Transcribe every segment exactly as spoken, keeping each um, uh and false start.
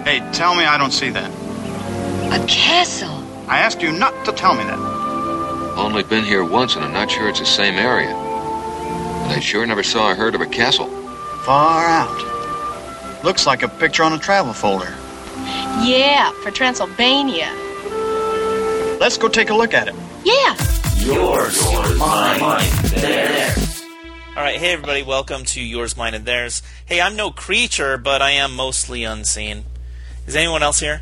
Hey, tell me I don't see that. A castle. I asked you not to tell me that. Only been here once, and I'm not sure it's the same area. And I sure never saw or heard of a castle. Far out. Looks like a picture on a travel folder. Yeah, for Transylvania. Let's go take a look at it. Yeah. Yours, yours mine, mine, theirs. All right, hey everybody, welcome to Yours, Mine, and Theirs. Hey, I'm no creature, but I am mostly unseen. Is anyone else here?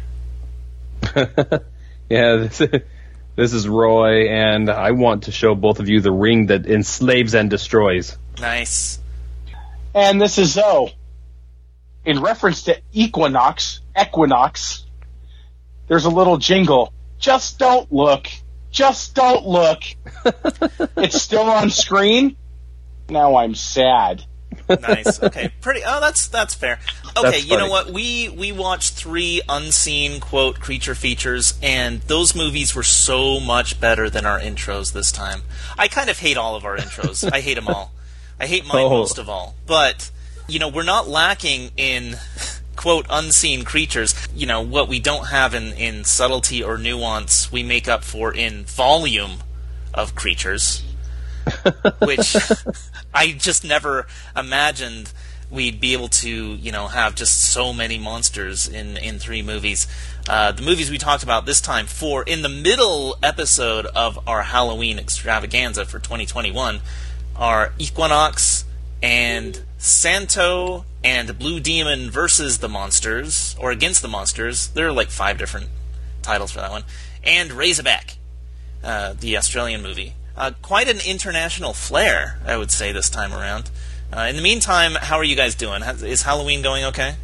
Yeah, this is, this is Roy, and I want to show both of you the ring that enslaves and destroys. Nice. And this is Zoe. In reference to Equinox, Equinox, there's a little jingle. Just don't look. Just don't look. It's still on screen. Now I'm sad. Nice. Okay. Pretty. Oh, that's that's fair. Okay. That's you know funny. what? We we watched three unseen quote creature features, and those movies were so much better than our intros this time. I kind of hate all of our intros. I hate them all. I hate mine Oh. most of all. But you know, we're not lacking in quote unseen creatures. You know what we don't have in in subtlety or nuance, we make up for in volume of creatures. Which I just never imagined we'd be able to, you know, have just so many monsters in, in three movies. Uh, the movies we talked about this time for in the middle episode of our Halloween extravaganza for twenty twenty-one are Equinox and Santo and Blue Demon versus the Monsters, or Against the Monsters. There are like five different titles for that one. And Razorback, uh, the Australian movie. Uh, quite an international flair, I would say, this time around. Uh, in the meantime, how are you guys doing? Has, is Halloween going okay?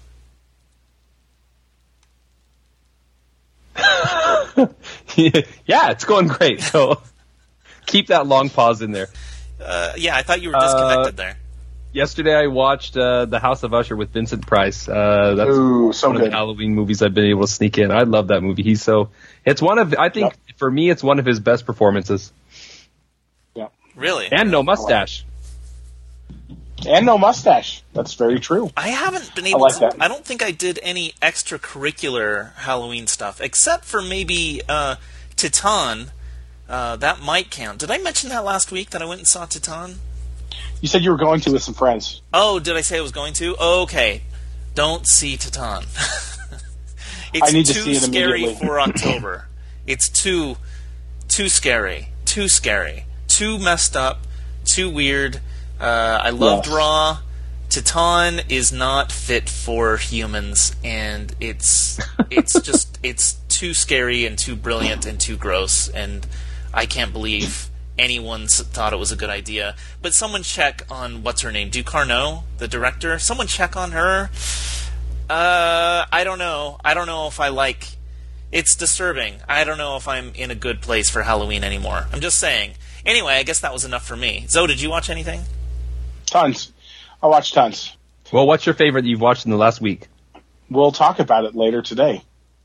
Yeah, it's going great. So keep that long pause in there. Uh, yeah, I thought you were disconnected Uh, there. Yesterday I watched uh, The House of Usher with Vincent Price. Uh, that's Ooh, so one of good. the Halloween movies I've been able to sneak in. I love that movie. He's so it's one of I think Yep. for me it's one of his best performances. Yeah. Really? And no mustache. And no mustache. That's very true. I haven't been able like to... that. I don't think I did any extracurricular Halloween stuff, except for maybe uh, Titan. Uh, that might count. Did I mention that last week, that I went and saw Titan? You said you were going to with some friends. Oh, did I say I was going to? Okay. Don't see Titan. It's I need to too see it scary immediately. for October. It's too, too scary. Too scary. Too messed up. Too weird. Uh, I loved Yes. Raw. Titan is not fit for humans, and it's it's just it's too scary and too brilliant and too gross, and I can't believe anyone s- thought it was a good idea. But someone check on what's her name, Ducarneau, the director. Someone check on her. Uh, I don't know. I don't know if I like. It's disturbing. I don't know if I'm in a good place for Halloween anymore. I'm just saying. Anyway, I guess that was enough for me. Zoe, did you watch anything? Tons. I watched tons. Well, what's your favorite that you've watched in the last week? We'll talk about it later today.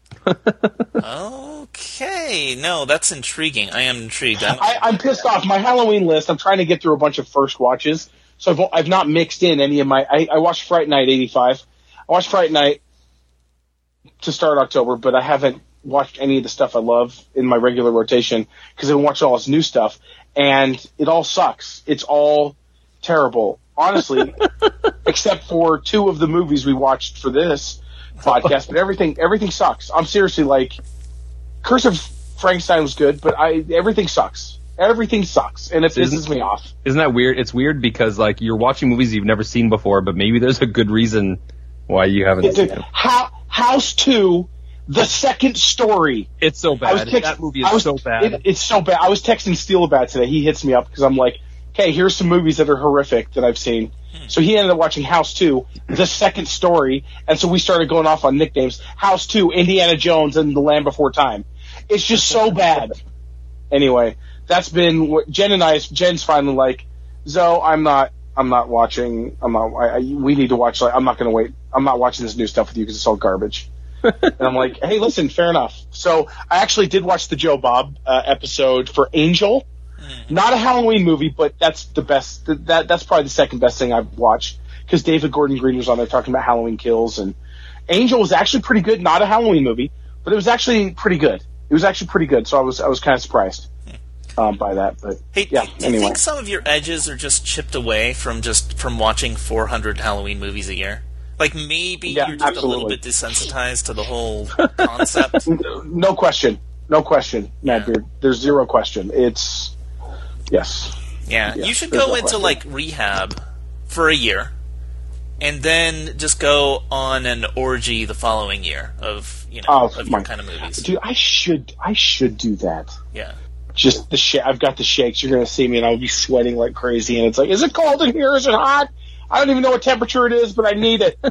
Okay. No, that's intriguing. I am intrigued. I'm, I, I'm pissed off. My Halloween list, I'm trying to get through a bunch of first watches, so I've, I've not mixed in any of my... I, I watched Fright Night eighty-five. I watched Fright Night to start October, but I haven't watched any of the stuff I love in my regular rotation because I've been watching all this new stuff, and it all sucks. It's all terrible, honestly, except for two of the movies we watched for this podcast, but everything everything sucks. I'm seriously like... Curse of Frankenstein was good, but I everything sucks. Everything sucks, and it pisses Isn't- me off. Isn't that weird? It's weird because like you're watching movies you've never seen before, but maybe there's a good reason why you haven't It's seen a, them. Ho- House two, the second story. It's so I was bad. text- that movie I is was- so bad. It, it's so bad. I was texting Steele about it today. He hits me up because I'm like, "Okay, here's some movies that are horrific that I've seen." So he ended up watching House two, the second story, and so we started going off on nicknames. House two, Indiana Jones, and The Land Before Time. It's just so bad. Anyway, that's been what Jen and I. Jen's finally like, Zoe, I'm not. I'm not watching. I'm not. I, I, we need to watch. Like, I'm not going to wait. I'm not watching this new stuff with you because it's all garbage. And I'm like, hey, listen, fair enough. So I actually did watch the Joe Bob uh, episode for Angel. Not a Halloween movie, but that's the best. That that's probably the second best thing I've watched because David Gordon Green was on there talking about Halloween Kills, and Angel was actually pretty good. Not a Halloween movie, but it was actually pretty good. It was actually pretty good. So I was I was kind of surprised um, by that. But Hey, yeah. do you Anyway, think some of your edges are just chipped away from just from watching four hundred Halloween movies a year? Like maybe Yeah, you're just absolutely. a little bit desensitized to the whole concept. no question, no question, Matt Yeah. Beard. There's zero question. It's yes. Yeah, Yeah, you should there's go no into question. like rehab for a year, and then just go on an orgy the following year of you know Oh, of my- your kind of movies. Dude, I should I should do that. Yeah. Just the sh- I've got the shakes. You're gonna see me, and I'll be sweating like crazy. And it's like, is it cold in here? Is it hot? I don't even know what temperature it is, but I need it.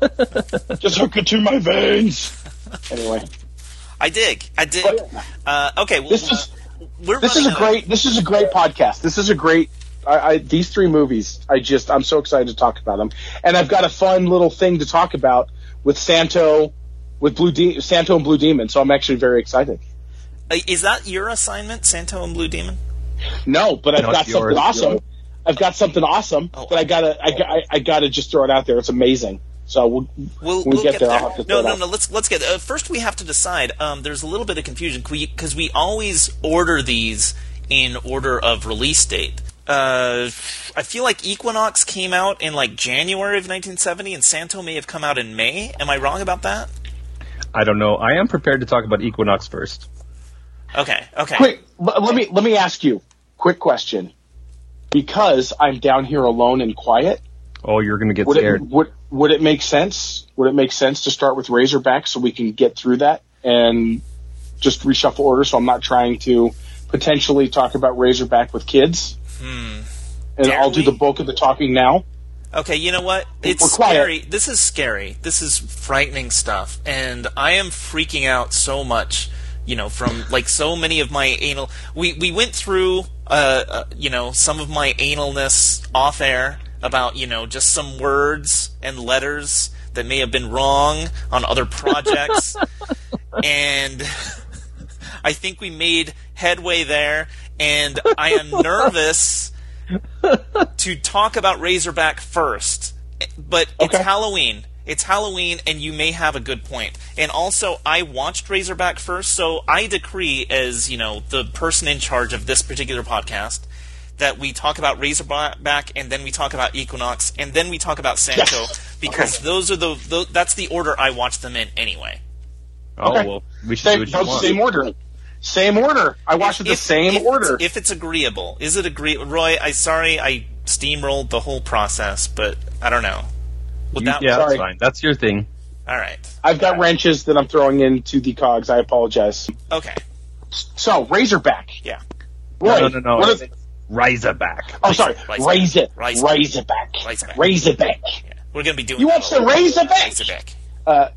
Just hook it to my veins. Anyway, I dig. I dig. But- Uh, okay, well, this is we're this is a running out of- great this is a great podcast. This is a great. I, I these three movies. I just I'm so excited to talk about them, and I've got a fun little thing to talk about with Santo, with Blue De- Santo and Blue Demon. So I'm actually very excited. Uh, Is that your assignment, Santo and Blue Demon? No, but I've No, got it's yours. something awesome. I've got something awesome Oh. that I gotta, I, I, I gotta just throw it out there. It's amazing. So we'll, We'll, when we we'll get, get there, there. I'll have to No, throw it no, out. no. Let's let's get uh, first. We have to decide. Um, there's a little bit of confusion because we always order these in order of release date. Uh, I feel like Equinox came out in like January of nineteen seventy, and Santo may have come out in May. Am I wrong about that? I don't know. I am prepared to talk about Equinox first. Okay, okay. Quick, l- let me let me ask you. Quick question. Because I'm down here alone and quiet, Oh, you're going to get would scared. it would would it make sense? Would it make sense to start with Razorback so we can get through that and just reshuffle order? So I'm not trying to potentially talk about Razorback with kids, Hmm. and Dare I'll do we? the bulk of the talking now. Okay, you know what? It's We're quiet. scary. This is scary. This is frightening stuff, and I am freaking out so much. You know, from like so many of my anal. We we went through, uh, uh, you know, some of my analness off air about you know just some words and letters that may have been wrong on other projects, and I think we made headway there, and I am nervous to talk about Razorback first, but it's Okay. Halloween. It's Halloween, and you may have a good point. And also, I watched Razorback first, so I decree, as you know, the person in charge of this particular podcast, that we talk about Razorback, and then we talk about Equinox, and then we talk about Santo, Yes. because those are the, the that's the order I watch them in anyway. Oh, Okay. well, we should do Same, what you both want. same order. Same order. I watched it the If- same if order. It's, if it's agreeable, is it agree? Roy, I sorry I steamrolled the whole process, but I don't know. Would You- that yeah, Sorry. that's fine. That's your thing. All right. I've got wrenches that I'm throwing into the cogs. I apologize. Okay. So Razorback. Yeah. Roy, no, no, no. what is- Razorback. oh, sorry. Razorback. Raise it. Razorback. Razorback. Razorback. Razorback. Yeah. We're gonna be doing. You that want a some lot. Razorback? Razorback. Uh,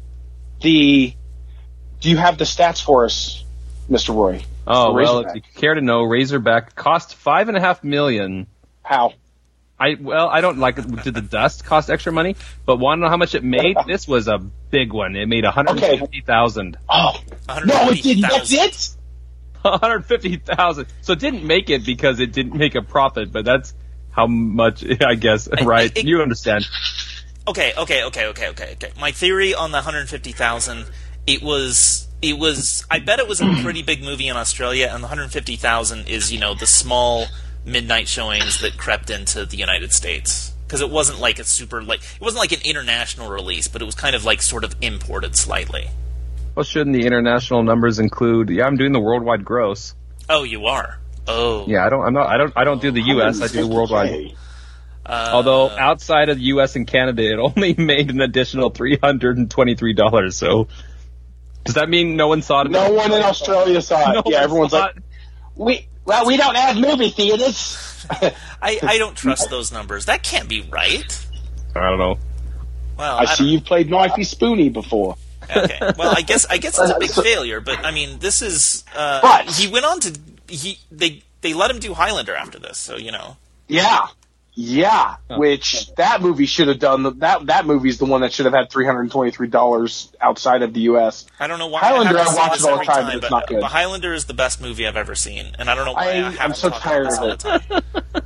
the. Do you have the stats for us, Mister Roy? Oh, For well, Razorback. if you care to know, Razorback cost five and a half million. How? I well, I don't like. Did the dust cost extra money? But want to know how much it made? This was a big one. It made one hundred fifty thousand. Oh, no, it didn't. That's it? one hundred fifty thousand. So it didn't make it because it didn't make a profit, but that's how much, I guess, right? it- You understand. Okay, okay, okay, okay, okay, okay. My theory on the one hundred fifty thousand, it was, it was. I bet it was a pretty big movie in Australia, and the one hundred fifty thousand is, you know, the small midnight showings that crept into the United States. Because it wasn't like a super, like, it wasn't like an international release, but it was kind of like sort of imported slightly. Well, shouldn't the international numbers include? Yeah, I'm doing the worldwide gross. Oh, you are. Oh. Yeah, I don't. I'm not. I don't. I don't do the U S. I do the worldwide. Uh, Although outside of the U S and Canada, it only made an additional three hundred and twenty-three dollars. So, does that mean no one saw it? No one in Australia saw it. No yeah, one everyone's saw like, it. we. Well, we don't have movie theaters. I, I don't trust those numbers. That can't be right. I don't know. Well, I I see don't- you've played Knifey Spoony before. Okay. Well, I guess I guess it's a big failure, but I mean, this is. Uh, But- he went on to he they they let him do Highlander after this, so you know. Yeah, yeah. Which that movie should have done. The, that that movie's the one that should have had three hundred twenty-three dollars outside of the U S. I don't know why Highlander, I, have to I say watch this it all the every time, but it's not good. But Highlander is the best movie I've ever seen, and I don't know why I, I, have I'm to so talk tired about this all of the it. time.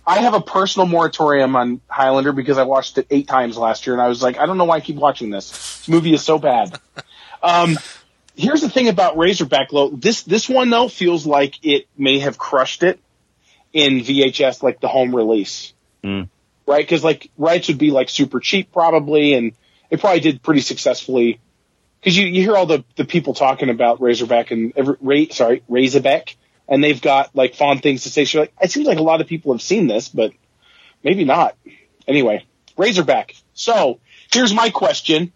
I have a personal moratorium on Highlander because I watched it eight times last year, and I was like, I don't know why I keep watching this. This movie is so bad. Um, here's the thing about Razorback, though. This this one though feels like it may have crushed it in V H S, like the home release, mm. right? Because like rights would be like super cheap probably, and it probably did pretty successfully. Because you, you hear all the, the people talking about Razorback and every, Ray, sorry Razorback, and they've got like fond things to say. So like, it seems like a lot of people have seen this, but maybe not. Anyway, Razorback. So here's my question: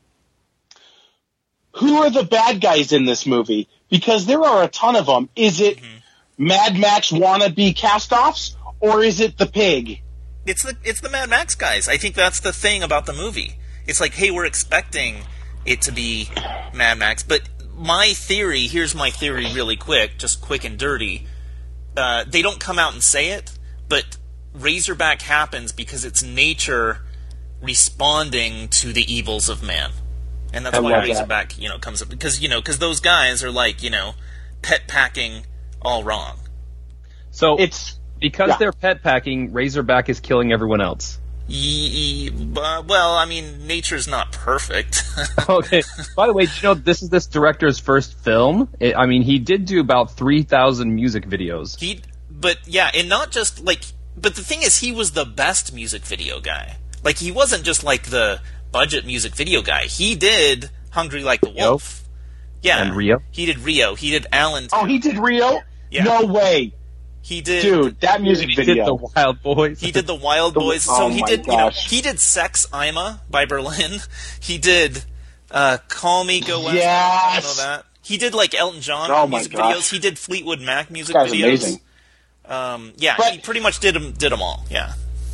who are the bad guys in this movie? Because there are a ton of them. Is it mm-hmm. Mad Max wannabe cast-offs, or is it the pig? It's the it's the Mad Max guys. I think that's the thing about the movie. It's like, hey, we're expecting it to be Mad Max, but my theory, here's my theory really quick, just quick and dirty. Uh, they don't come out and say it, but Razorback happens because it's nature responding to the evils of man. And that's I why love Razorback, that. you know, comes up. Because, you know, because those guys are like, you know, pet packing all wrong. So it's because yeah. they're pet packing, Razorback is killing everyone else. Ye- uh, well, I mean, nature's not perfect. Okay. By the way, did you know this is this director's first film? It, I mean, he did do about three thousand music videos. He, but yeah, and not just like. But the thing is, he was the best music video guy. Like, he wasn't just like the budget music video guy. He did Hungry Like the Wolf. Yeah, and Rio. He did Rio. He did Alan. Oh, he did Rio? Yeah. No way. He did, dude. That music he video. Did the Wild Boys. He did the Wild the, Boys. So oh he my did, you know, gosh. he did Sex Ima by Berlin. He did uh, Call Me Go West. Yes. I don't know that. He did like Elton John Oh my music gosh. videos. He did Fleetwood Mac music This guy's videos. amazing. Um, yeah, But- he pretty much did them. Did them all. Yeah.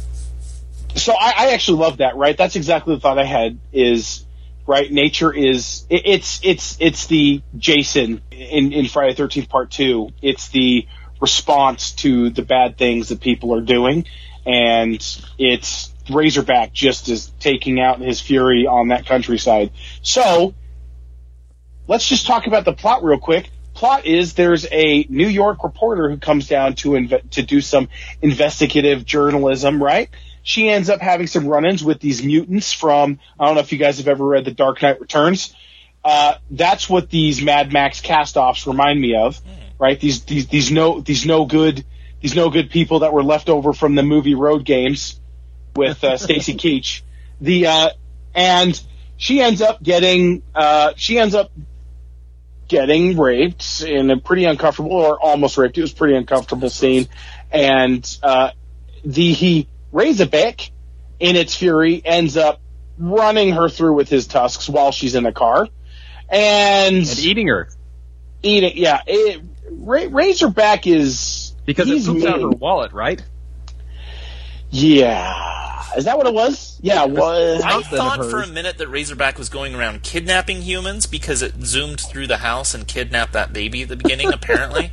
So I, I actually love that, right? That's exactly the thought I had is, right, nature is, it, it's, it's, it's the Jason in, in Friday the thirteenth Part two. It's the response to the bad things that people are doing. And it's Razorback just is taking out his fury on that countryside. So let's just talk about the plot real quick. Plot is there's a New York reporter who comes down to inve- to do some investigative journalism, right? She ends up having some run-ins with these mutants from, I don't know if you guys have ever read The Dark Knight Returns. Uh, that's what these Mad Max cast-offs remind me of, right? These, these, these no, these no good, these no good people that were left over from the movie Road Games with, uh, Stacy Keach. The, uh, and she ends up getting, uh, she ends up getting raped in a pretty uncomfortable, or almost raped. It was a pretty uncomfortable scene. And, uh, the, he, Razorback, in its fury, ends up running her through with his tusks while she's in the car, and, And eating her. eating. Yeah, it, Ra- Razorback is Because it he's poops out her mean. wallet, right? Yeah, is that what it was? Yeah, it was. I Something thought of for a hers. minute that Razorback was going around kidnapping humans because it zoomed through the house and kidnapped that baby at the beginning, apparently.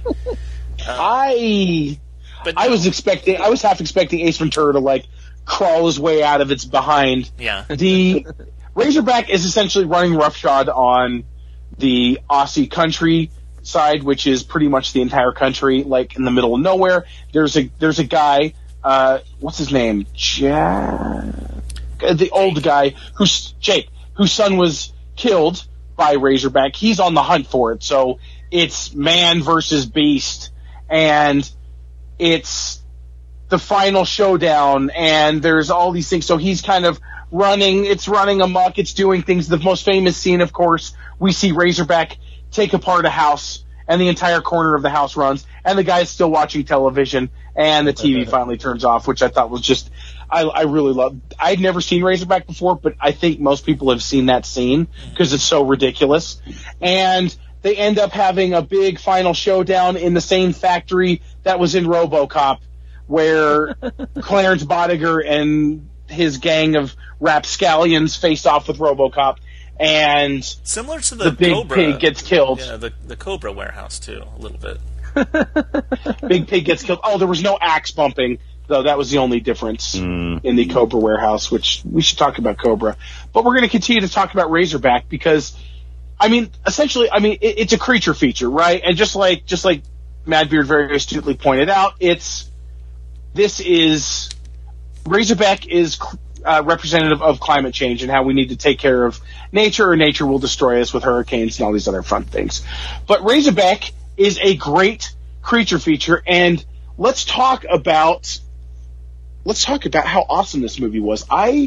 I But I was expecting. I was half expecting Ace Ventura to like crawl his way out of its behind. yeah. The Razorback is essentially running roughshod on the Aussie country side, which is pretty much the entire country, like in the middle of nowhere. There's a there's a guy, uh, what's his name? Jack, the old guy who's Jake, whose son was killed by Razorback. He's on the hunt for it, so it's man versus beast, and it's the final showdown, and there's all these things. So he's kind of running, it's running amok, it's doing things. The most famous scene, of course, we see Razorback take apart a house, and the entire corner of the house runs, and the guy's still watching television, and the T V finally turns off, which I thought was just, I, I really love. I'd never seen Razorback before, but I think most people have seen that scene, because it's so ridiculous. And they end up having a big final showdown in the same factory that was in RoboCop, where Clarence Bodiger and his gang of rapscallions face off with RoboCop, and Similar to the, the big Cobra. pig gets killed. Yeah, the, the Cobra warehouse, too, a little bit. Big pig gets killed. Oh, there was no axe bumping, though. That was the only difference in the Cobra warehouse, which we should talk about Cobra. But we're going to continue to talk about Razorback because, I mean, essentially, I mean, it, it's a creature feature, right? And just like just like Madbeard very astutely pointed out, it's this is Razorback is uh, representative of climate change and how we need to take care of nature, or nature will destroy us with hurricanes and all these other fun things. But Razorback is a great creature feature, and let's talk about let's talk about how awesome this movie was. I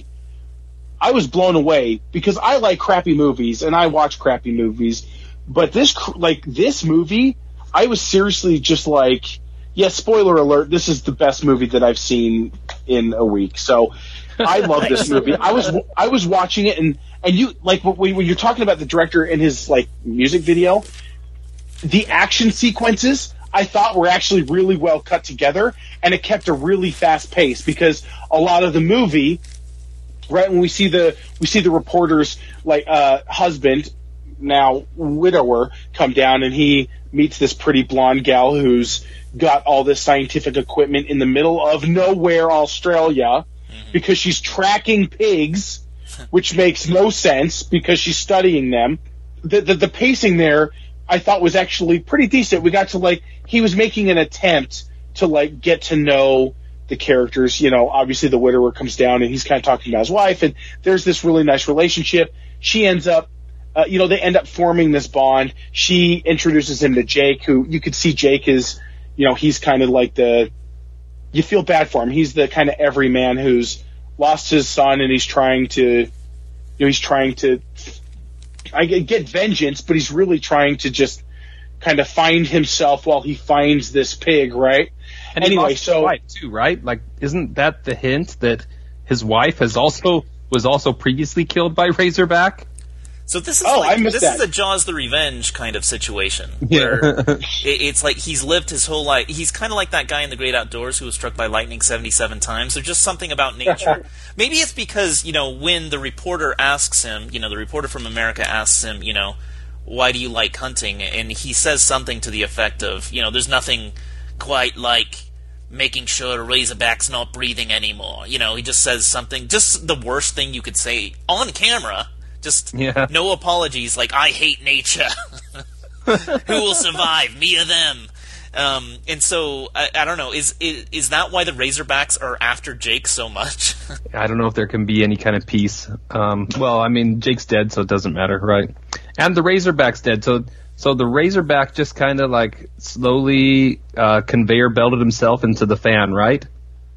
I was blown away because I like crappy movies and I watch crappy movies, but this like this movie, I was seriously just like, yeah, spoiler alert, this is the best movie that I've seen in a week. So I love this movie. I was I was watching it, and and you like when, when you're talking about the director and his like music video, the action sequences I thought were actually really well cut together, and it kept a really fast pace because a lot of the movie, right when we see the we see the reporter's like uh, husband, now widower, come down, and he meets this pretty blonde gal who's got all this scientific equipment in the middle of nowhere, Australia, mm-hmm. because she's tracking pigs, which makes no sense because she's studying them. The, the the pacing there, I thought, was actually pretty decent. We got to like he was making an attempt to like get to know the characters. You know, obviously the widower comes down and he's kind of talking about his wife, and there's this really nice relationship. She ends up, uh, you know, they end up forming this bond. She introduces him to Jake, who you could see Jake is, you know, he's kind of like the, you feel bad for him. He's the kind of everyman who's lost his son and he's trying to, you know, he's trying to, I get vengeance, but he's really trying to just kind of find himself while he finds this pig, right? And anyway, he so his wife too, right? Like, isn't that the hint that his wife has also was also previously killed by Razorback? So this is oh, like I missed this that. is a Jaws the Revenge kind of situation where Yeah. it, it's like he's lived his whole life. He's kind of like that guy in The Great Outdoors who was struck by lightning seventy-seven times. There's just something about nature. Maybe it's because, you know, when the reporter asks him, you know, the reporter from America asks him, you know, why do you like hunting? And he says something to the effect of, you know, there's nothing quite like making sure a razorback's not breathing anymore. You know, he just says something, just the worst thing you could say on camera. Just Yeah. no apologies, like, I hate nature. Who will survive, me or them? Um, and so, I, I don't know, is, is is that why the Razorbacks are after Jake so much? I don't know if there can be any kind of peace. Um, well, I mean, Jake's dead, so it doesn't matter, right? And the Razorback's dead, so so the Razorback just kind of like slowly uh, conveyor belted himself into the fan, right?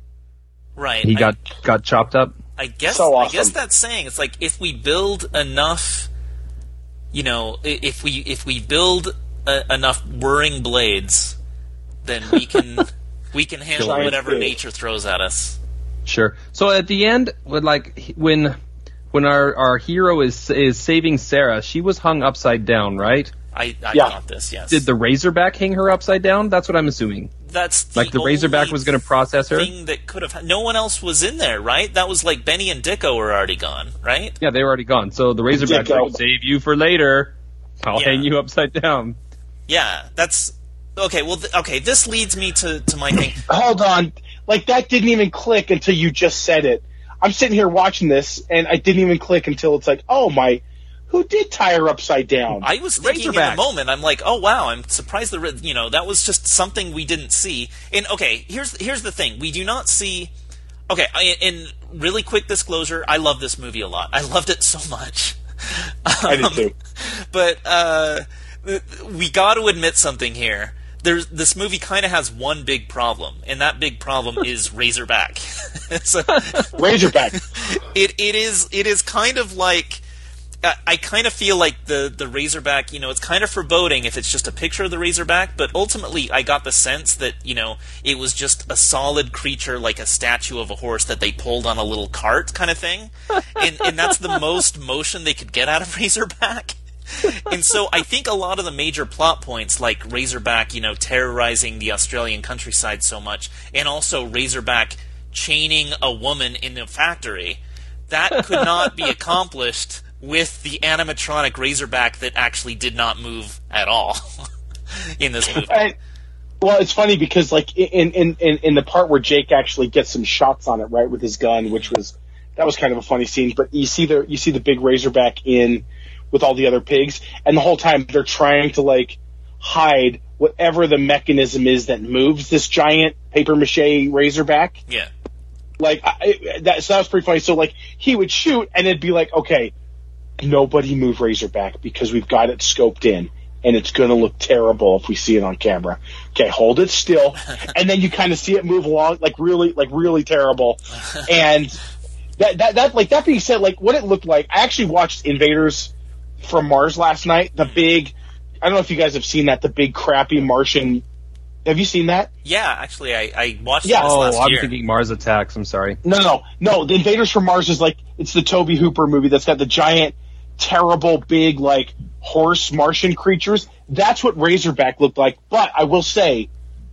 Right. He I, got got chopped up. I guess So I awesome. guess that's saying it's like if we build enough, you know, i- if we if we build uh, enough whirring blades, then we can we can handle Giant whatever pig. nature throws at us. Sure. So at the end, when like when when our, our hero is is saving Sarah, she was hung upside down, right? I, I Yeah. got this. Yes. Did the Razorback hang her upside down? That's what I'm assuming. That's the Like the Razorback only was going to process her? thing that could have. No one else was in there, right? That was like Benny and Dicko were already gone, right? Yeah, they were already gone. So the Razorback's Dicko. like, save you for later. I'll Yeah. hang you upside down. Yeah, that's okay. Well, th- okay. This leads me to, to my thing. hold on, like that didn't even click until you just said it. I'm sitting here watching this, and I didn't even click until it's like, oh my, who did tie her upside down? I was thinking in Razorback. the moment, I'm like, oh wow, I'm surprised the you know that was just something we didn't see. And okay, here's here's the thing: we do not see. Okay, I, and really quick disclosure, I love this movie a lot. I loved it so much. I did too. But uh, we got to admit something here. There's this movie kind of has one big problem, and that big problem is Razorback. so, Razorback. it it is it is kind of like. I, I kind of feel like the, the Razorback, you know, it's kind of foreboding if it's just a picture of the Razorback, but ultimately I got the sense that, you know, it was just a solid creature like a statue of a horse that they pulled on a little cart kind of thing. and, and that's the most motion they could get out of Razorback. And so I think a lot of the major plot points, like Razorback, you know, terrorizing the Australian countryside so much, and also Razorback chaining a woman in a factory, that could not be accomplished with the animatronic Razorback that actually did not move at all in this movie. And, well, it's funny because like in, in, in, in the part where Jake actually gets some shots on it, right, with his gun, which was that was kind of a funny scene. But you see the you see the big Razorback in with all the other pigs, and the whole time they're trying to like hide whatever the mechanism is that moves this giant paper mache Razorback. Yeah. Like, I, that, so that was pretty funny. So, like, he would shoot, and it'd be like, okay, nobody move Razorback because we've got it scoped in, and it's going to look terrible if we see it on camera. Okay, hold it still, and then you kind of see it move along, like, really, like, really terrible. And that, that, that, like, that being said, like, what it looked like, I actually watched Invaders from Mars last night, the big, I don't know if you guys have seen that, the big crappy Martian. Have you seen that? Yeah, actually, I, I watched Yeah. this Oh, last I'm year. thinking Mars Attacks. I'm sorry. No, no, no. The Invaders from Mars is like, it's the Toby Hooper movie that's got the giant, terrible, big, like, horse Martian creatures. That's what Razorback looked like. But I will say,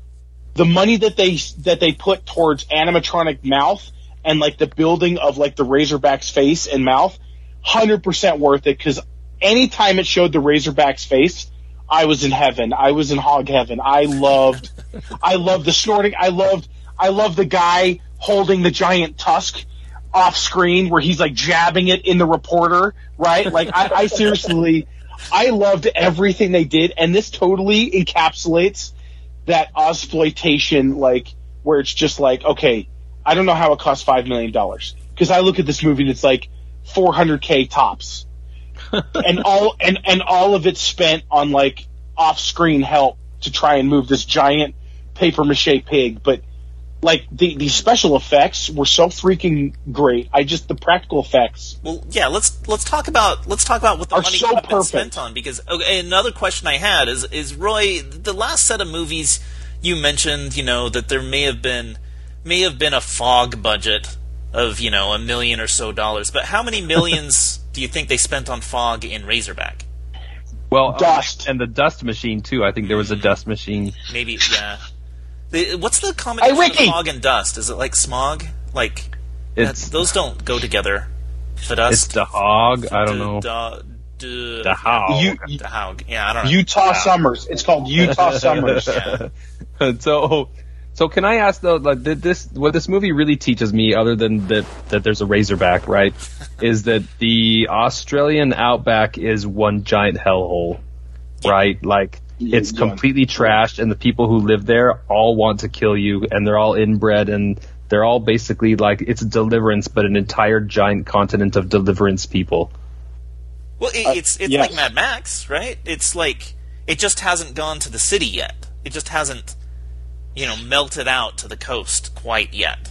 the money that they that they put towards animatronic mouth and, like, the building of, like, the Razorback's face and mouth, one hundred percent worth it, because anytime it showed the Razorback's face, I was in heaven. I was in hog heaven. I loved, I loved the snorting. I loved, I loved the guy holding the giant tusk off screen where he's like jabbing it in the reporter, right? Like I, I seriously, I loved everything they did, and this totally encapsulates that Ozploitation, like where it's just like, okay, I don't know how it cost five million dollars because I look at this movie and it's like four hundred K tops. and all and, and all of it spent on like off-screen help to try and move this giant paper mache pig, but like the the special effects were so freaking great. I just the practical effects. Well, yeah, let's let's talk about let's talk about what the Are money so could have been perfect. spent on, because okay, another question I had is is Roy, the last set of movies you mentioned, you know, that there may have been may have been a fog budget of, you know, a million or so dollars, but how many millions do you think they spent on fog in Razorback? Well, uh, Dust. and the dust machine too. I think there was a dust machine. Maybe, yeah. The, what's the combination Hey, Ricky! of fog and dust? Is it like smog? Like It's that, those don't go together. The dust. it's the hog. I don't the, know. The, the, The hog. You, The hog. Yeah, I don't know. Utah Yeah. Summers. It's called Utah Summers. Yeah. so, so can I ask though? Like, did this what this movie really teaches me, other than that that there's a Razorback, right? Is that the Australian outback is one giant hellhole, right? Like it's Yeah. completely trashed, and the people who live there all want to kill you, and they're all inbred, and they're all basically like it's Deliverance, but an entire giant continent of Deliverance people. Well, it, it's it's yes. like Mad Max, right? It's like it just hasn't gone to the city yet. It just hasn't, you know, melted out to the coast quite yet.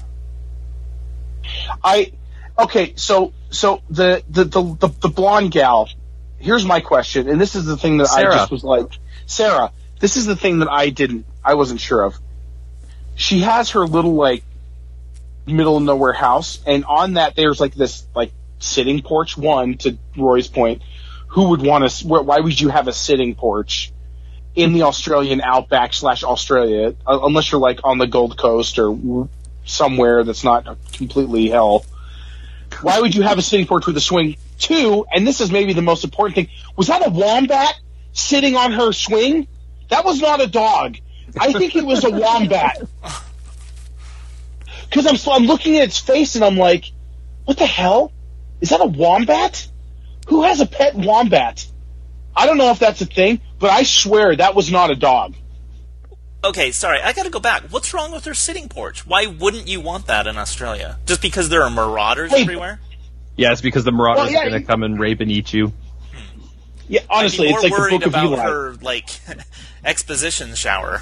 I okay, so so the the, the the the blonde gal. Here's my question, and this is the thing that Sarah. I just was like, Sarah. This is the thing that I didn't, I wasn't sure of. She has her little like middle of nowhere house, and on that there's like this like sitting porch. One, to Roy's point, who would want to? Why would you have a sitting porch in the Australian outback slash Australia, uh, unless you're like on the Gold Coast or somewhere that's not completely hell? Why would you have a sitting porch with a swing? Two, and this is maybe the most important thing, was that a wombat sitting on her swing? That was not a dog. I think it was a wombat. Because I'm, so I'm looking at its face and I'm like, what the hell? Is that a wombat? Who has a pet wombat? I don't know if that's a thing, but I swear that was not a dog. Okay, sorry, I gotta go back. What's wrong with their sitting porch? Why wouldn't you want that in Australia? Just because there are marauders Hey, everywhere? Yeah, it's because the Marauders Well, yeah, are going to you- come and rape and eat you. Yeah, honestly, I'd be more it's like the worried Book of about Eli. her, like, exposition shower.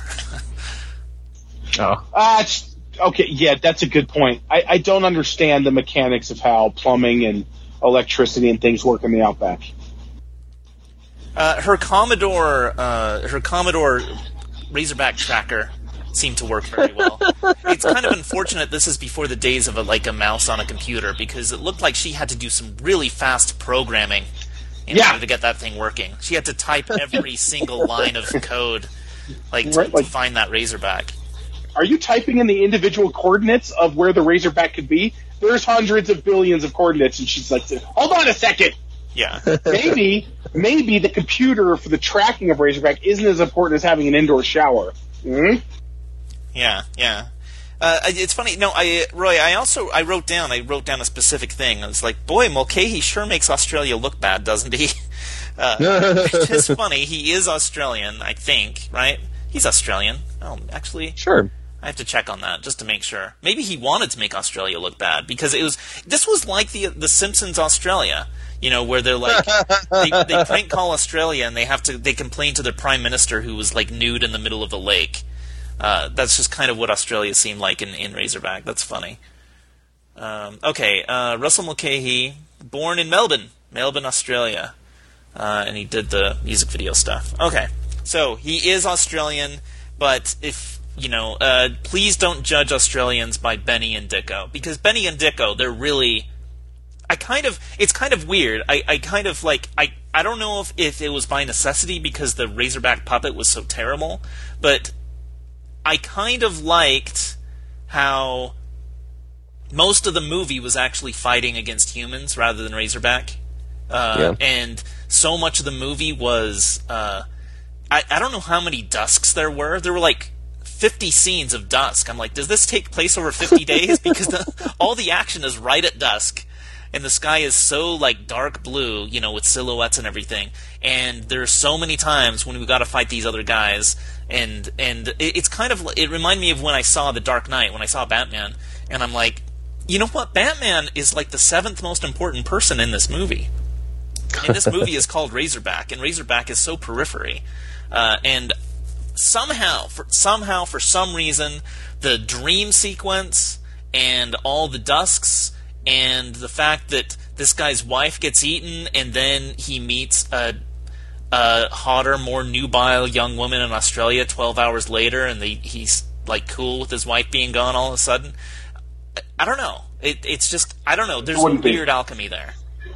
Oh, Uh, it's, okay, yeah, that's a good point. I, I don't understand the mechanics of how plumbing and electricity and things work in the outback. Uh, her Commodore, uh, her Commodore Razorback tracker seemed to work very well. It's kind of unfortunate this is before the days of a, like a mouse on a computer, because it looked like she had to do some really fast programming in Yeah. order to get that thing working. She had to type every single line of code, like to, Right, like- to find that Razorback. Are you typing in the individual coordinates of where the Razorback could be? There's hundreds of billions of coordinates, and she's like, hold on a second. Yeah. Maybe, maybe the computer for the tracking of Razorback isn't as important as having an indoor shower. Hmm? Yeah, yeah. Uh, it's funny. No, I, Roy. I also I wrote down. I wrote down a specific thing. I was like, boy, Mulcahy sure makes Australia look bad, doesn't he? Uh, it's just funny. He is Australian, I think, right? He's Australian. Oh, actually, Sure. I have to check on that just to make sure. Maybe he wanted to make Australia look bad because it was. This was like the the Simpsons Australia, you know, where they're like they, they prank call Australia and they have to they complain to their prime minister who was like nude in the middle of a lake. Uh, that's just kind of what Australia seemed like in, in Razorback. That's funny. Um, okay, uh, Russell Mulcahy, born in Melbourne, Melbourne, Australia, uh, and he did the music video stuff. Okay, so he is Australian, but if you know, uh, please don't judge Australians by Benny and Dicko, because Benny and Dicko, they're really, I kind of, it's kind of weird. I, I kind of like, I, I don't know if, if it was by necessity because the Razorback puppet was so terrible, but I kind of liked how most of the movie was actually fighting against humans rather than Razorback. Uh, Yeah. And so much of the movie was, uh, I, I don't know how many Dusks there were. There were like fifty scenes of dusk. I'm like, does this take place over fifty days? Because the, all the action is right at dusk, and the sky is so like dark blue, you know, with silhouettes and everything. And there's so many times when we got to fight these other guys, and and it, it's kind of it reminded me of when I saw The Dark Knight, when I saw Batman, and I'm like, you know what? Batman is like the seventh most important person in this movie. And this movie is called Razorback, and Razorback is so periphery, uh, and. Somehow, for, somehow, for some reason, the dream sequence and all the Dusks and the fact that this guy's wife gets eaten and then he meets a, a hotter, more nubile young woman in Australia twelve hours later, and they, he's like cool with his wife being gone all of a sudden. I, I don't know. It, it's just, I don't know. There's a weird be. alchemy there.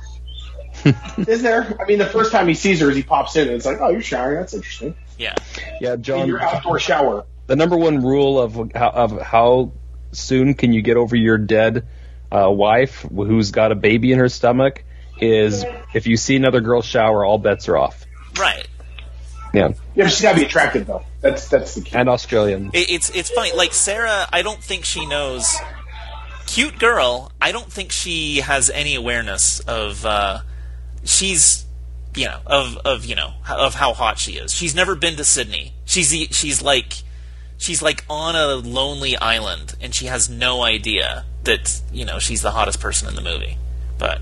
Is there? I mean, the first time he sees her, he pops in and it's like, oh, you're showering. That's interesting. Yeah. Yeah, John. In your outdoor shower. The number one rule of how, of how soon can you get over your dead uh, wife who's got a baby in her stomach is if you see another girl shower, all bets are off. Right. Yeah. Yeah, but she's got to be attractive, though. That's that's the key. And Australian. It, it's it's funny. Like Sarah, I don't think she knows. Cute girl. I don't think she has any awareness of. Uh, she's. You know, of, of you know of how hot she is. She's never been to Sydney. She's she's like she's like on a lonely island, and she has no idea that you know she's the hottest person in the movie. But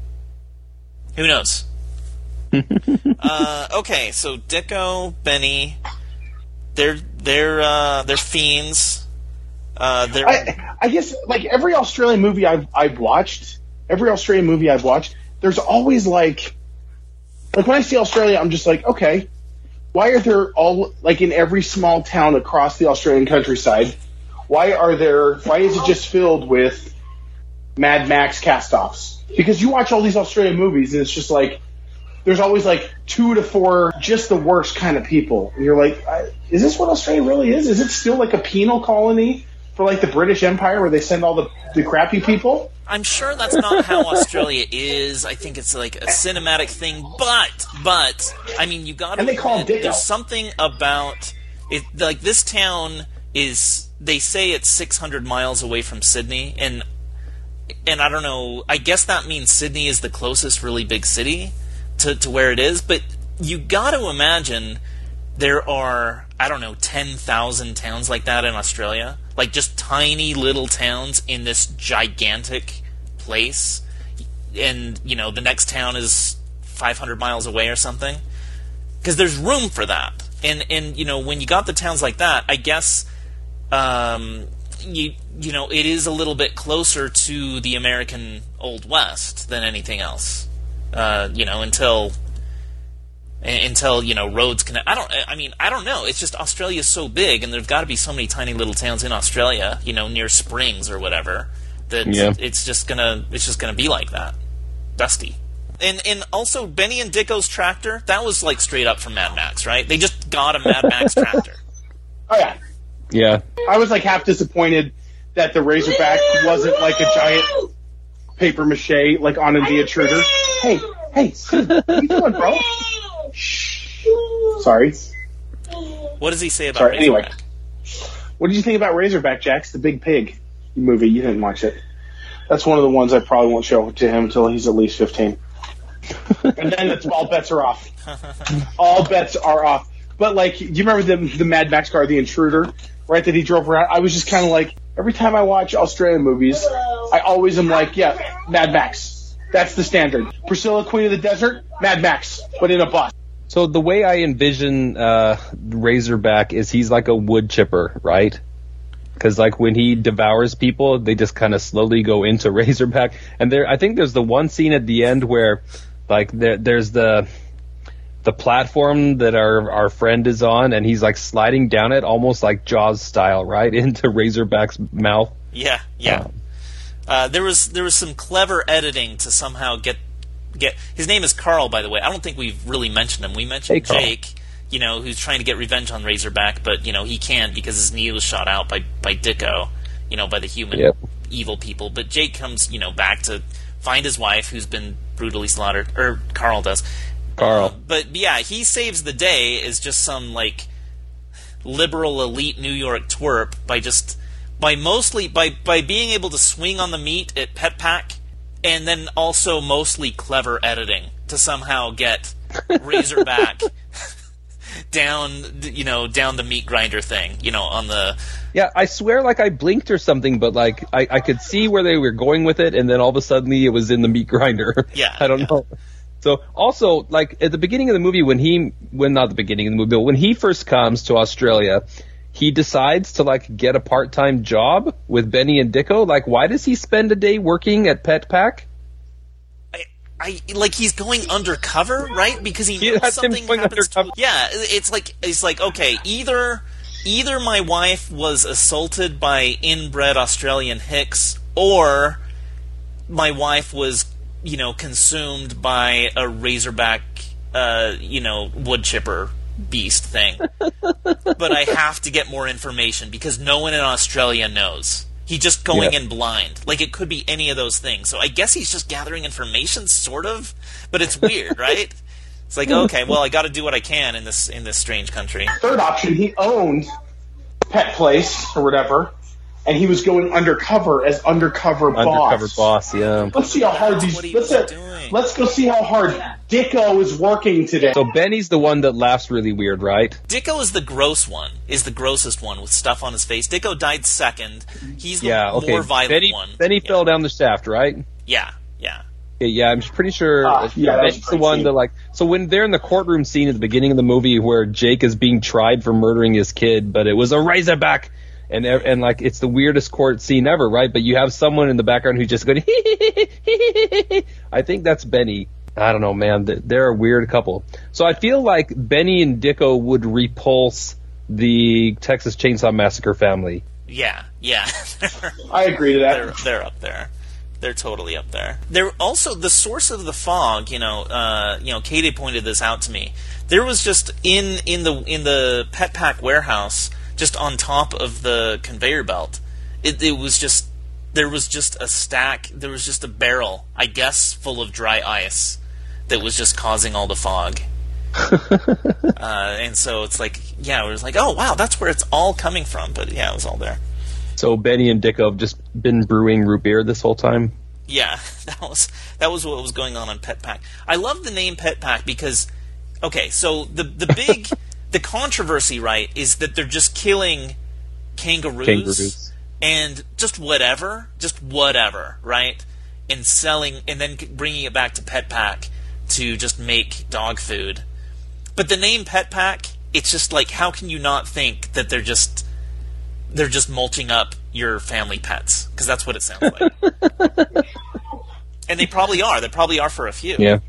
who knows? uh, okay, so Dicko, Benny, they're they're uh, they're fiends. Uh, they're I, I guess like every Australian movie I've I've watched, every Australian movie I've watched, there's always like. Like, when I see Australia, I'm just like, okay, why are there all, like, in every small town across the Australian countryside, why are there, why is it just filled with Mad Max cast-offs? Because you watch all these Australian movies, and it's just like, there's always, like, two to four just the worst kind of people. And you're like, is this what Australia really is? Is it still, like, a penal colony for, like, the British Empire where they send all the, the crappy people? I'm sure that's not how Australia is. I think it's like a cinematic thing, but but I mean, you got to. And they call it Dicko. There's something about it. Like this town is. They say it's six hundred miles away from Sydney, and and I don't know. I guess that means Sydney is the closest really big city to to where it is. But you got to imagine there are I don't know ten thousand towns like that in Australia. Like just tiny little towns in this gigantic place, and you know the next town is five hundred miles away or something. Because there's room for that, and and you know when you got the towns like that, I guess um, you you know it is a little bit closer to the American Old West than anything else. Uh, you know until. Until you know roads connect. I don't. I mean, I don't know. It's just Australia's so big, and there've got to be so many tiny little towns in Australia, you know, near springs or whatever. That yeah. it's just gonna. It's just gonna be like that, dusty. And and also Benny and Dicko's tractor. That was like straight up from Mad Max, right? They just got a Mad Max tractor. Oh yeah, yeah. I was like half disappointed that the Razorback wasn't like a giant paper mache like on a the intruder. Hey, hey, what are you doing, bro? Shh. Sorry. What does he say about Sorry, Razorback? Anyway, what did you think about Razorback, Jax? The Big Pig movie. You didn't watch it. That's one of the ones I probably won't show to him until he's at least fifteen. And then it's all bets are off. All bets are off. But like, do you remember the the Mad Max car, the Intruder, right? That he drove around. I was just kind of like, every time I watch Australian movies, I always am like, yeah, Mad Max. That's the standard. Priscilla, Queen of the Desert, Mad Max, but in a bus. So the way I envision uh, Razorback is he's like a wood chipper, right? Because like when he devours people, they just kind of slowly go into Razorback. And there, I think there's the one scene at the end where, like, there, there's the the platform that our our friend is on, and he's like sliding down it, almost like Jaws style, right, into Razorback's mouth. Yeah, yeah. Um, uh, there was there was some clever editing to somehow get get. His name is Carl, by the way. I don't think we've really mentioned him. We mentioned Hey, Carl. Jake, you know, who's trying to get revenge on Razorback, but you know he can't because his knee was shot out by by Dicko, you know, by the human Yep. evil people. But Jake comes, you know, back to find his wife, who's been brutally slaughtered, or Carl does. Carl. Uh, but yeah, he saves the day as just some like liberal elite New York twerp by just by mostly by by being able to swing on the meat at Pet Pack, and then also mostly clever editing to somehow get Razorback down, you know, down the meat grinder thing, you know, on the. Yeah, I swear like I blinked or something, but like I, I could see where they were going with it, and then all of a sudden it was in the meat grinder. Yeah, I don't yeah. know. So also, like at the beginning of the movie, when he, when not the beginning of the movie, but when he first comes to Australia, he decides to like get a part-time job with Benny and Dicko. Like, why does he spend a day working at Pet Pack? I, I like he's going undercover, right? Because he Yeah, knows that's him something going happens to. undercover. Yeah, it's like it's like okay, either either my wife was assaulted by inbred Australian hicks, or my wife was, you know, consumed by a Razorback, uh, you know, wood chipper beast thing. But I have to get more information because no one in Australia knows. He's just going Yeah. in blind. Like, it could be any of those things. So I guess he's just gathering information, sort of. But it's weird, right? It's like, okay, well, I got to do what I can in this in this strange country. Third option, he owned Pet Place or whatever, and he was going undercover as undercover boss. Undercover boss, yeah. Let's see how hard these. What he Let's, was uh, doing. let's go see how hard Dicko is working today. So Benny's the one that laughs really weird, right? Dicko is the gross one, is the grossest one with stuff on his face. Dicko died second. He's the Yeah, okay. more violent Benny, one. Benny yeah. fell down the shaft, right? Yeah, yeah. Okay, yeah, I'm pretty sure Ah, yeah, that was Benny's a the great one scene. that like. So when they're in the courtroom scene at the beginning of the movie where Jake is being tried for murdering his kid, but it was a Razorback, and ev- and like it's the weirdest court scene ever, right? But you have someone in the background who's just going. I think that's Benny. I don't know, man. Th- They're a weird couple. So I feel like Benny and Dicko would repulse the Texas Chainsaw Massacre family. Yeah, yeah. they're, I agree to they're, that. they're up there. They're totally up there. They're also the source of the fog. You know, uh, you know, Katie pointed this out to me. There was just in in the in the Pet Pack warehouse, just on top of the conveyor belt, it, it was just there was just a stack. There was just a barrel, I guess, full of dry ice that was just causing all the fog. uh, and so it's like, yeah, it was like, oh wow, that's where it's all coming from. But yeah, it was all there. So Benny and Dicko have just been brewing root beer this whole time. Yeah, that was that was what was going on on Pet Pack. I love the name Pet Pack because, okay, so the the big the controversy, right, is that they're just killing kangaroos, Kangaroos. and just whatever, just whatever, right, and selling and then bringing it back to Pet Pack to just make dog food. But the name Pet Pack, it's just like, how can you not think that they're just they're just mulching up your family pets? Because that's what it sounds like. And they probably are. They probably are for a few. Yeah.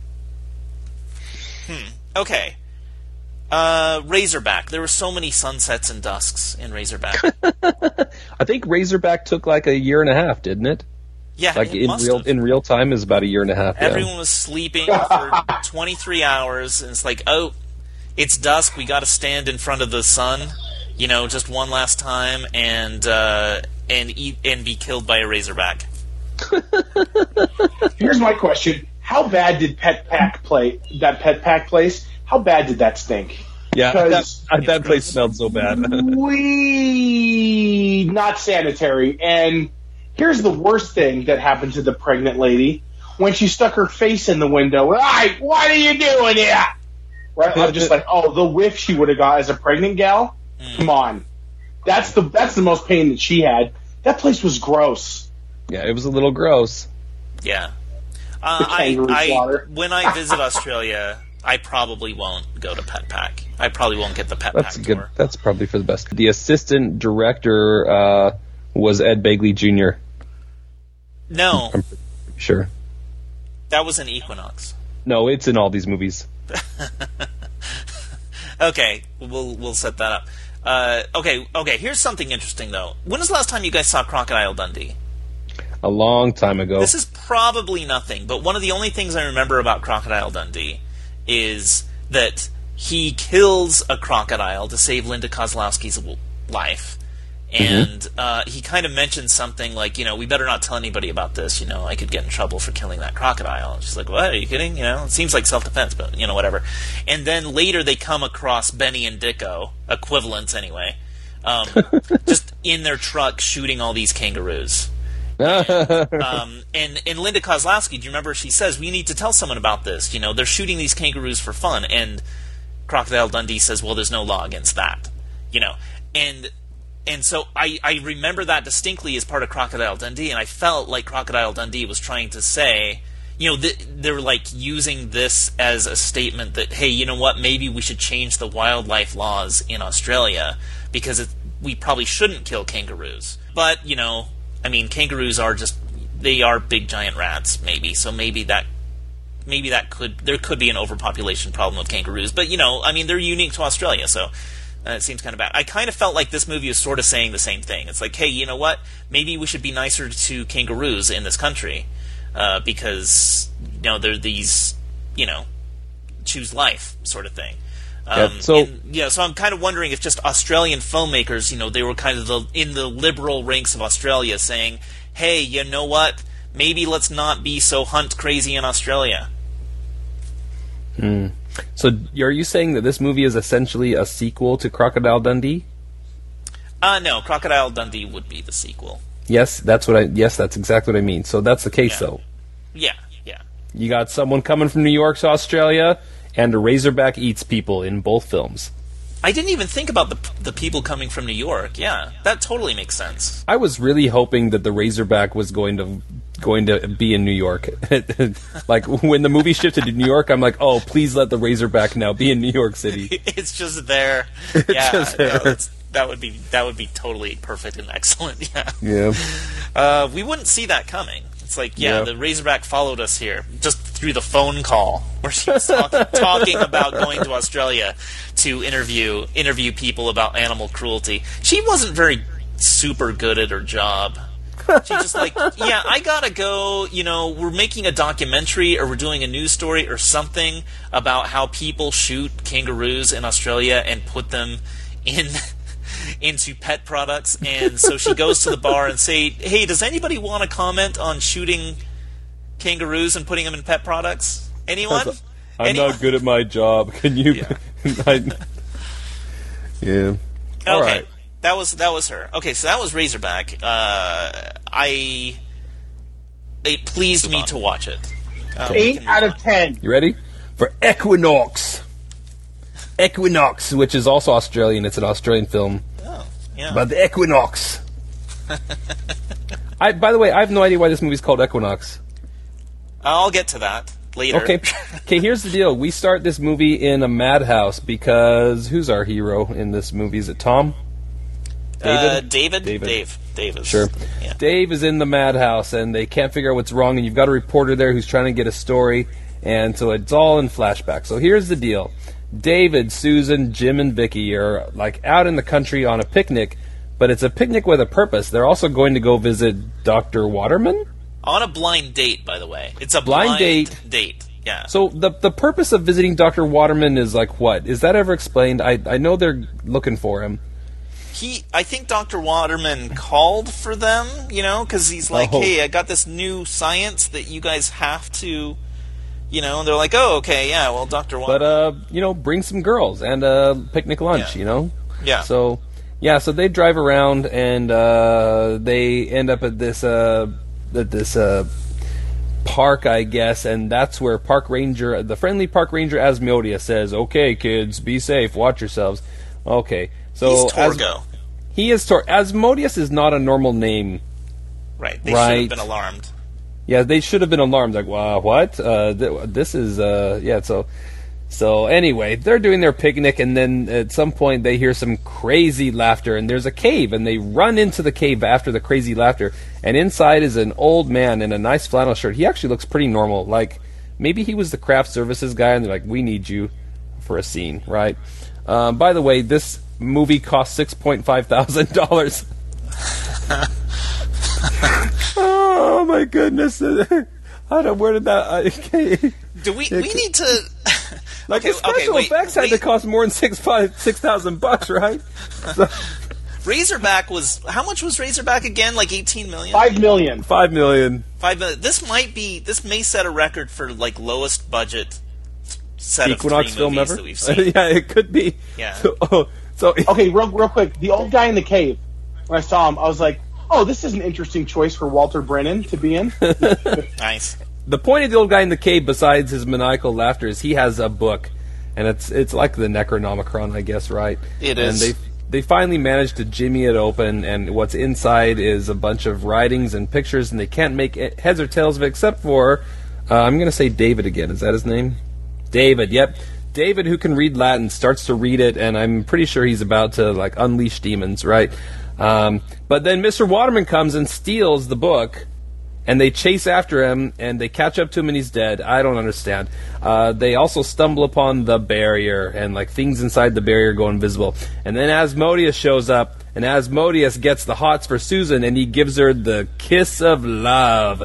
Hmm. Okay. Uh, Razorback. There were so many sunsets and dusks in Razorback. I think Razorback took like a year and a half, didn't it? Yeah, Like it in must real have. in real time is about a year and a half. Yeah. Everyone was sleeping for twenty-three hours, and it's like, oh, it's dusk. We got to stand in front of the sun, you know, just one last time, and uh, and eat and be killed by a Razorback. Here's my question: how bad did Pet Pack play that Pet Pack place? How bad did that stink? Yeah, that, Because that, that place smelled so bad. we not sanitary. And here's the worst thing that happened to the pregnant lady when she stuck her face in the window. Hey, what are you doing here? right? I'm just like, oh, the whiff she would have got as a pregnant gal. Mm. Come on, that's the that's the most pain that she had. That place was gross. Yeah, it was a little gross. Yeah. Uh, The I, kangaroo I slaughter. when I visit Australia, I probably won't go to Pet Pack. I probably won't get the Pet That's Pack good. tour. That's probably for the best. The assistant director uh, was Ed Begley Junior No, I'm pretty sure. that was an Equinox. No, it's in all these movies. Okay, we'll we'll set that up. Uh, okay, okay. Here's something interesting though. When was the last time you guys saw Crocodile Dundee? A long time ago. This is probably nothing, but one of the only things I remember about Crocodile Dundee is that he kills a crocodile to save Linda Kozlowski's life. And Mm-hmm. uh, he kind of mentions something like, you know, we better not tell anybody about this, you know, I could get in trouble for killing that crocodile. And she's like, what, are you kidding? You know, it seems like self-defense, but, you know, whatever. And then later they come across Benny and Dicko, equivalents anyway, um, just in their truck shooting all these kangaroos. um, and, and Linda Kozlowski, do you remember, she says, we need to tell someone about this. You know, they're shooting these kangaroos for fun. And Crocodile Dundee says, well, there's no law against that. You know, and... And so I, I remember that distinctly as part of Crocodile Dundee, and I felt like Crocodile Dundee was trying to say, you know, th- they're like using this as a statement that, hey, you know what, maybe we should change the wildlife laws in Australia because it, we probably shouldn't kill kangaroos. But, you know, I mean, kangaroos are just, they are big giant rats, maybe, so maybe that maybe that could, there could be an overpopulation problem with kangaroos. But, you know, I mean, they're unique to Australia, so... Uh, it seems kind of bad. I kind of felt like this movie was sort of saying the same thing. It's like, hey, you know what? Maybe we should be nicer to kangaroos in this country uh, because, you know, they're these, you know, choose life sort of thing. Um, Yeah, so- and, yeah, so I'm kind of wondering if just Australian filmmakers, you know, they were kind of the, in the liberal ranks of Australia saying, hey, you know what? Maybe let's not be so hunt crazy in Australia. Hmm. So, are you saying that this movie is essentially a sequel to Crocodile Dundee? Uh, no, Crocodile Dundee would be the sequel. Yes, that's what I. Yes, that's exactly what I mean. So that's the case, Yeah. though. Yeah, yeah. You got someone coming from New York to Australia, and a Razorback eats people in both films. I didn't even think about the the people coming from New York. Yeah, that totally makes sense. I was really hoping that the Razorback was going to going to be in New York. Like when the movie shifted to New York, I'm like, oh, please let the Razorback now be in New York City. It's just there. It's Yeah, just no, there. that's, that would be that would be totally perfect and excellent. Yeah, Yeah. uh, we wouldn't see that coming. It's like, yeah, Yeah. the Razorback followed us here just through the phone call where she was talk- talking about going to Australia to interview interview people about animal cruelty. She wasn't very super good at her job. She just like, yeah, I gotta go, you know, we're making a documentary or we're doing a news story or something about how people shoot kangaroos in Australia and put them in into pet products. And so she goes to the bar and say, hey, does anybody want to comment on shooting kangaroos and putting them in pet products? Anyone? I'm Anyone? not good at my job. Can you? Yeah. I, yeah. All Okay. right. That was that was her. Okay, so that was Razorback. Uh, I it pleased me to watch it. Uh, we Eight can move out on. of ten. You ready? For Equinox. Equinox, which is also Australian. It's an Australian film Oh, yeah. about the equinox. I, by the way, I have no idea why this movie's called Equinox. I'll get to that later. Okay, okay. Here's the deal: we start this movie in a madhouse because who's our hero in this movie? Is it Tom? Uh, David? David. Dave. Dave is. Sure. Yeah. Dave is in the madhouse, and they can't figure out what's wrong, and you've got a reporter there who's trying to get a story, and so it's all in flashback. So here's the deal. David, Susan, Jim, and Vicky are like out in the country on a picnic, but it's a picnic with a purpose. They're also going to go visit Doctor Waterman. On a blind date, by the way. It's a Blind blind, date. date. Yeah. So the the purpose of visiting Doctor Waterman is like what? Is that ever explained? I I know they're looking for him. He, I think Doctor Waterman called for them, you know, because he's like, Oh. hey, I got this new science that you guys have to, you know, and they're like, oh, okay, yeah, well, Doctor But Waterman. uh, you know, bring some girls and a picnic lunch. Yeah. You know. yeah. So, yeah, so they drive around and uh, they end up at this uh, at this uh, park, I guess, and that's where Park Ranger, the friendly Park Ranger Asmodeus says, "Okay, kids, be safe, watch yourselves." Okay, so He's Torgo. As, he is Tor. Asmodeus is not a normal name. Right, they right. should have been alarmed. Yeah, they should have been alarmed. Like, wow, what? Uh, th- this is, uh, yeah, so... So anyway, they're doing their picnic, and then at some point they hear some crazy laughter, and there's a cave, and they run into the cave after the crazy laughter, and inside is an old man in a nice flannel shirt. He actually looks pretty normal. Like, maybe he was the craft services guy, and they're like, we need you for a scene, right? Um, by the way, this movie cost six point five thousand dollars. Oh my goodness! I don't. Where did that? Okay. Do we? We need to. Like okay, the special okay, wait, effects had wait. to cost more than six five six thousand bucks, right? So, Razorback was how much was Razorback again? Like eighteen million. Five million. Five million. Five million. This might be. This may set a record for like lowest budget set Equinox of three film movies ever. that we've seen. Yeah, it could be. Yeah. So, oh, so Okay, real real quick. The old guy in the cave. When I saw him, I was like, "Oh, this is an interesting choice for Walter Brennan to be in." Nice. the point of the old guy in the cave, besides his maniacal laughter, is he has a book, and it's it's like the Necronomicon, I guess, right? It and is. they they finally managed to jimmy it open, and what's inside is a bunch of writings and pictures, and they can't make it- heads or tails of it, except for uh, I'm going to say David again. Is that his name? David. Yep. David, who can read Latin, starts to read it, and I'm pretty sure he's about to like unleash demons, right? Um, but then Mister Waterman comes and steals the book, and they chase after him, and they catch up to him, and he's dead. I don't understand. Uh, they also stumble upon the barrier, and like things inside the barrier go invisible. And then Asmodeus shows up, and Asmodeus gets the hots for Susan, and he gives her the kiss of love,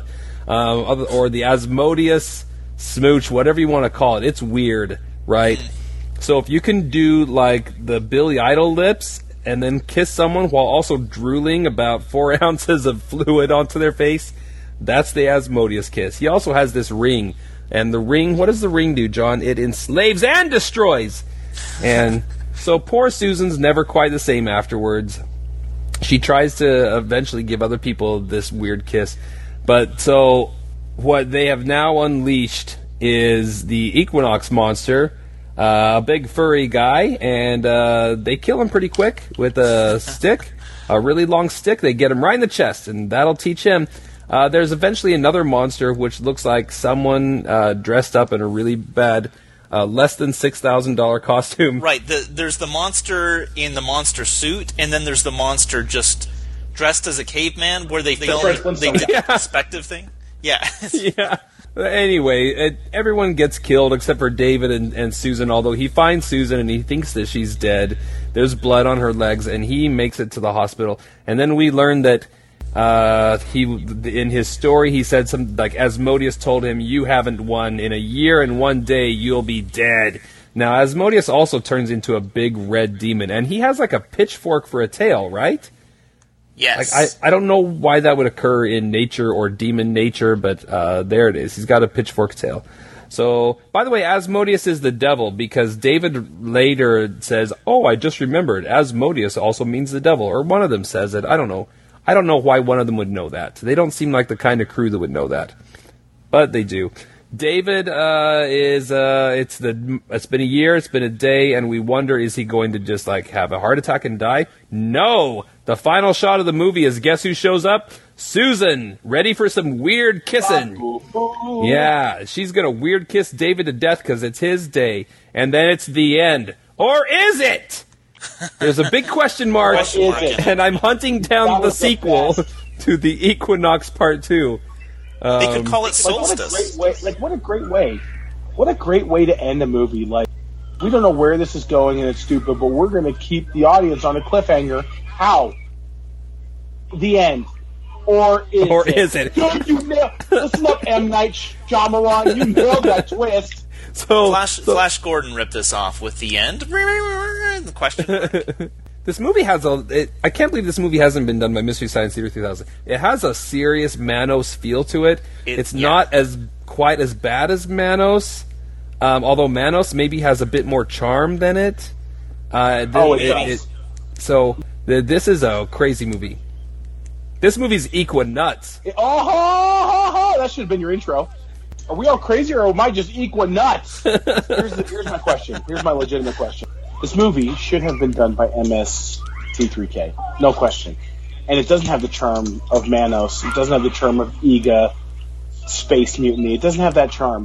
um, or the Asmodeus smooch, whatever you want to call it. It's weird, right? So if you can do like the Billy Idol lips and then kiss someone while also drooling about four ounces of fluid onto their face, that's the Asmodeus kiss. He also has this ring, and the ring, what does the ring do, John? It enslaves and destroys. And so poor Susan's never quite the same afterwards. She tries to eventually give other people this weird kiss. But so what they have now unleashed is the Equinox monster, uh, a big furry guy, and uh, they kill him pretty quick with a stick, a really long stick. They get him right in the chest, and that'll teach him. Uh, there's eventually another monster which looks like someone uh, dressed up in a really bad, uh, less than six thousand dollars costume. Right. The, there's the monster in the monster suit, and then there's the monster just dressed as a caveman, where they film Fred they Flintstone. did Yeah. the perspective thing. Yeah. Yeah. Anyway, it, everyone gets killed except for David and, and Susan, although he finds Susan and he thinks that she's dead. There's blood on her legs, and he makes it to the hospital. And then we learn that uh, he, in his story, he said something like, Asmodeus told him, "You haven't won. In a year and one day, you'll be dead." Now, Asmodeus also turns into a big red demon, and he has like a pitchfork for a tail, right? Yes. Like I, I don't know why that would occur in nature or demon nature, but uh, there it is. He's got a pitchfork tail. So, by the way, Asmodeus is the devil, because David later says, "Oh, I just remembered. Asmodeus also means the devil," or one of them says it. I don't know. I don't know why one of them would know that. They don't seem like the kind of crew that would know that, but they do. David uh, is. Uh, it's the. It's been a year. It's been a day, and we wonder: is he going to just like have a heart attack and die? No. The final shot of the movie is, guess who shows up? Susan, ready for some weird kissing. Yeah, she's gonna weird kiss David to death because it's his day, and then it's the end. Or is it? There's a big question mark, Question mark, yeah. and I'm hunting down That the was the sequel best. to the Equinox Part Two. they could call it Like, what a Solstice. great way! Like, what a great way! What a great way to end a movie! Like, we don't know where this is going, and it's stupid, but we're going to keep the audience on a cliffhanger. How? The end. Or is Or it? is it? Dude, you nailed. Listen up, M. Night Shyamalan. You nailed that twist. So, Flash, so Flash Gordon ripped this off with the end. The question mark. this movie has a. It, I can't believe this movie hasn't been done by Mystery Science Theater three thousand. It has a serious Manos feel to it. It- it's yeah. not as quite as bad as Manos, um, although Manos maybe has a bit more charm than it. Uh, th- Oh, it does. so th- this is a crazy movie. This movie's equa nuts. Oh, ho, ho, ho. That should have been your intro. Are we all crazy, or am I just equal nuts? here's, the, here's my question. Here's my legitimate question. This movie should have been done by M S T three K, no question. And it doesn't have the charm of Manos. It doesn't have the charm of Ega, Space Mutiny. It doesn't have that charm.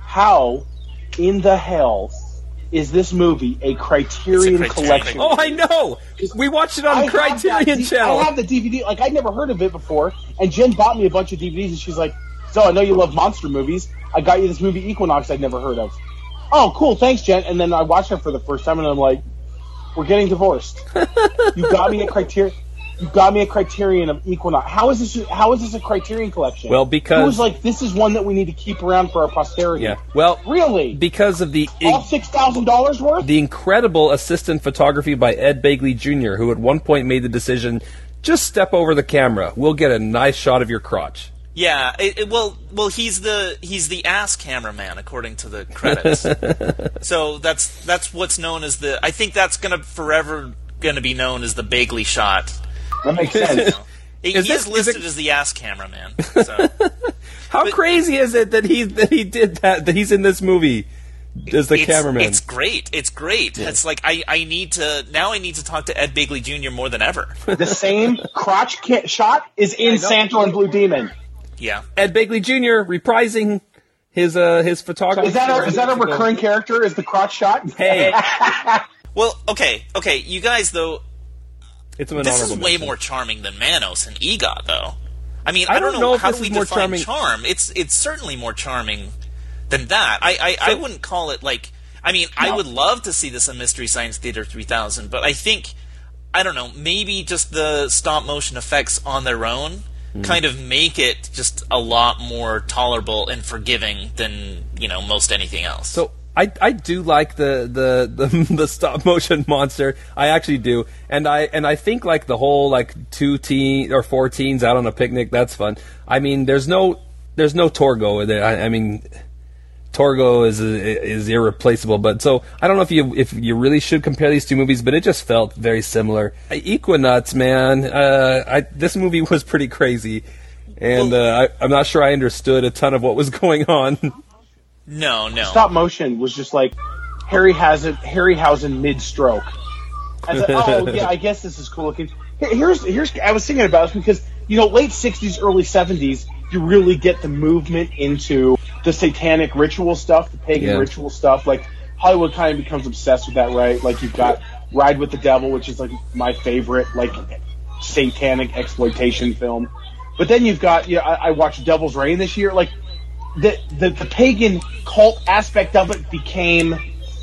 How in the hell is this movie a Criterion, Criterion collection? Oh, I know. We watched it on I Criterion have that, Channel. I have the D V D. Like, I'd never heard of it before. And Jen bought me a bunch of D V Ds, and she's like, so I know you love monster movies. I got you this movie Equinox I'd never heard of. Oh, cool. Thanks, Jen. And then I watched it for the first time, and I'm like, we're getting divorced. You got me a Criterion. You got me a Criterion of Equinox. How is this? How is this a Criterion collection? Well, because Who was like, this is one that we need to keep around for our posterity. Yeah. Well, really, because of the all six thousand dollars worth. the incredible assistant photography by Ed Begley Junior, who at one point made the decision, just step over the camera. We'll get a nice shot of your crotch. Yeah, it, it, well, well, he's the he's the ass cameraman according to the credits. So that's that's what's known as the. I think that's gonna forever gonna be known as the Begley shot. That makes sense. He, Is he this- is listed is it- as the ass cameraman. So. How But- crazy is it that he that he did that? That he's in this movie as the it's, cameraman. It's great. It's great. It's like I, I need to now. I need to talk to Ed Begley Junior more than ever. The same crotch ca- shot is in Santo and Blue Demon. Yeah. Ed Begley Junior reprising his uh his photography. Is that a is that a recurring character? Is the crotch shot? Hey, Well, okay, okay. You guys though, it's an this is honorable way mention. more charming than Manos and Egot though. I mean, I I, don't don't know, know if how this do we is more define charming- charm. It's it's certainly more charming than that. I I, I wouldn't call it like. I mean, I No. would love to see this on Mystery Science Theater three thousand, but I think I don't know. Maybe just the stop motion effects on their own Mm. kind of make it just a lot more tolerable and forgiving than you know most anything else. So I, I do like the, the, the, the stop motion monster. I actually do, and I and I think like the whole like two teen or four teens out on a picnic. That's fun. I mean, there's no there's no Torgo with it. I, I mean, Torgo is is irreplaceable. But so I don't know if you if you really should compare these two movies, but it just felt very similar. Equinox, man. Uh, I, this movie was pretty crazy, and uh, I, I'm not sure I understood a ton of what was going on. no, no. Stop motion was just like Harryhausen Harryhausen mid stroke. I said, oh yeah, I guess this is cool looking. Here- Here's here's I was thinking about this because you know late sixties, early seventies, you really get the movement into the satanic ritual stuff, the pagan Yeah. ritual stuff. Like Hollywood kind of becomes obsessed with that, right? Like you've got Ride with the Devil, which is like my favorite like satanic exploitation film. But then you've got you know I, I watched Devil's Reign this year. Like the the the pagan cult aspect of it became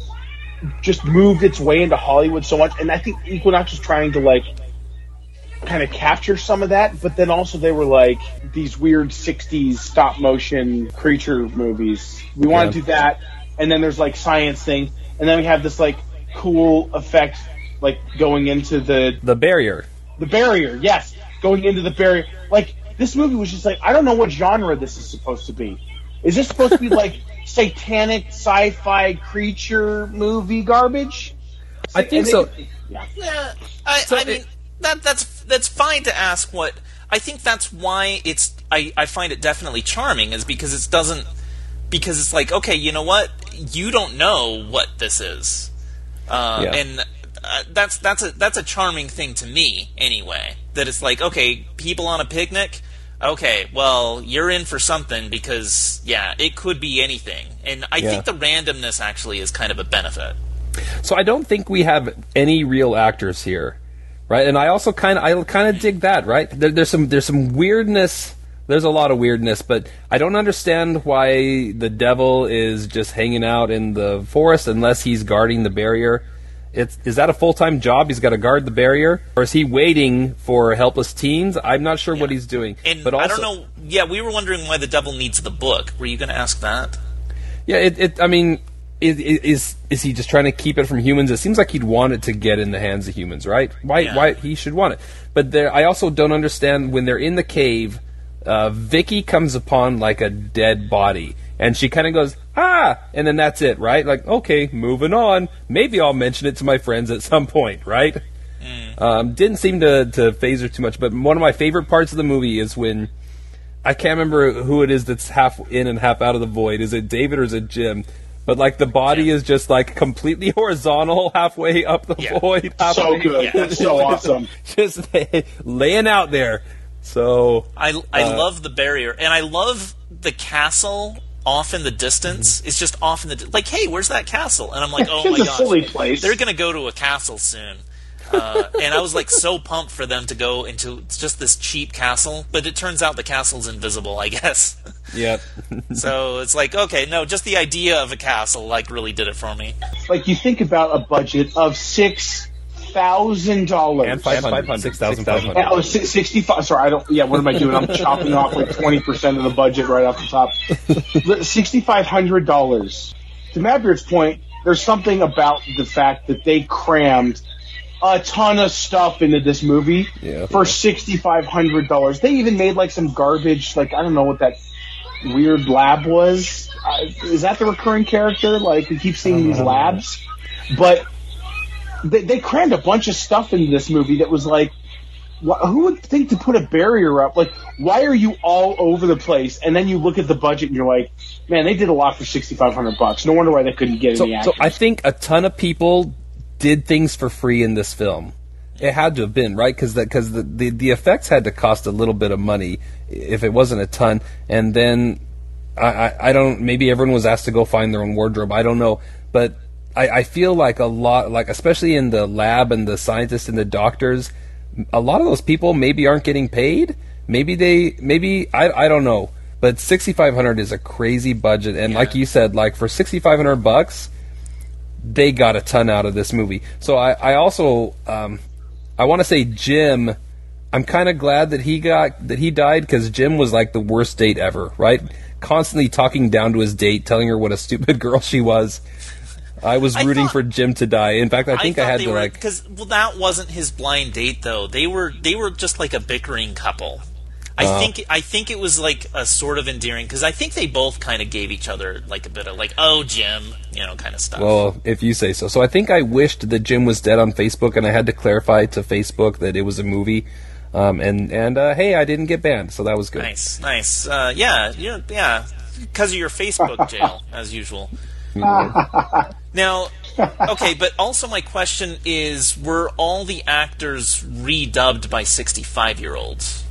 just moved its way into Hollywood so much, and I think Equinox was trying to like kind of capture some of that, but then also they were like these weird sixties stop motion creature movies. We want Yeah. to do that, and then there's like science thing, and then we have this like cool effect like going into the The barrier. the barrier. Yes, going into the barrier. Like this movie was just like I don't know what genre this is supposed to be. Is this supposed to be like satanic sci-fi creature movie garbage? I think And so. it- yeah. Yeah, I, So I mean it- that that's that's fine to ask what I think that's why it's I, I find it definitely charming is because it doesn't because it's like okay you know what you don't know what this is uh, Yeah. and uh, that's that's a that's a charming thing to me anyway that it's like okay people on a picnic okay well you're in for something because yeah it could be anything and I Yeah. think the randomness actually is kind of a benefit. So I don't think we have any real actors here, right? And I also kind of I kind of dig that, right? There, there's some there's some weirdness. There's a lot of weirdness, but I don't understand why the devil is just hanging out in the forest unless he's guarding the barrier. It's, is that a full-time job? He's got to guard the barrier, or is he waiting for helpless teens? I'm not sure what he's doing. And but also, I don't know. Yeah, we were wondering why the devil needs the book. Were you going to ask that? Yeah, it. it I mean, is, is is he just trying to keep it from humans? It seems like he'd want it to get in the hands of humans, right? Why? Yeah. Why he should want it? But there, I also don't understand when they're in the cave. Uh, Vicky comes upon like a dead body, and she kind of goes ah, and then that's it, right? Like, okay, moving on. Maybe I'll mention it to my friends at some point, right? Um, didn't seem to to phase her too much. But one of my favorite parts of the movie is when I can't remember who it is that's half in and half out of the void. Is it David or is it Jim? But like the body yeah. is just like completely horizontal, halfway up the yeah. void. Halfway. So good, yeah. That's so awesome. Just laying out there. So I I uh, love the barrier, and I love the castle off in the distance. Mm-hmm. It's just off in the di- like, hey, where's that castle? And I'm like, oh my gosh, gosh, silly place. They're gonna go to a castle soon. Uh, and I was like so pumped for them to go into just this cheap castle, but it turns out the castle's invisible, I guess. Yep. So it's like, okay, no, just the idea of a castle like really did it for me. Like you think about a budget of six thousand dollars and five hundred, six thousand five hundred. Oh, sixty-five. Sorry, I don't. Yeah, what am I doing? I'm chopping off like twenty percent of the budget right off the top. Sixty-five hundred dollars. To Maverick's point, there's something about the fact that they crammed a ton of stuff into this movie yeah. for sixty-five hundred dollars. They even made like some garbage, like I don't know what that weird lab was. Uh, is that the recurring character? Like we keep seeing these labs, but they, they crammed a bunch of stuff into this movie that was like, wh- who would think to put a barrier up? Like, why are you all over the place? And then you look at the budget and you're like, man, they did a lot for sixty-five hundred bucks. No wonder why they couldn't get so, any actors. So I think a ton of people did things for free in this film. It had to have been, right? Because because the, the, the effects had to cost a little bit of money, if it wasn't a ton. And then, I, I, I don't, maybe everyone was asked to go find their own wardrobe. I don't know. But I, I feel like a lot, like especially in the lab and the scientists and the doctors, a lot of those people maybe aren't getting paid. Maybe they, maybe, I, I don't know. But sixty-five hundred is a crazy budget. And yeah. like you said, like for sixty-five hundred bucks, they got a ton out of this movie. So I, I also um, I want to say Jim. I'm kind of glad that he got that he died because Jim was like the worst date ever, right? Constantly talking down to his date, telling her what a stupid girl she was. I was rooting I thought, for Jim to die. In fact, I think I, I had to were, like because well, that wasn't his blind date though. They were they were just like a bickering couple. I uh, think I think it was like a sort of endearing because I think they both kind of gave each other like a bit of like, oh Jim, you know, kind of stuff. Well, if you say so. So I think I wished that Jim was dead on Facebook, and I had to clarify to Facebook that it was a movie. Um, and and uh, hey, I didn't get banned, so that was good. Nice, nice. Uh, yeah, yeah, yeah. Because of your Facebook jail, as usual. Now, okay, but also my question is: were all the actors redubbed by sixty-five-year-olds?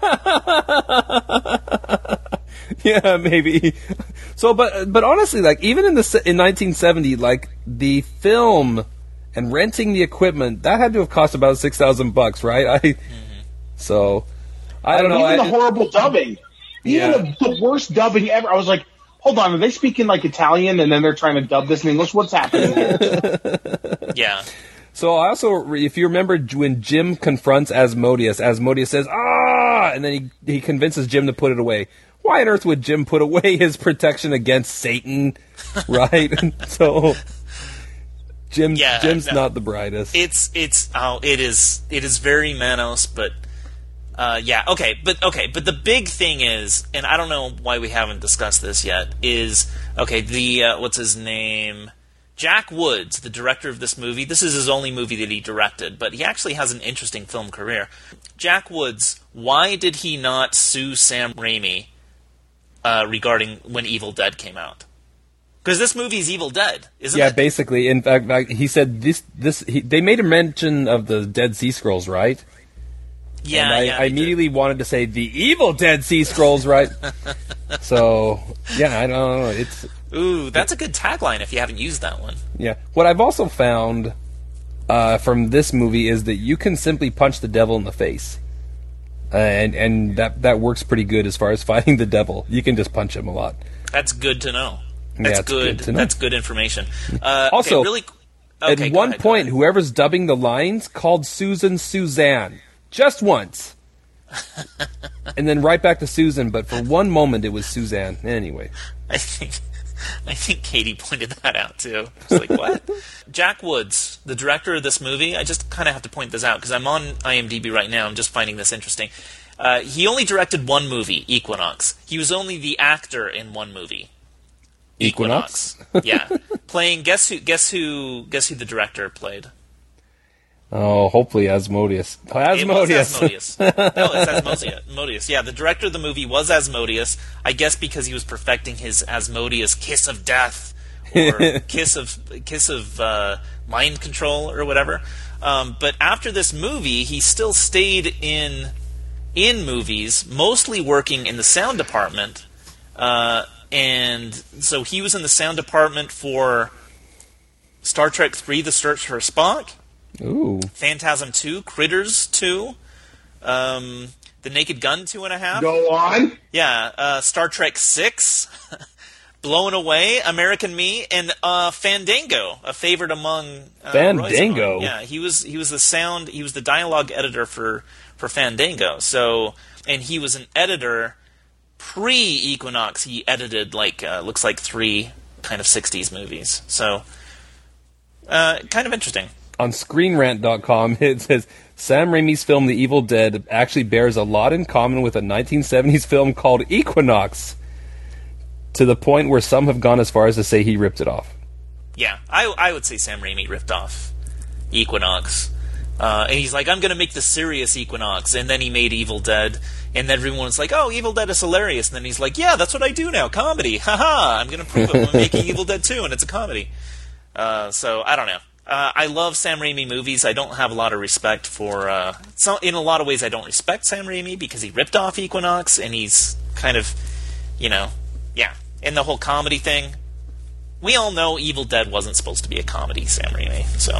Yeah, maybe. So, but but honestly, like even in the in nineteen seventy, like the film and renting the equipment that had to have cost about six thousand bucks, right? I mm-hmm. so I don't and know. Even I, the horrible dubbing, even yeah. the, the worst dubbing ever. I was like, hold on, are they speaking like Italian and then they're trying to dub this in English? What's happening here? Yeah. So I also, if you remember when Jim confronts Asmodeus, Asmodeus says, ah, and then he, he convinces Jim to put it away. Why on earth would Jim put away his protection against Satan, right? So Jim, yeah, Jim's no, not the brightest. It's, it's, oh, it is, it is very Manos, but, uh, yeah, okay, but, okay, but the big thing is, and I don't know why we haven't discussed this yet, is, okay, the, uh, what's his name? Jack Woods, the director of this movie, this is his only movie that he directed, but he actually has an interesting film career. Jack Woods, why did he not sue Sam Raimi uh, regarding when Evil Dead came out? Because this movie is Evil Dead, isn't yeah, it? Yeah, basically. In fact, he said this. This he, they made a mention of the Dead Sea Scrolls, right? Yeah, and I, yeah, I immediately did. wanted to say the Evil Dead Sea Scrolls, right? So yeah, I don't know. It's ooh, that's a good tagline if you haven't used that one. Yeah. What I've also found uh, from this movie is that you can simply punch the devil in the face, uh, and and that that works pretty good as far as fighting the devil. You can just punch him a lot. That's good to know. That's yeah, good. good to know. That's good information. Uh, also, okay, really, okay, at one ahead, point, whoever's dubbing the lines called Susan Suzanne just once, and then right back to Susan. But for one moment, it was Suzanne. Anyway, I think. I think Katie pointed that out, too. I was like, what? Jack Woods, the director of this movie, I just kind of have to point this out because I'm on IMDb right now. I'm just finding this interesting. Uh, he only directed one movie, Equinox. He was only the actor in one movie. Equinox? Equinox. Yeah. Playing, guess who, guess who, guess who the director played? Oh, hopefully Asmodeus. Oh, Asmodeus. It was Asmodeus. No, it's Asmodeus. Asmodeus. Yeah, the director of the movie was Asmodeus. I guess because he was perfecting his Asmodeus kiss of death, or kiss of kiss of uh, mind control, or whatever. Um, but after this movie, he still stayed in in movies, mostly working in the sound department. Uh, and so he was in the sound department for Star Trek three: The Search for Spock. Ooh. Phantasm two, Critters two, um, The Naked Gun two and a half. Go on. Yeah, uh, Star Trek six, Blown Away, American Me, and uh, Fandango, a favorite among uh, Fandango. Roy's. Yeah, he was he was the sound, he was the dialogue editor for for Fandango. So, and he was an editor pre-Equinox. He edited like uh, looks like three kind of sixties movies. So, uh, kind of interesting. On Screen Rant dot com, it says, Sam Raimi's film The Evil Dead actually bears a lot in common with a nineteen seventies film called Equinox, to the point where some have gone as far as to say he ripped it off. Yeah, I, I would say Sam Raimi ripped off Equinox. Uh, and he's like, I'm going to make the serious Equinox. And then he made Evil Dead. And then everyone's like, oh, Evil Dead is hilarious. And then he's like, yeah, that's what I do now, comedy. Haha, I'm going to prove it. I'm making Evil Dead two, and it's a comedy. Uh, so, I don't know. Uh, I love Sam Raimi movies. I don't have a lot of respect for... Uh, so in a lot of ways, I don't respect Sam Raimi because he ripped off Equinox, and he's kind of, you know, yeah. And the whole comedy thing. We all know Evil Dead wasn't supposed to be a comedy, Sam Raimi, so...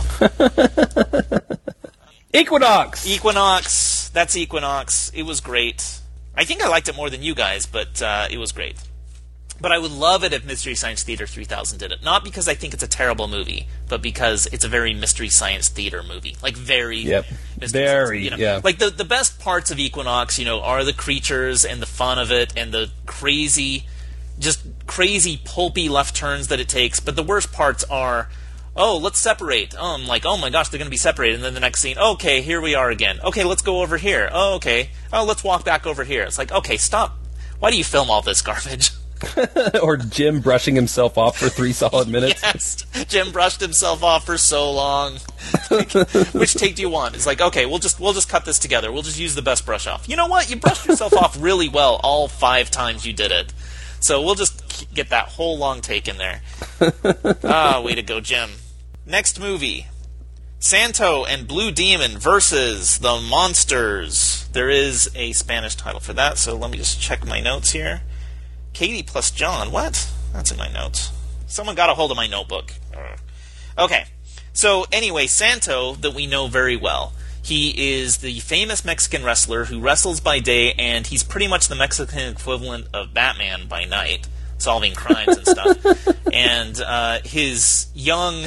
Equinox! Equinox. That's Equinox. It was great. I think I liked it more than you guys, but uh, it was great. But I would love it if Mystery Science Theater three thousand did it. Not because I think it's a terrible movie, but because it's a very Mystery Science Theater movie. Like, very... Yep. Mystery very, Science, you know, yeah. Like, the, the best parts of Equinox, you know, are the creatures and the fun of it and the crazy, just crazy, pulpy left turns that it takes. But the worst parts are, oh, let's separate. Oh, I'm like, oh my gosh, they're going to be separated. And then the next scene, okay, here we are again. Okay, let's go over here. Oh, okay. Oh, let's walk back over here. It's like, okay, stop. Why do you film all this garbage? Or Jim brushing himself off for three solid minutes. Yes, Jim brushed himself off for so long. Like, which take do you want? It's like, okay, we'll just we'll just cut this together. We'll just use the best brush off. You know what? You brushed yourself off really well all five times you did it. So we'll just get that whole long take in there. Ah, way to go, Jim. Next movie. Santo and Blue Demon versus the Monsters. There is a Spanish title for that, so let me just check my notes here. Katie plus John. What? That's in my notes. Someone got a hold of my notebook. Okay. So, anyway, Santo, that we know very well. He is the famous Mexican wrestler who wrestles by day, and he's pretty much the Mexican equivalent of Batman by night, solving crimes and stuff. And uh, his young...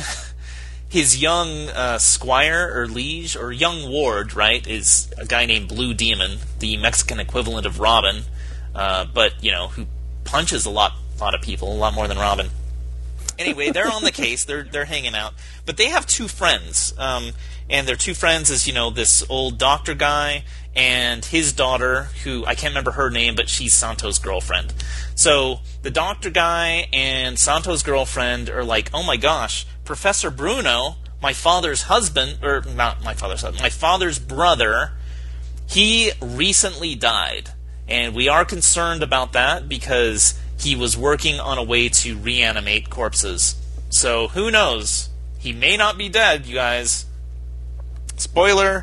His young uh, squire, or liege, or young ward, right, is a guy named Blue Demon, the Mexican equivalent of Robin, uh, but, you know, who punches a lot, lot of people, a lot more than Robin. Anyway, they're on the case, they're they're hanging out, but they have two friends, um, and their two friends is, you know, this old doctor guy and his daughter, who, I can't remember her name, but she's Santo's girlfriend. So, the doctor guy and Santo's girlfriend are like, oh my gosh, Professor Bruno, my father's husband, or not my father's husband, my father's brother, he recently died. And we are concerned about that because he was working on a way to reanimate corpses. So who knows? He may not be dead, you guys. Spoiler,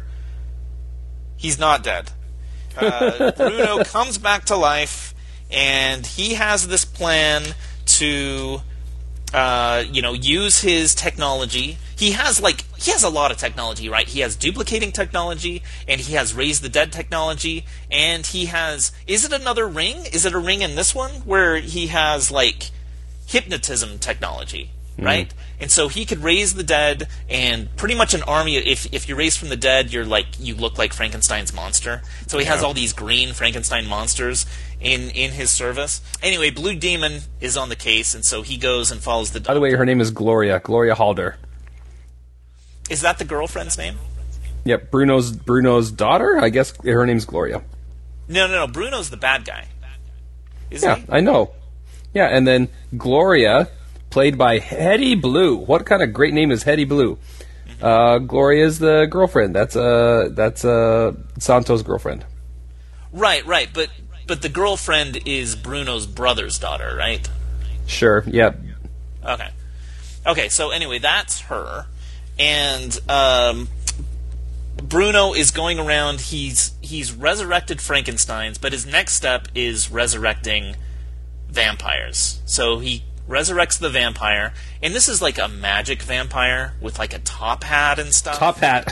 he's not dead. Uh, Bruno comes back to life, and he has this plan to... Uh, you know, use his technology. He has, like, he has a lot of technology, right? He has duplicating technology, and he has raise the dead technology, and he has, is it another ring? Is it a ring in this one? Where he has, like, hypnotism technology, right? Mm. And so he could raise the dead, and pretty much an army, if if you're raised from the dead, you're like, you look like Frankenstein's monster. So he yeah. has all these green Frankenstein monsters in, in his service. Anyway, Blue Demon is on the case, and so he goes and follows the doctor. By the way, her name is Gloria, Gloria Halder. Is that the girlfriend's name? Yep, Bruno's Bruno's daughter? I guess her name's Gloria. No, no, no, Bruno's the bad guy. Isn't yeah, he? I know. Yeah, and then Gloria... played by Hetty Blue. What kind of great name is Hetty Blue? uh, Gloria's the girlfriend. That's uh, that's uh, Santo's girlfriend. Right, right, but but the girlfriend is Bruno's brother's daughter, right? Sure. Yep. Okay. Okay. So anyway, that's her, and um, Bruno is going around. He's he's resurrected Frankensteins, but his next step is resurrecting vampires. So he resurrects the vampire, and this is like a magic vampire with like a top hat and stuff. Top hat.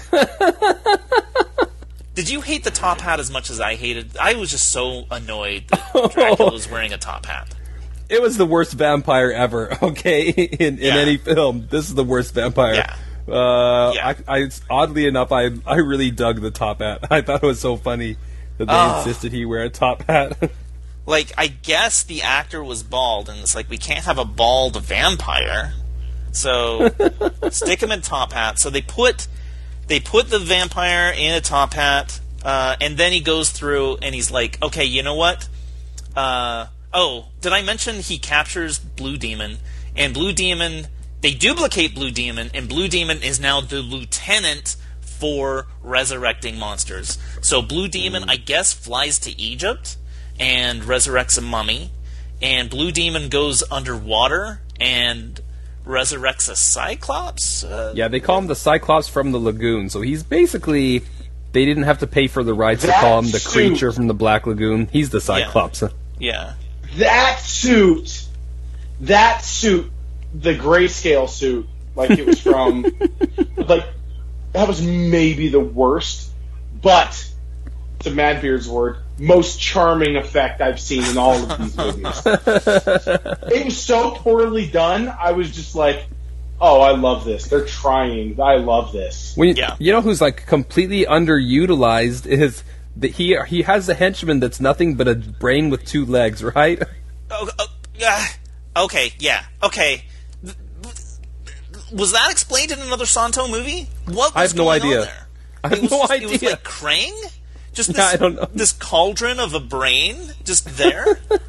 Did you hate the top hat as much as I hated? I was just so annoyed that Dracula was wearing a top hat. It was the worst vampire ever, okay, in, in Yeah. any film. This is the worst vampire. Yeah. Uh, Yeah. I, I, oddly enough, I, I really dug the top hat. I thought it was so funny that they Oh. insisted he wear a top hat. Like, I guess the actor was bald, and it's like, we can't have a bald vampire. So, stick him in top hat. So they put they put the vampire in a top hat, uh, and then he goes through, and he's like, okay, you know what? Uh, oh, did I mention he captures Blue Demon? And Blue Demon, they duplicate Blue Demon, and Blue Demon is now the lieutenant for resurrecting monsters. So Blue Demon, I guess, flies to Egypt and resurrects a mummy, and Blue Demon goes underwater and resurrects a Cyclops? Uh, Yeah, they call him the Cyclops from the Lagoon, so he's basically... They didn't have to pay for the rights to That call him the suit. creature from the Black Lagoon. He's the Cyclops. yeah. That suit, that suit, the grayscale suit, like it was from, like, that was maybe the worst, but, to Madbeard's word, most charming effect I've seen in all of these movies. It was so poorly done, I was just like, oh, I love this. They're trying. I love this. When you, Yeah. you know who's like completely underutilized is that he he has a henchman that's nothing but a brain with two legs, right? Oh, oh, uh, okay, yeah, okay. Was that explained in another Santo movie? What was I have no going on idea. there? I have it was no just, idea. It was like Krang? Just this, Yeah, I don't know. this cauldron of a brain just there?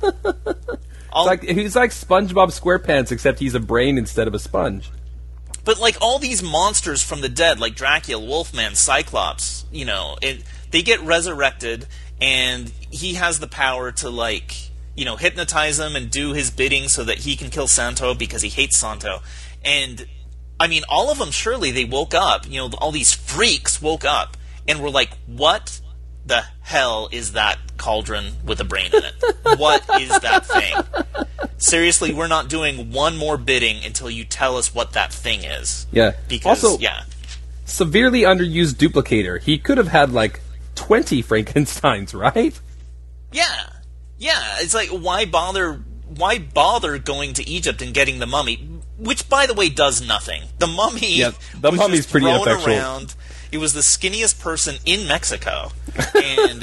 All, It's like he's like SpongeBob SquarePants, except he's a brain instead of a sponge. but like all these monsters from the dead, like Dracula, Wolfman, Cyclops, you know, it, they get resurrected, and he has the power to like, you know, hypnotize them and do his bidding so that he can kill Santo because he hates Santo. And I mean, all of them, surely they woke up, you know, all these freaks woke up and were like, what the hell is that cauldron with a brain in it? What is that thing? Seriously, we're not doing one more bidding until you tell us what that thing is. Yeah. Because, also, yeah. severely underused duplicator. He could have had like twenty Frankensteins, right? Yeah. Yeah, it's like, why bother why bother going to Egypt and getting the mummy? Which, by the way, does nothing. The mummy Yeah, the was mummy's just pretty thrown ineffectual. around. It was the skinniest person in Mexico. And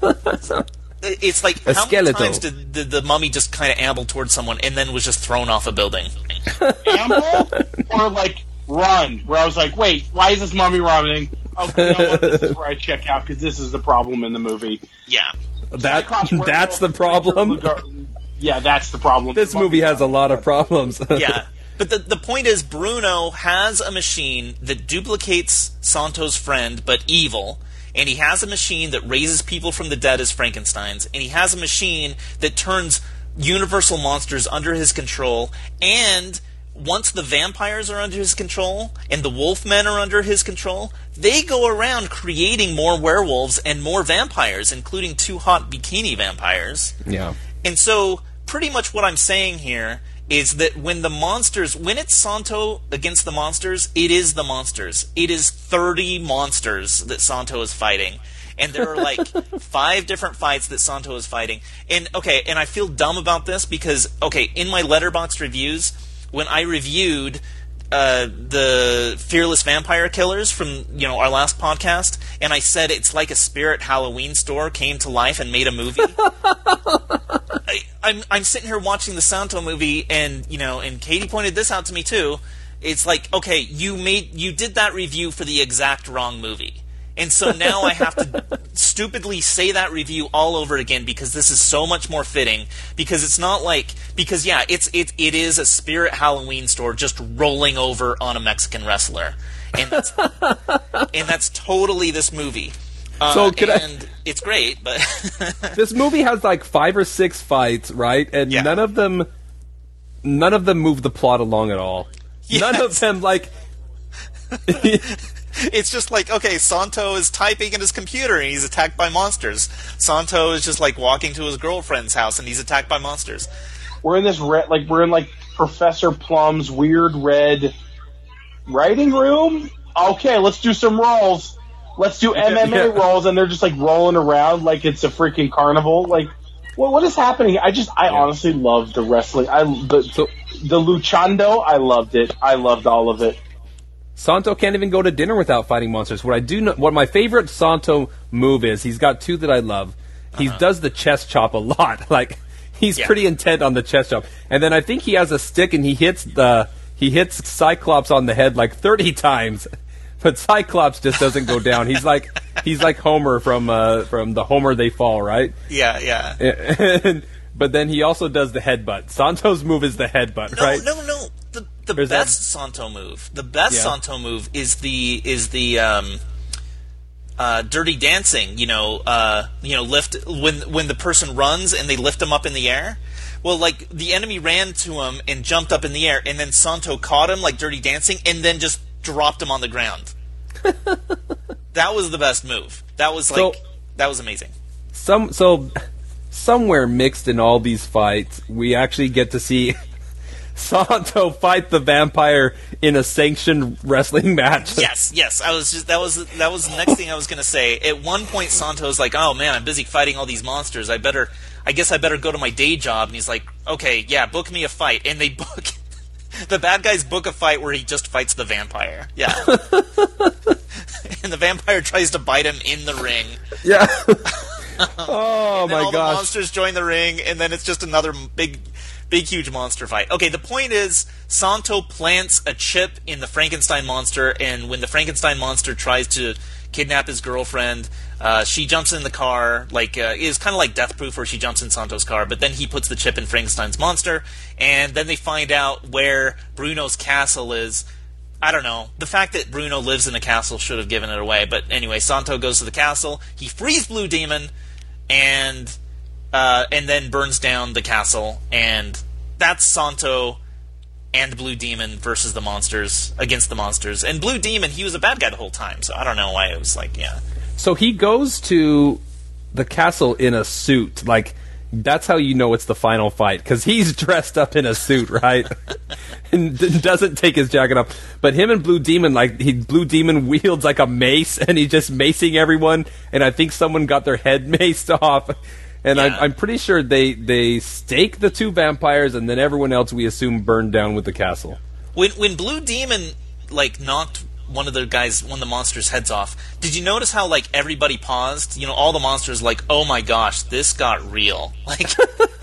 it's like, A how skeleton. many times did the, the mummy just kind of amble towards someone and then was just thrown off a building? Amble or like run, where I was like, wait, why is this mummy running? Okay, you know what? This is where I check out because this is the problem in the movie. Yeah. That Cyclops werewolf, that's the problem. Lugar- Yeah, that's the problem. This movie has a lot of problems. Yeah. But the, the point is, Bruno has a machine that duplicates Santo's friend, but evil, and he has a machine that raises people from the dead as Frankensteins, and he has a machine that turns universal monsters under his control, and once the vampires are under his control, and the wolfmen are under his control, they go around creating more werewolves and more vampires, including two hot bikini vampires. Yeah. And so, pretty much what I'm saying here is that when the monsters, when it's Santo against the monsters, it is the monsters. It is thirty monsters that Santo is fighting. And there are like five different fights that Santo is fighting. And okay, and I feel dumb about this because, okay, in my Letterboxd reviews, when I reviewed uh, the Fearless Vampire Killers from, you know, our last podcast, and I said it's like a spirit Halloween store came to life and made a movie. I, I'm I'm sitting here watching the Santo movie, and you know, and Katie pointed this out to me too. It's like, okay, you made you did that review for the exact wrong movie, and so now I have to stupidly say that review all over again because this is so much more fitting. Because it's not like because yeah, it's it it is a Spirit Halloween store just rolling over on a Mexican wrestler, and that's, and that's totally this movie. Uh, So could and I- it's great, but This movie has like five or six fights, right? And Yeah. none of them, none of them move the plot along at all. None of Yes. them like. it's just like, okay, Santo is typing in his computer and he's attacked by monsters. Santo is just like walking to his girlfriend's house and he's attacked by monsters. We're in this red, like we're in like Professor Plum's weird red writing room. Okay, let's do some rolls. Let's do M M A Yeah. rolls, and they're just like rolling around like it's a freaking carnival. Like, what what is happening? I just, I honestly love the wrestling. I the So- the luchando. I loved it. I loved all of it. Santo can't even go to dinner without fighting monsters. What I do know, what my favorite Santo move is, he's got two that I love. He Uh-huh. does the chest chop a lot. Like he's Yeah. pretty intent on the chest chop. And then I think he has a stick and he hits the he hits Cyclops on the head like thirty times. But Cyclops just doesn't go down. He's like he's like Homer from uh, from the Homer They Fall, right? Yeah, yeah. And, but then he also does the headbutt. Santo's move is the headbutt, No, right? no, no. The the There's best that- Santo move, the best Yeah. Santo move is the is the um, uh, Dirty Dancing. You know, uh, you know, lift when when the person runs and they lift him up in the air. Well, like the enemy ran to him and jumped up in the air, and then Santo caught him like Dirty Dancing, and then just dropped him on the ground. That was the best move. That was like So- that was amazing. Some so somewhere mixed in all these fights, we actually get to see Santo fight the vampire in a sanctioned wrestling match. Yes, yes. I was just that was that was the next thing I was going to say. At one point, Santo's like, "Oh man, I'm busy fighting all these monsters. I better, I guess I better go to my day job." And he's like, "Okay, yeah, book me a fight." And they book the bad guys book a fight where he just fights the vampire. Yeah, and the vampire tries to bite him in the ring. Yeah. Oh And then my all the gosh. monsters join the ring, and then it's just another big, big, huge monster fight. Okay, the point is, Santo plants a chip in the Frankenstein monster, and when the Frankenstein monster tries to kidnap his girlfriend, uh, she jumps in the car, like, uh, it's kind of like Death Proof, where she jumps in Santo's car, but then he puts the chip in Frankenstein's monster, and then they find out where Bruno's castle is. I don't know. The fact that Bruno lives in a castle should have given it away, but anyway, Santo goes to the castle, he frees Blue Demon, and uh, and then burns down the castle, and that's Santo and Blue Demon versus the monsters, against the monsters. And Blue Demon, he was a bad guy the whole time, so I don't know why it was like, yeah. So he goes to the castle in a suit. Like, that's how you know it's the final fight, because he's dressed up in a suit, right? And d- doesn't take his jacket off. But him and Blue Demon, like, he, Blue Demon wields like a mace, and he's just macing everyone, and I think someone got their head maced off. And Yeah. I'm, I'm pretty sure they, they stake the two vampires, and then everyone else, we assume, burned down with the castle. When when Blue Demon, like, knocked one of the guys, one of the monsters' heads off, did you notice how, like, everybody paused? You know, all the monsters, like, oh my gosh, this got real. Like,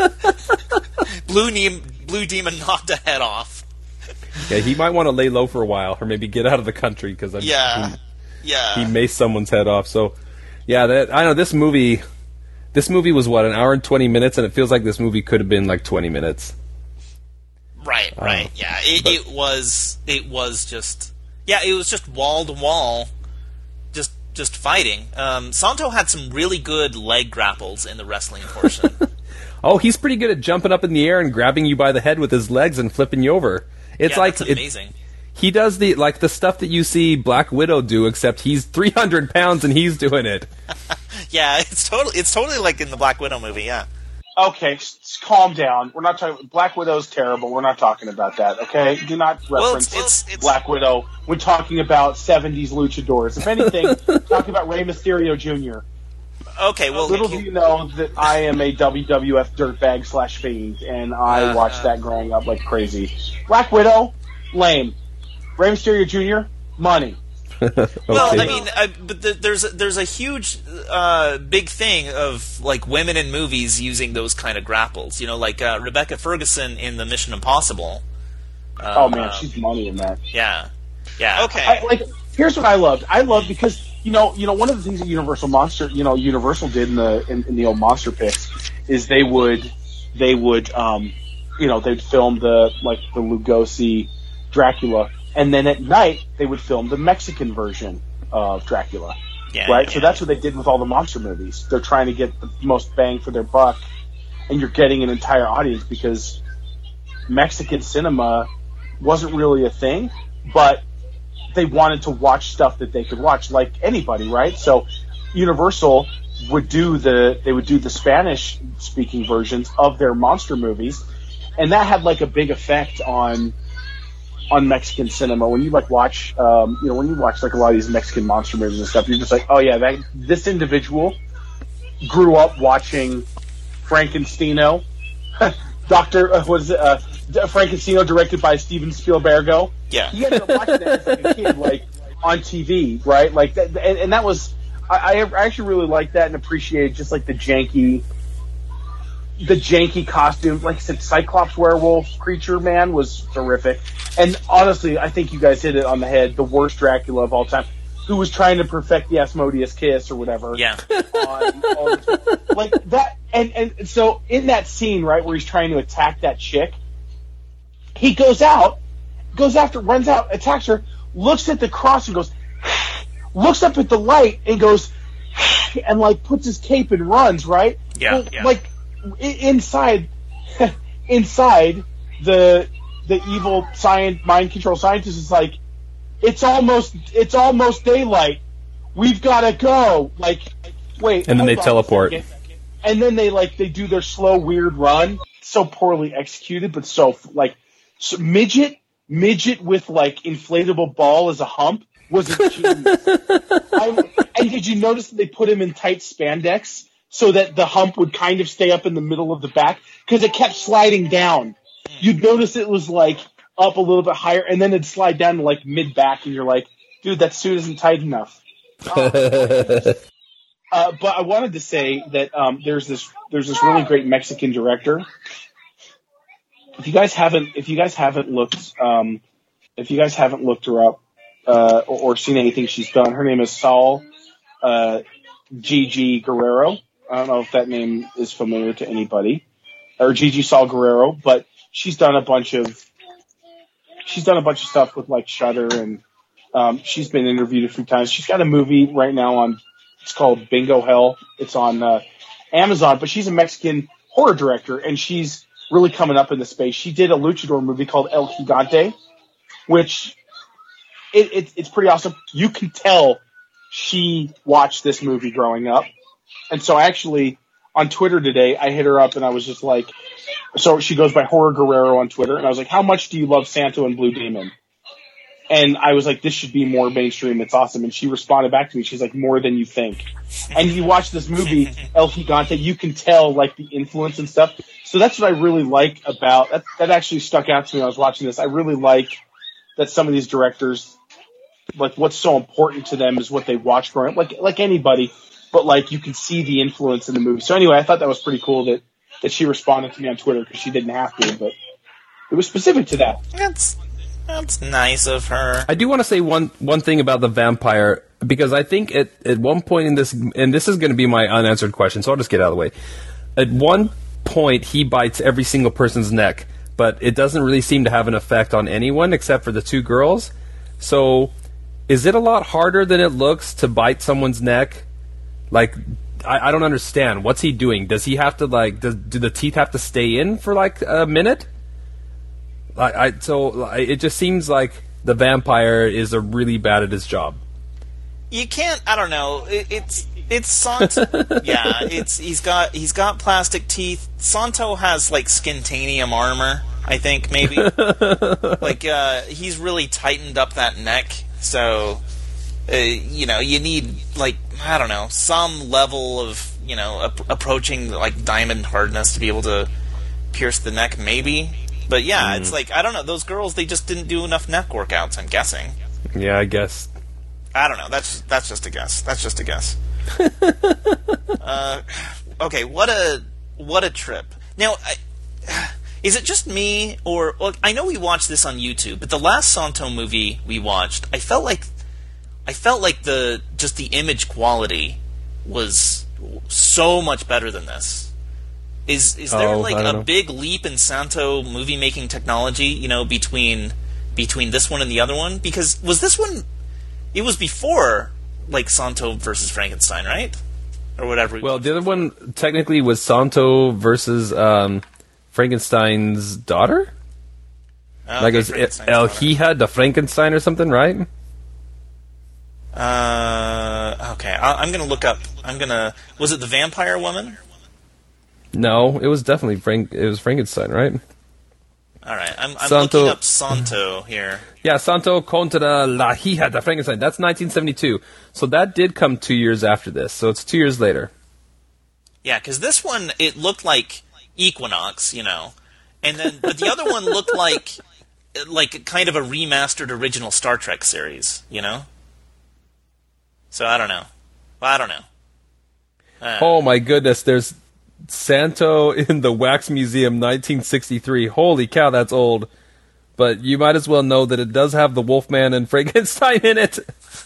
Blue, ne- Blue Demon knocked a head off. Yeah, he might want to lay low for a while, or maybe get out of the country, because Yeah. Yeah. he maced someone's head off. So, yeah, that I know this movie. This movie was what, an hour and twenty minutes, and it feels like this movie could have been like twenty minutes. Right, right, yeah. It, but- it was, it was just, yeah, it was just wall to wall, just, just fighting. Um, Santo had some really good leg grapples in the wrestling portion. Oh, he's pretty good at jumping up in the air and grabbing you by the head with his legs and flipping you over. It's yeah, like that's it- amazing. he does the like the stuff that you see Black Widow do, except he's three hundred pounds and he's doing it. Yeah, it's totally, it's totally like in the Black Widow movie. Yeah. Okay, s- s- calm down. We're not talking. Black Widow's terrible. We're not talking about that. Okay, do not Well, reference it's, it's, it's Black Widow when talking about seventies luchadors. If anything, talk about Rey Mysterio Junior okay. Well, Little do you know that I am a W W F dirtbag slash fiend, and I Uh-huh. watched that growing up like crazy. Black Widow, lame. Rey Mysterio Junior, money. Well, Okay. I mean, I, but the, there's a, there's a huge, uh, big thing of like women in movies using those kind of grapples. You know, like uh, Rebecca Ferguson in the Mission Impossible. Oh man, Uh, she's money in that. Yeah, yeah. Okay. I, like, here's what I loved. I loved because you know, you know, one of the things that Universal Monster, you know, Universal did in the in, in the old Monster Picks is they would they would um, you know, they'd film the like the Lugosi Dracula, and then at night they would film the Mexican version of Dracula. Yeah, right? yeah. So that's what they did with all the monster movies. They're trying to get the most bang for their buck, and you're getting an entire audience because Mexican cinema wasn't really a thing, but they wanted to watch stuff that they could watch like anybody, right? So Universal would do the they would do the Spanish speaking versions of their monster movies, and that had like a big effect on on Mexican cinema. When you like watch, um, you know, when you watch like a lot of these Mexican monster movies and stuff, you're just like, oh yeah, that this individual grew up watching Frankensteino, Doctor, uh, what is it, uh, Frankensteino, directed by Steven Spielberg. Yeah, he ended up watching that as like a kid, like on T V, right? Like that, and, and that was, I, I actually really liked that and appreciated just like the janky. The janky costume, like I said, Cyclops werewolf creature man was terrific. And honestly, I think you guys hit it on the head. The worst Dracula of all time, who was trying to perfect the Asmodeus kiss or whatever. Yeah. On, on, like that, and and so in that scene, right, where he's trying to attack that chick, he goes out, goes after, runs out, attacks her, looks at the cross and goes, looks up at the light and goes, and like puts his cape and runs, right? Yeah. Well, yeah. Like. Inside, inside the the evil science mind control scientist is like, it's almost it's almost daylight. We've got to go. Like, wait. And then they hold on a teleport. second. And then they like they do their slow weird run. So poorly executed, but so like so midget midget with like inflatable ball as a hump was a genius. I, and did you notice that they put him in tight spandex? So that the hump would kind of stay up in the middle of the back, because it kept sliding down. You'd notice it was like up a little bit higher, and then it'd slide down to like mid back, and you're like, dude, that suit isn't tight enough. Uh, uh, but I wanted to say that um, there's this there's this really great Mexican director. If you guys haven't if you guys haven't looked um, if you guys haven't looked her up uh, or, or seen anything she's done, her name is Saul uh, Gigi Guerrero. I don't know if that name is familiar to anybody, or Gigi Saul Guerrero, but she's done a bunch of she's done a bunch of stuff with like Shudder, and um, she's been interviewed a few times. She's got a movie right now on it's called Bingo Hell. It's on uh, Amazon, but she's a Mexican horror director, and she's really coming up in the space. She did a luchador movie called El Gigante, which it, it, it's pretty awesome. You can tell she watched this movie growing up. And so actually, on Twitter today, I hit her up and I was just like, so she goes by Horror Guerrero on Twitter, and I was like, how much do you love Santo and Blue Demon? And I was like, this should be more mainstream, it's awesome. And she responded back to me, she's like, more than you think. And you watch this movie, El Gigante, you can tell like the influence and stuff. So that's what I really like about, that, that actually stuck out to me when I was watching this. I really like that some of these directors, like what's so important to them is what they watch growing up, like, like anybody. But like you can see the influence in the movie. So anyway, I thought that was pretty cool that, that she responded to me on Twitter, because she didn't have to, but it was specific to that. That's that's nice of her. I do want to say one one thing about the vampire, because I think at at one point in this, and this is going to be my unanswered question, so I'll just get out of the way. At one point, he bites every single person's neck, but it doesn't really seem to have an effect on anyone except for the two girls. So, is it a lot harder than it looks to bite someone's neck? Like, I, I don't understand. What's he doing? Does he have to, like, does, do the teeth have to stay in for, like, a minute? I, I So, it just seems like the vampire is a really bad at his job. You can't, I don't know, it, it's, it's Santo, yeah, it's, he's got, he's got plastic teeth. Santo has, like, Skintanium armor, I think, maybe. Like, uh, he's really tightened up that neck, so... Uh, you know, you need, like, I don't know, some level of, you know, ap- approaching, like, diamond hardness to be able to pierce the neck, maybe. But, yeah, mm. It's like, I don't know, those girls, they just didn't do enough neck workouts, I'm guessing. Yeah, I guess. I don't know, that's that's just a guess. That's just a guess. uh, okay, what a, what a trip. Now, I, is it just me, or, well, I know we watched this on YouTube, but the last Santo movie we watched, I felt like I felt like the just the image quality was so much better than this. Is is there Oh, like I don't a know. big leap in Santo movie making technology? You know, between between this one and the other one? Because was this one? It was before like Santo versus Frankenstein, right? Or whatever. Well, the other one technically was Santo versus um, Frankenstein's daughter. Oh, like okay, it was Frankenstein's El daughter. Hija de Frankenstein or something, right? Uh, okay, I, I'm gonna look up. I'm gonna. Was it the Vampire Woman? No, it was definitely Frank. It was Frankenstein, right? All right, I'm, I'm Santo- looking up Santo here. Yeah, Santo contra la Hija de Frankenstein. That's nineteen seventy-two. So that did come two years after this. So it's two years later. Yeah, because this one it looked like Equinox, you know, and then but the other one looked like like kind of a remastered original Star Trek series, you know. So I don't know. Well, I don't know. Uh, Oh my goodness, there's Santo in the Wax Museum nineteen sixty-three. Holy cow, that's old. But you might as well know that it does have the Wolfman and Frankenstein in it.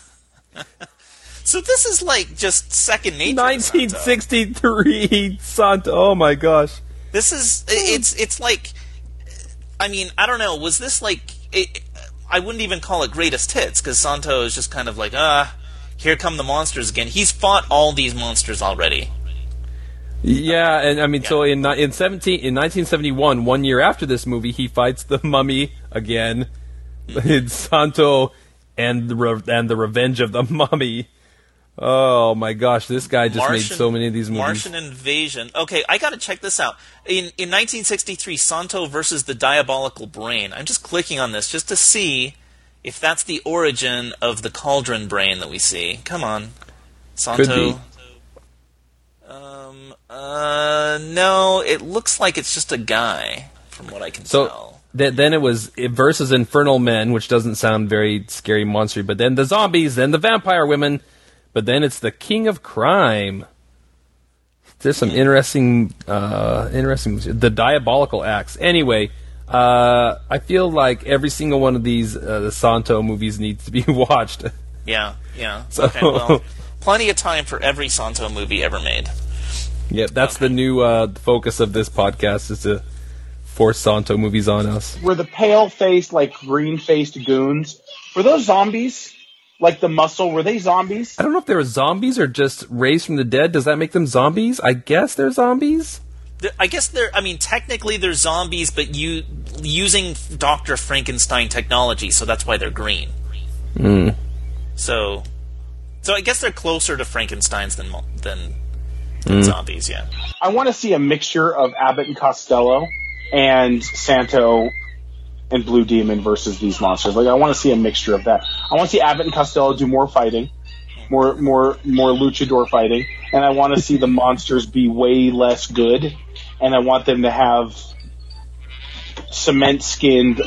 So this is like just second nature. to nineteen Santo. sixty-three Santo. Oh my gosh. This is it's it's like, I mean, I don't know. Was this like? It, I wouldn't even call it greatest hits because Santo is just kind of like, ah, here come the monsters again. He's fought all these monsters already. Yeah, and I mean, so in ni- in seventeen in nineteen seventy-one, one year after this movie, he fights the Mummy again. It's Santo and the Re- and the Revenge of the Mummy. Oh my gosh, this guy just made so many of these movies. Martian Invasion. Okay, I gotta check this out. In in nineteen sixty-three, Santo versus the Diabolical Brain. I'm just clicking on this just to see if that's the origin of the Cauldron Brain that we see. Come on, Santo. Could be. Um. Uh. No, it looks like it's just a guy, from what I can So tell. th- then it was it versus Infernal Men, which doesn't sound very scary monster. But then the zombies, then the vampire women, but then it's the King of Crime. There's some interesting, uh, interesting. The Diabolical Axe. Anyway, uh, I feel like every single one of these uh, the Santo movies needs to be watched. Yeah. Yeah. So- Okay. Well, plenty of time for every Santo movie ever made. Yeah, that's the new uh, focus of this podcast is to force Santo movies on us. Were the pale-faced, like green-faced goons? Were those zombies? Like the muscle? Were they zombies? I don't know if they were zombies or just raised from the dead. Does that make them zombies? I guess they're zombies. They're- I guess they're. I mean, technically they're zombies, but you using Doctor Frankenstein technology, so that's why they're green. Mm. So, so I guess they're closer to Frankenstein's than mo- than, than zombies. Yeah. I want to see a mixture of Abbott and Costello and Santo and Blue Demon versus these monsters. Like, I want to see a mixture of that. I want to see Abbott and Costello do more fighting, more more more luchador fighting, and I want to see the monsters be way less good, and I want them to have cement-skinned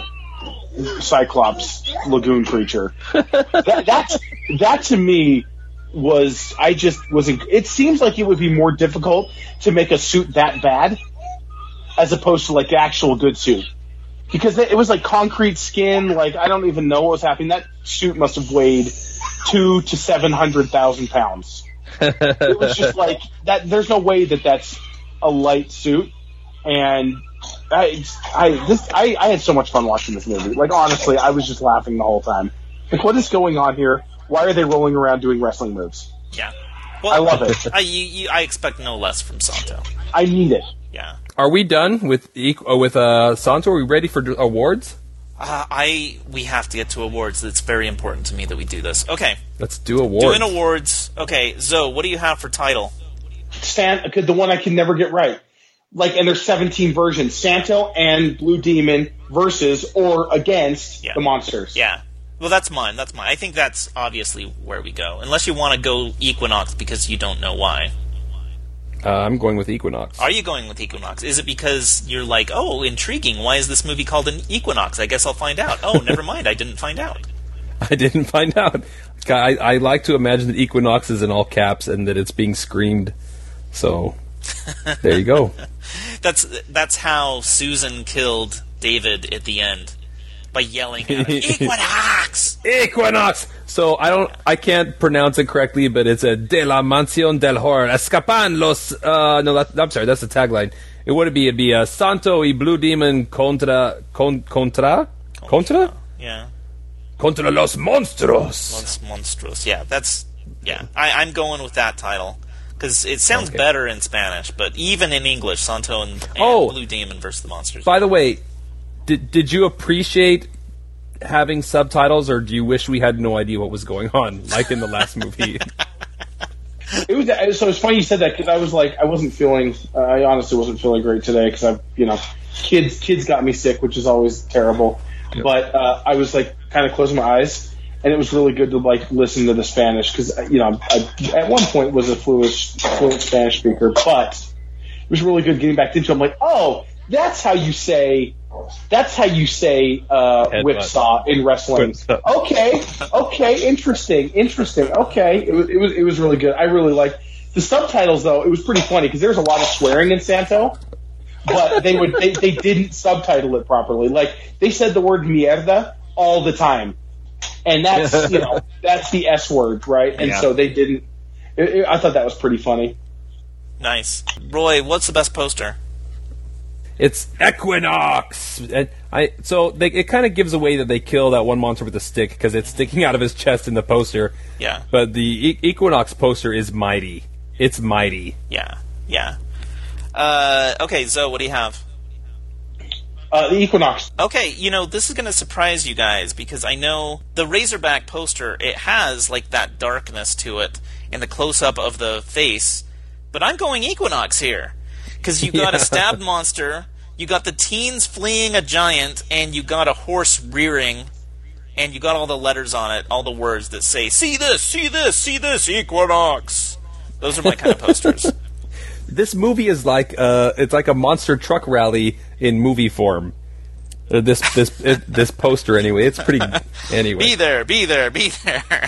Cyclops lagoon creature. that that's that to me was I just was it seems like it would be more difficult to make a suit that bad as opposed to like the actual good suit, because it was like concrete skin. Like, I don't even know what was happening. That suit must have weighed two to seven hundred thousand pounds. It was just like that. There's no way that that's a light suit. And I, I, this, I, I had so much fun watching this movie. Like, honestly, I was just laughing the whole time. Like, what is going on here? Why are they rolling around doing wrestling moves? Yeah. I love it. I, you, you, I expect no less from Santo. I need it. Yeah. Are we done with equ- uh, with uh, Santo? Are we ready for d- awards? Uh, I we have to get to awards. It's very important to me that we do this. Okay. Let's do awards. Doing awards. Okay, Zoe, what do you have for title? Stan, the one I can never get right. Like, and there's seventeen versions. Santo and Blue Demon versus or against Yeah. the monsters. Yeah. Well, that's mine. That's mine. I think that's obviously where we go. Unless you want to go Equinox because you don't know why. Uh, I'm going with Equinox. Are you going with Equinox? Is it because you're like, oh, intriguing, why is this movie called an Equinox? I guess I'll find out. Oh, never mind, I didn't find out. I didn't find out. I, I like to imagine that Equinox is in all caps and that it's being screamed. So, there you go. That's that's how Susan killed David at the end. by yelling at him, Equinox! Equinox! So I don't, I can't pronounce it correctly, but it's a De la Mansión del Horror. Escapan los, uh, no, that, I'm sorry, that's the tagline. It would be, it'd be a Santo y Blue Demon contra, con, contra? Contra? Yeah. Contra los monstruos. Mons- monstruos. Yeah, that's, yeah. I, I'm going with that title. Because it sounds Okay. better in Spanish, but even in English, Santo and, and Oh. Blue Demon versus the Monsters. By the way, did did you appreciate having subtitles, or do you wish we had no idea what was going on, like in the last movie? It was so it's funny you said that because I was like I wasn't feeling uh, I honestly wasn't feeling great today because I you know kids kids got me sick, which is always terrible. Yep. But uh, I was like kind of closing my eyes, and it was really good to like listen to the Spanish because you know I, at one point was a fluent fluent Spanish speaker, but it was really good getting back into it. I'm like, oh, that's how you say that's how you say uh, Headbutt. whipsaw in wrestling. Whipsaw. Okay, okay, interesting, interesting. Okay, it was it was it was really good. I really liked the subtitles though. It was pretty funny because there's a lot of swearing in Santo, but they would they, they didn't subtitle it properly. Like they said the word mierda all the time, and that's you know that's the S word, right? And Yeah. so they didn't. It, it, I thought that was pretty funny. Nice. Roy, what's the best poster? It's Equinox. And I so they, it kind of gives away that they kill that one monster with a stick because it's sticking out of his chest in the poster. Yeah. But the e- Equinox poster is mighty. It's mighty. Yeah. Yeah. Uh, okay, Zoe, what do you have? Uh, the Equinox. Okay, you know, this is going to surprise you guys because I know the Razorback poster, it has like that darkness to it and the close-up of the face, but I'm going Equinox here because you got Yeah. a stabbed monster, you got the teens fleeing a giant, and you got a horse rearing, and you got all the letters on it, all the words that say, see this, see this, see this, Equinox. Those are my kind of posters. This movie is like uh, it's like a monster truck rally in movie form. Uh, this this it, this poster anyway. It's pretty anyway. Be there, be there, be there.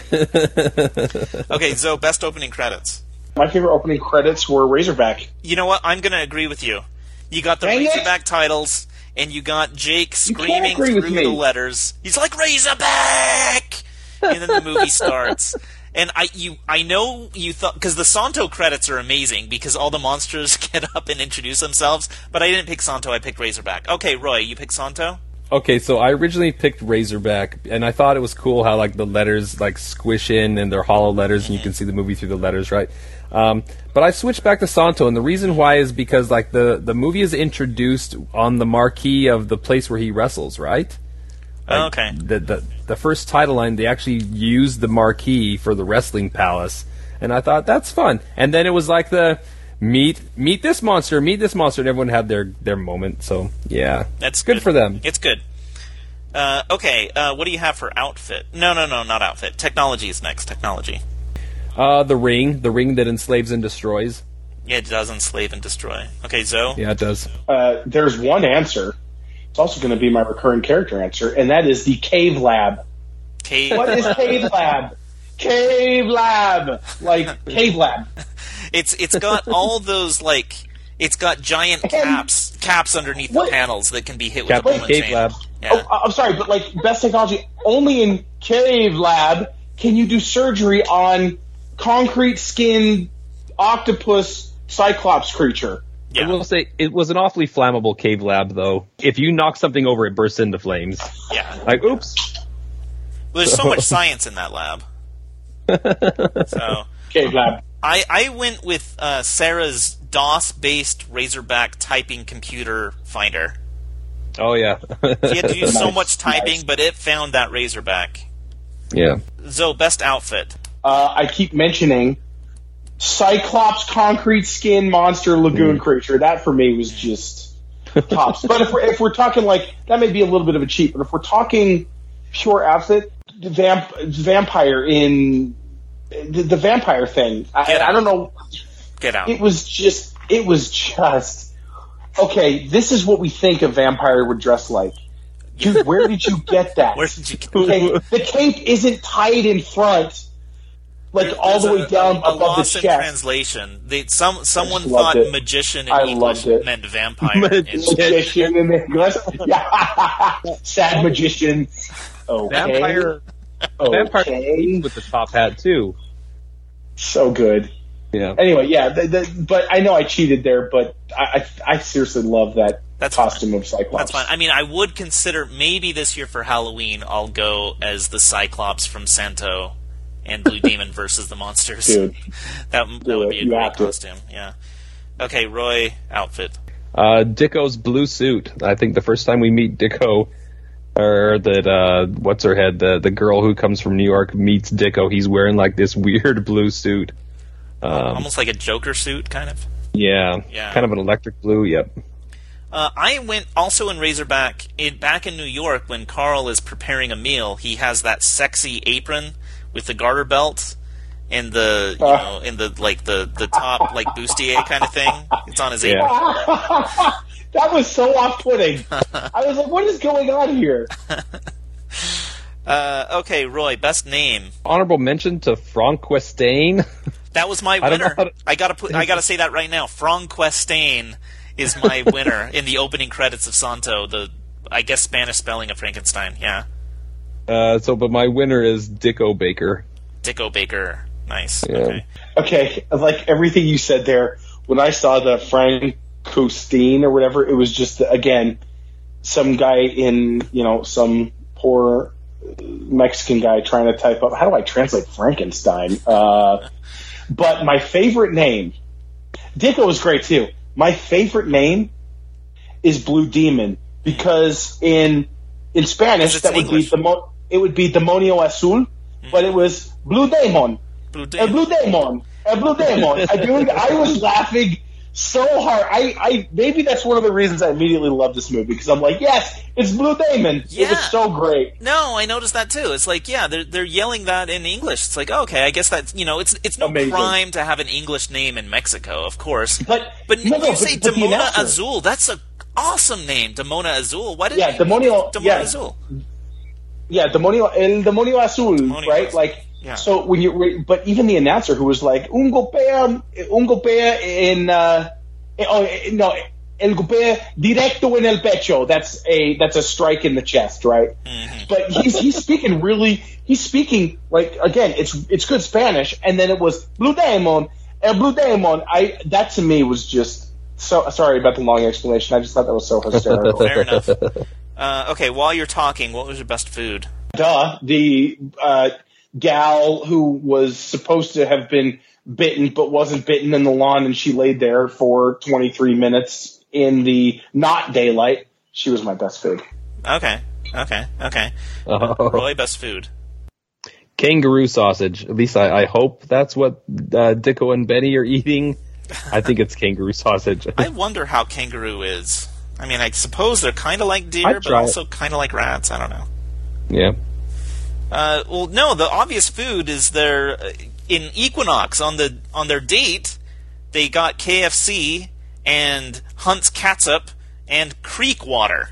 Okay, Zoe, best opening credits. My favorite opening credits were Razorback. You know what? I'm going to agree with you. You got the Dang it. Razorback titles, and you got Jake You can't screaming agree through with me. the letters. He's like, Razorback! And then the movie starts. And I you I know you thought... Because the Santo credits are amazing, because all the monsters get up and introduce themselves, but I didn't pick Santo, I picked Razorback. Okay, Roy, you picked Santo? Okay, so I originally picked Razorback, and I thought it was cool how like the letters like squish in and they're hollow letters, and you can see the movie through the letters, right? Um, but I switched back to Santo, and the reason why is because like the the movie is introduced on the marquee of the place where he wrestles, right? Oh, Like, okay. The, the the first title line, they actually used the marquee for the wrestling palace, and I thought that's fun. And then it was like the meet meet this monster, meet this monster, and everyone had their their moment. So yeah, That's good for them. It's good. Uh, okay, uh, what do you have for outfit? No, no, no, not outfit. Technology is next. Technology. Uh, the ring, the ring that enslaves and destroys. Yeah, it does enslave and destroy. Okay, Zoe? Yeah, it does. Uh, there's one answer. It's also going to be my recurring character answer, and that is the Cave Lab. Cave. What is Cave Lab? Cave Lab, like Cave Lab. It's it's got all those like it's got giant caps caps underneath What? the panels that can be hit with Cap- a bowling Cave chain. Lab. Yeah. Oh, I'm sorry, but like best technology. Only in Cave Lab can you do surgery on concrete skinned octopus cyclops creature. I yeah. will say it was an awfully flammable cave lab, though. If you knock something over, it bursts into flames. Yeah. Like, oops. Well, there's so much science in that lab. So Cave Lab. I I went with uh, Sarah's DOS based Razorback typing computer finder. Oh yeah. She had to do so Nice, much typing, nice. but it found that Razorback. yeah. Zoe, best outfit. Uh, I keep mentioning Cyclops concrete skin monster lagoon creature. That for me was just tops. But if we're if we're talking like that, may be a little bit of a cheat. But if we're talking pure outfit, the vamp, vampire in the, the vampire thing. I, Get I out. don't know. Get out. It was just. It was just. Okay, this is what we think a vampire would dress like. Dude, where did you get that? Where did you get Okay, the cape isn't tied in front. like all the There's way a- down a, above loss the in chest. translation. They, some someone just loved thought it. magician in I English loved it. meant vampire. in Magician in English. Yeah. Sad magician. Okay. Vampire. Vampire Okay. with the top hat too. So good. Yeah. Anyway, yeah, the, the, but I know I cheated there, but I, I, I seriously love that That's costume of Cyclops. That's fine. I mean, I would consider maybe this year for Halloween I'll go as the Cyclops from Santo and Blue Demon versus the monsters. Dude, that do that would it. be a You great have to. costume. Yeah. Okay, Roy, outfit. Uh, Dicko's blue suit. I think the first time we meet Dicko, or that uh, what's her head, the the girl who comes from New York meets Dicko, he's wearing like this weird blue suit. Um, Almost like a Joker suit, kind of. yeah, Yeah. kind of an electric blue. Yep. Uh, I went also in Razorback in back in New York when Carl is preparing a meal. He has that sexy apron with the garter belt and the you Uh. know in the like the the top like bustier kind of thing. It's on his apron. Yeah. That was so off-putting. I was like, what is going on here? Uh, okay, Roy, best name. Honorable mention to Frankenstein. That was my I don't know winner. how to- I gotta put. I gotta say that right now. Frankenstein is my winner in the opening credits of Santo. The I guess Spanish spelling of Frankenstein. Yeah, Uh, so, but my winner is Dicko Baker. Dicko Baker. Nice. Yeah. Okay. Okay, like everything you said there, when I saw the Frankenstein or whatever, it was just, again, some guy in, you know, some poor Mexican guy trying to type up, how do I translate Frankenstein? Uh, but my favorite name, Dicko was great too. My favorite name is Blue Demon, because in in Spanish It's that would English. be demo, it would be Demonio Azul, but it was Blue Demon. Blue El Demon. Blue Demon. El Blue Demon. I, do, I was laughing so hard. I, I maybe that's one of the reasons I immediately love this movie, because I'm like, yes, it's Blue Demon. It Yeah. was so great. No, I noticed that too. It's like, yeah, they're they're yelling that in English. It's like, okay, I guess that's, you know, it's it's no Amazing. crime to have an English name in Mexico, of course. But But no, you no, say but, but the Demona announcer- Azul. That's a awesome name, Demona Azul. Why did Yeah, you Demonio- Demona yeah. Azul? Yeah, Demonio, El Demonio Azul, Demonio right? Azul. Like, Yeah. so when you, but even the announcer who was like, un golpea, un golpea en, uh, oh, no, el golpea directo en el pecho. That's a, that's a strike in the chest, right? Mm-hmm. But he's, he's speaking really, he's speaking, like, again, it's, it's good Spanish, and then it was Blue Demon, El Blue Demon. I, that to me was just, so, sorry about the long explanation, I just thought that was so hysterical. Fair enough. Uh, okay, while you're talking, what was your best food? Duh, the uh, gal who was supposed to have been bitten but wasn't bitten in the lawn, and she laid there for twenty-three minutes in the not daylight. She was my best food. Okay, okay, okay. Oh. Roy, best food. Kangaroo sausage. At least I, I hope that's what uh, Dicko and Benny are eating. I think it's kangaroo sausage. I wonder how kangaroo is. I mean, I suppose they're kind of like deer, I'd but try it. also kind of like rats. I don't know. Yeah. Uh, well, no, the obvious food is their uh, in Equinox on the on their date. They got K F C and Hunt's catsup and creek water.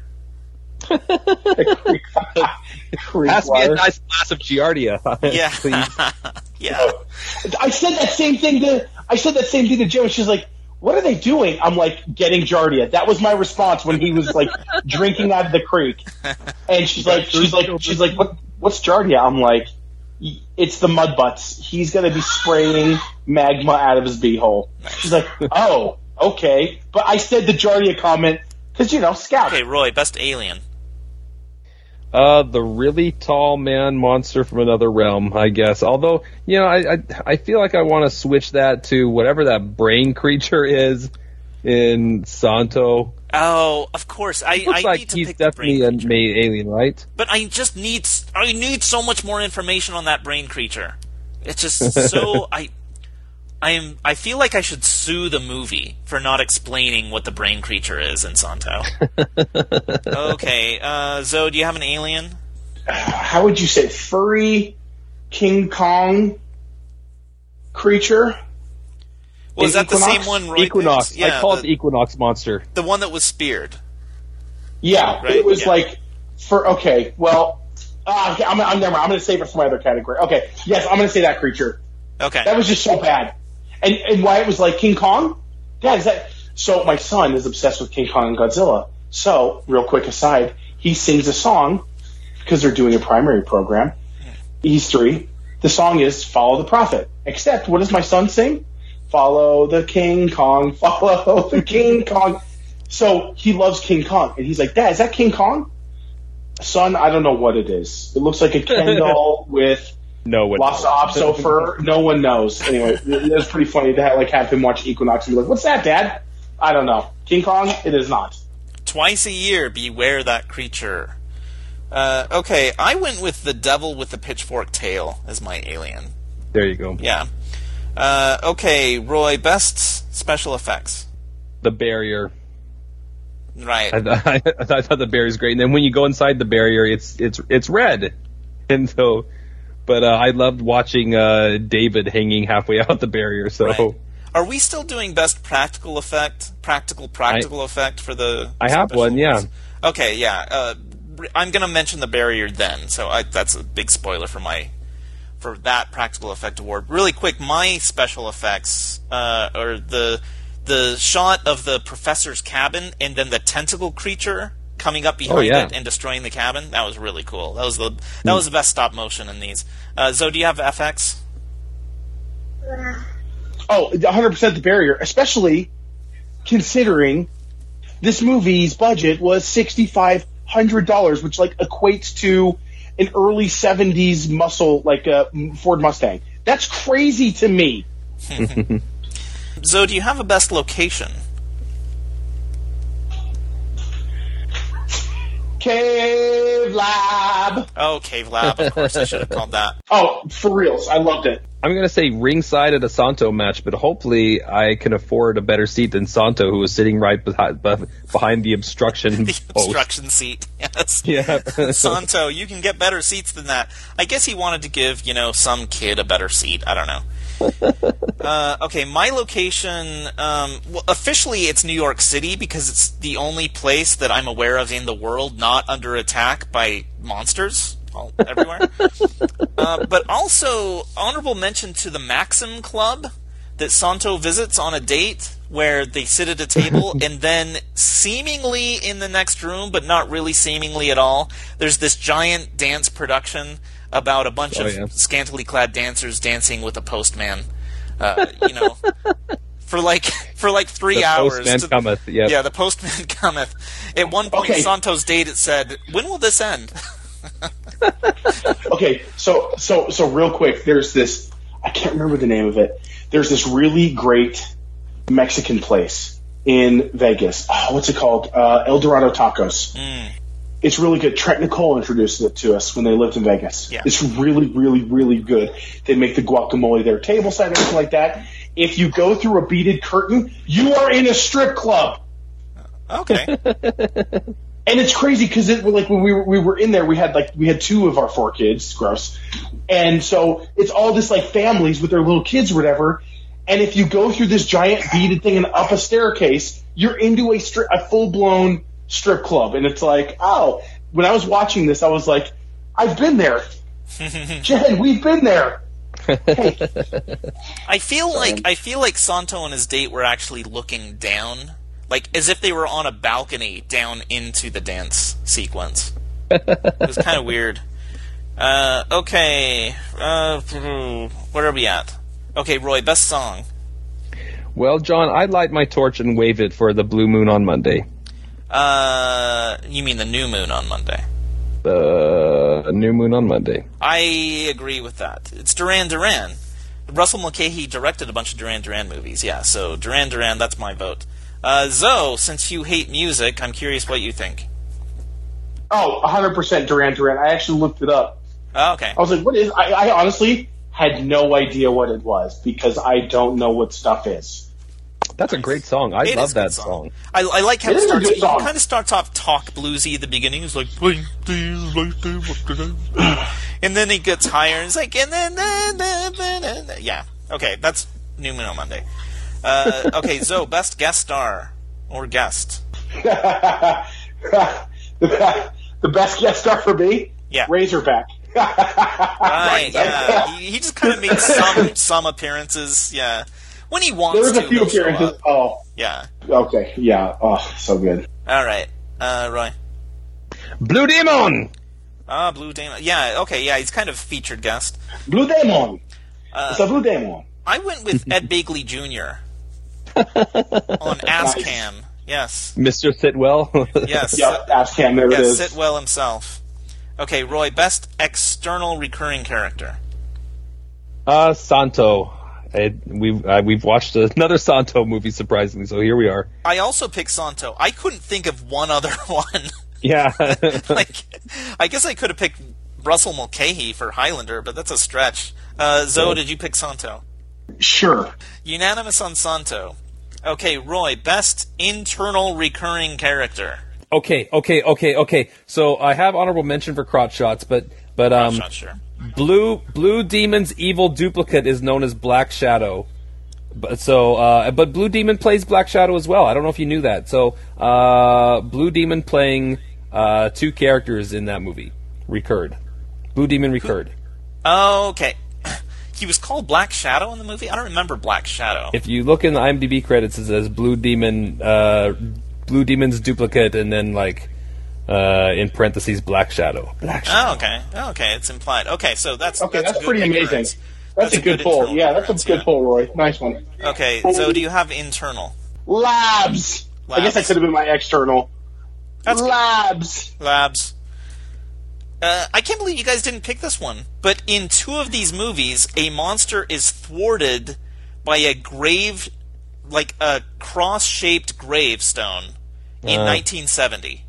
Creek Pass me a water. nice glass of Giardia. Yeah, Please. yeah. I said that same thing to I said that same thing to Jim. She's like, "What are they doing?" I'm like, "Getting Giardia." That was my response when he was like drinking out of the creek. And she's like, she's like, she's like, "What? What's Giardia?" I'm like, "It's the mud butts. He's gonna be spraying magma out of his beehole." She's like, "Oh, okay." But I said the Giardia comment because you know, scout. Okay, Roy, best alien. Uh, the really tall man monster from another realm, I guess. Although, you know, I I, I feel like I want to switch that to whatever that brain creature is in Santo. Oh, of course. I, Looks I like need to he's pick the brain definitely a creature. made alien, right? But I just need I need so much more information on that brain creature. It's just so I I am I feel like I should sue the movie for not explaining what the brain creature is in Santo. Okay, uh, Zoe, do you have an alien? How would you say furry King Kong creature? Well, is In that the Equinox? same one? Roy Equinox. picked? Yeah, I call the, it the Equinox monster. the one that was speared. Yeah, Right, it was yeah. like for okay. Well, uh, okay, I'm, I'm never. I'm going to save it for my other category. Okay, yes, I'm going to say that creature. Okay. That was just so bad. And and why it was like King Kong? Dad, is that... So my son is obsessed with King Kong and Godzilla. So, real quick aside, he sings a song, because they're doing a primary program. He's three. The song is Follow the Prophet. Except, what does my son sing? Follow the King Kong, follow the King Kong. So, he loves King Kong. And he's like, Dad, is that King Kong? Son, I don't know what it is. It looks like a Ken doll with... No one lots of opso fur. No one knows. Anyway, it was pretty funny to have, like have him watch Equinox and be like, "What's that, Dad?" I don't know. King Kong? It is not. Twice a year, beware that creature. Uh, okay, I went with the devil with the pitchfork tail as my alien. There you go. Yeah. Uh, okay, Roy, best special effects. The barrier. Right. I, I, I thought the barrier's great, and then when you go inside the barrier, it's it's it's red, and so. But uh, I loved watching uh, David hanging halfway out the barrier. So, right. Are we still doing best practical effect, practical practical I, effect for the? I have one, yeah. Ones? Okay, yeah. Uh, I'm going to mention the barrier then, so I, that's a big spoiler for my for that practical effect award. Really quick, my special effects uh, are the the shot of the professor's cabin and then the tentacle creature coming up behind oh, yeah. it and destroying the cabin. That was really cool. That was the that was the best stop motion in these. Uh, Zoe, do you have F X? Oh, one hundred percent the barrier, especially considering this movie's budget was six thousand five hundred dollars, which like equates to an early seventies muscle, like a Ford Mustang. That's crazy to me. Zoe, do you have a best location? Cave Lab. Oh, Cave Lab, of course. I should have called that. Oh, for reals. I loved it. I'm going to say ringside at a Santo match, but hopefully I can afford a better seat than Santo, who was sitting right behind, behind the obstruction the post. obstruction seat, yes. Yeah. Santo, you can get better seats than that. I guess he wanted to give, you know, some kid a better seat. I don't know. uh, okay, my location, um, well, officially it's New York City because it's the only place that I'm aware of in the world not under attack by monsters all, everywhere. uh, but also, honorable mention to the Maxim Club that Santo visits on a date where they sit at a table and then seemingly in the next room, but not really seemingly at all, there's this giant dance production about a bunch oh, of yeah. scantily clad dancers dancing with a postman, uh, you know, for like for like three the hours. Postman to, cometh, yep. Yeah, the postman cometh. At one point, okay. Santo's date it said, "When will this end?" Okay, so so so real quick, there's this. I can't remember the name of it. There's this really great Mexican place in Vegas. Oh, what's it called? Uh, El Dorado Tacos. Mm. It's really good. Trent Nicole introduced it to us when they lived in Vegas. Yeah. It's really, really, really good. They make the guacamole there, tableside, everything like that. If you go through a beaded curtain, you are in a strip club. Okay. And it's crazy because it like when we were, we were in there, we had like we had two of our four kids. Gross. And so it's all this like families with their little kids or whatever. And if you go through this giant beaded thing and up a staircase, you're into a stri- a full blown strip club. And it's like, oh, when I was watching this, I was like, I've been there. Jen, we've been there. Hey. I feel like I feel like Santo and his date were actually looking down, like as if they were on a balcony down into the dance sequence. It was kind of weird. Uh, okay, uh, where are we at? Okay, Roy, best song. Well, John, I'd light my torch and wave it for the Blue Moon on Monday. Uh, you mean the new moon on Monday? The new moon on Monday. I agree with that. It's Duran Duran. Russell Mulcahy directed a bunch of Duran Duran movies, yeah, so Duran Duran, that's my vote. Uh, Zoe, since you hate music, I'm curious what you think. Oh, one hundred percent Duran Duran. I actually looked it up. Oh, okay. I was like, what is... I, I honestly had no idea what it was because I don't know what stuff is. That's a great song. I It love is a good that song. song. I, I like how It it, is a starts. good It song. kind of starts off talk bluesy at the beginning. It's like, and then he gets higher. And it's like, and then, yeah. Okay, that's New Moon on Monday. Uh, okay, Zoe, best guest star or guest. the, the best guest star for me? Yeah. Razorback. Right, yeah. He, he just kind of made some some appearances, yeah. When he wants There was to, a few he'll show appearances. up. Oh, Yeah. okay, yeah. Oh, so good. All right. Uh, Roy. Blue Demon. Ah, Blue Demon. Yeah, okay, yeah, he's kind of featured guest. Blue Demon. Uh, it's a Blue Demon. I went with Ed Begley Junior on AskCam. Yes. Mister Sitwell. Yes. Yep, ask him. There it Yes, is. Sitwell himself. Okay, Roy, best external recurring character. uh, Santo. I, we've uh, we've watched another Santo movie, surprisingly. So here we are. I also picked Santo. I couldn't think of one other one. Yeah. Like, I guess I could have picked Russell Mulcahy for Highlander, but that's a stretch. Uh, Zoe, did you pick Santo? Sure. Unanimous on Santo. Okay, Roy, best internal recurring character. Okay, okay, okay, okay. So I have honorable mention for crotch shots, but but um, Not sure. Blue Blue Demon's evil duplicate is known as Black Shadow. But so, uh, but Blue Demon plays Black Shadow as well. I don't know if you knew that. So, uh, Blue Demon playing uh, two characters in that movie, recurred. Blue Demon recurred. Oh, okay. He was called Black Shadow in the movie? I don't remember Black Shadow. If you look in the IMDb credits, it says Blue Demon, uh, Blue Demon's duplicate, and then like uh, in parentheses Black Shadow. Black Shadow. Oh, okay. Oh, okay, it's implied. Okay, so that's Okay, that's, that's, a good pretty amazing. recurrence. That's, That's a a good good pull. internal Yeah, that's recurrence, a good yeah. pull, Roy. Nice one. Okay, so do you have internal? Labs. I guess that Labs. could have been my external. That's good. Labs. Labs. Uh, I can't believe you guys didn't pick this one. But in two of these movies, a monster is thwarted by a grave, like a cross-shaped gravestone in Uh. nineteen seventy.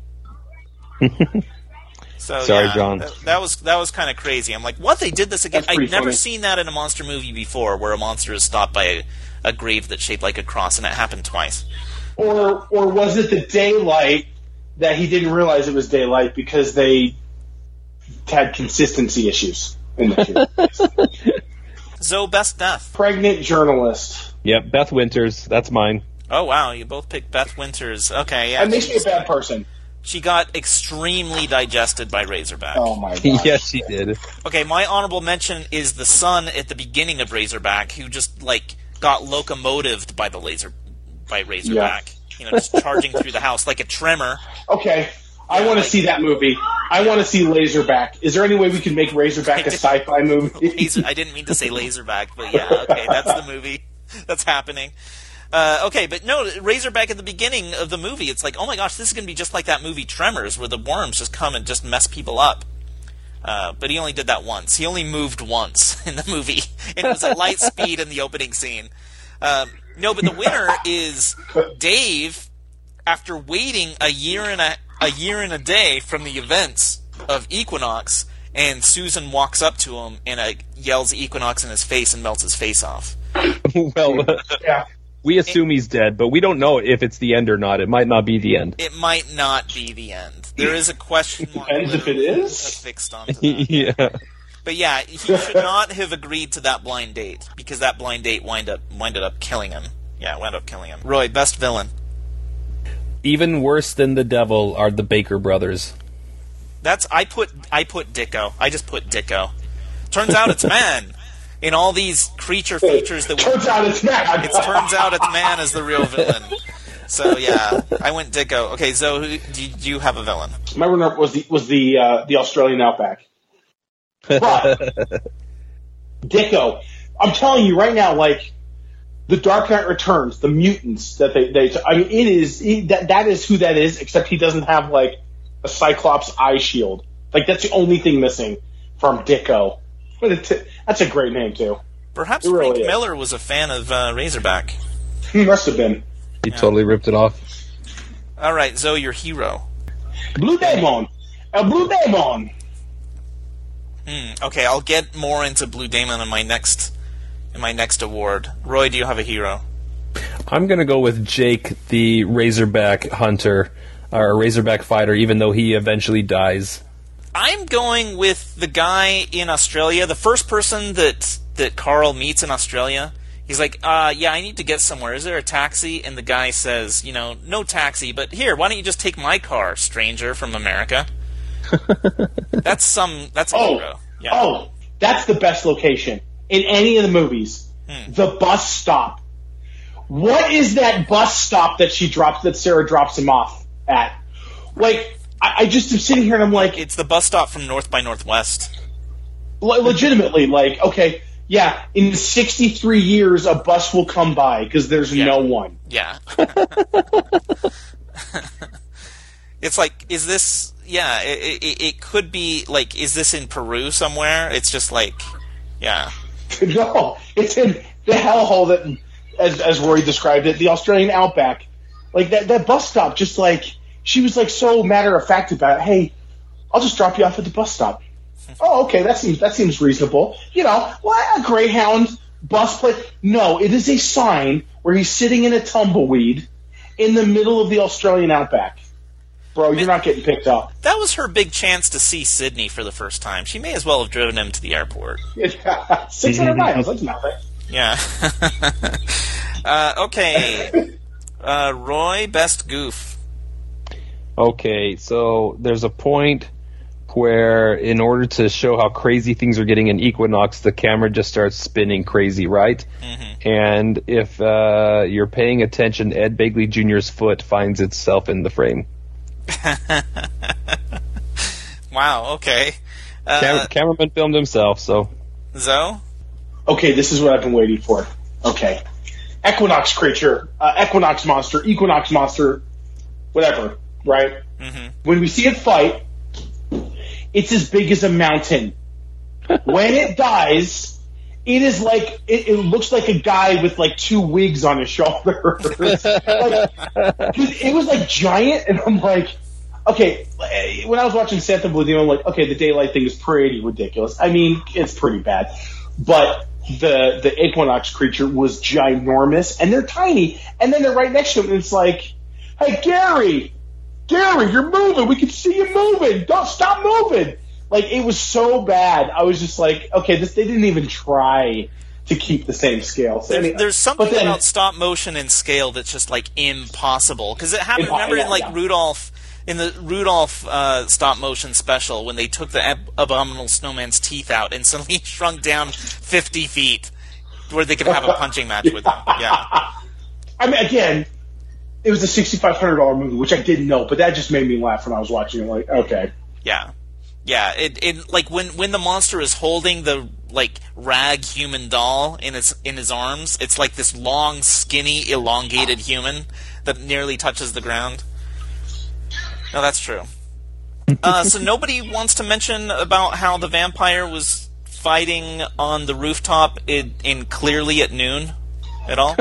So, Sorry, yeah, John. That, that was that was kind of crazy. I'm like, what? They did this again? That's I'd pretty never funny. seen that in a monster movie before, where a monster is stopped by a, a grave that's shaped like a cross, and it happened twice. Or or was it the daylight that he didn't realize it was daylight because they had consistency issues in the two? Zoe, best death. Pregnant journalist. Yep, Beth Winters. That's mine. Oh wow, you both picked Beth Winters. Okay, yeah. That makes me a bad person. She got extremely digested by Razorback. Oh my god. Yes, she did. Okay, my honorable mention is the son at the beginning of Razorback, who just like got locomotived by the laser by Razorback. You know, just charging through the house like a tremor. Okay. I want to see that movie. I want to see Laserback. Is there any way we can make Razorback a sci-fi movie? Laser, I didn't mean to say Laserback, but yeah, okay, that's the movie that's happening. Uh, okay, but no, Razorback at the beginning of the movie, it's like, oh my gosh, this is going to be just like that movie Tremors, where the worms just come and just mess people up. Uh, but he only did that once. He only moved once in the movie, and it was at light speed in the opening scene. Um, no, but the winner is Dave, after waiting a year and a a year and a day from the events of Equinox, and Susan walks up to him and uh, yells Equinox in his face and melts his face off. Well, Yeah. we assume he's dead, but we don't know if it's the end or not. It might not be the end. It might not be the end. There is a question mark Depends if it literally is. affixed onto that. Yeah. But yeah, he should not have agreed to that blind date, because that blind date wind up winded up killing him. Yeah, wound up killing him. Roy, best villain. Even worse than the devil are the Baker brothers. That's I put I put Dicko. I just put Dicko. Turns out it's man. In all these creature features that we Turns out it's not. it turns out it's man is the real villain. So yeah, I went Dicko. Okay, so who, do, you, do you have a villain? My runner was the was the uh, the Australian Outback. But Dicko, I'm telling you right now, like the Dark Knight Returns, the mutants that they they I mean it is it, that that is who that is. Except he doesn't have like a Cyclops eye shield. Like that's the only thing missing from Dicko. But it, that's a great name too. Perhaps It really Frank is. Miller was a fan of uh, Razorback. He must have been He totally ripped it off. All right, Zoe, your hero. Blue Demon. A Blue Demon. Hmm, okay, I'll get more into Blue Demon in my next in my next award. Roy, do you have a hero? I'm going to go with Jake, the Razorback hunter, or Razorback fighter, even though he eventually dies. I'm going with the guy in Australia, the first person that that Carl meets in Australia. He's like, uh, yeah, I need to get somewhere. Is there a taxi? And the guy says, you know, no taxi, but here, why don't you just take my car, stranger from America? That's some, that's a Oh, hero. Yeah. Oh, that's the best location in any of the movies. Hmm. The bus stop. What is that bus stop that she drops, that Sarah drops him off at? Like, I, I just am sitting here and I'm like... It's the bus stop from North by Northwest. Le- legitimately, like, okay, yeah, in sixty-three years, a bus will come by because there's Yeah. no one. Yeah. It's like, is this... Yeah, it, it, it could be, like, is this in Peru somewhere? It's just like, yeah. No, it's in the hellhole that, as as Rory described it, the Australian outback. Like, that, that bus stop, just like, she was, like, so matter-of-fact about it. Hey, I'll just drop you off at the bus stop. Oh, okay, that seems that seems reasonable. You know, well, a Greyhound bus plate. No, it is a sign where he's sitting in a tumbleweed in the middle of the Australian outback. Bro, you're not getting picked up. That was her big chance to see Sydney for the first time. She may as well have driven him to the airport. six hundred miles, that's nothing. Yeah. uh, okay. Uh, Roy, best goof. Okay, so there's a point where, in order to show how crazy things are getting in Equinox, the camera just starts spinning crazy, right? Mm-hmm. And if uh, you're paying attention, Ed Begley Junior's foot finds itself in the frame. Wow, okay. Uh, Cam- cameraman filmed himself, so... Zoe? Okay, this is what I've been waiting for. Okay. Equinox creature, uh, Equinox monster, Equinox monster, whatever, right? Mm-hmm. When we see it fight, it's as big as a mountain. When it dies, it is like, it, it looks like a guy with like two wigs on his shoulders. Like, it was like giant, and I'm like, okay, when I was watching Santa Blue Demon, I'm like, okay, the daylight thing is pretty ridiculous. I mean, it's pretty bad. But the the Equinox creature was ginormous, and they're tiny, and then they're right next to him, and it's like, hey, Gary, Gary, you're moving. We can see you moving. Don't stop moving. Like, it was so bad. I was just like, okay, this, they didn't even try to keep the same scale. So, There, I mean, there's something but then- about stop motion and scale that's just like impossible. Because it happened. Impo- remember yeah, in like yeah. Rudolph, in the Rudolph uh, stop motion special, when they took the ab- abominable snowman's teeth out and suddenly shrunk down fifty feet, where they could have a punching match with him. Yeah. I mean, again, it was a sixty-five hundred dollars movie, which I didn't know, but that just made me laugh when I was watching it. Like, okay. Yeah. Yeah, it, it like when, when the monster is holding the like rag human doll in his in his arms, it's like this long, skinny, elongated human that nearly touches the ground. No, that's true. Uh, so nobody wants to mention about how the vampire was fighting on the rooftop in, in clearly at noon at all?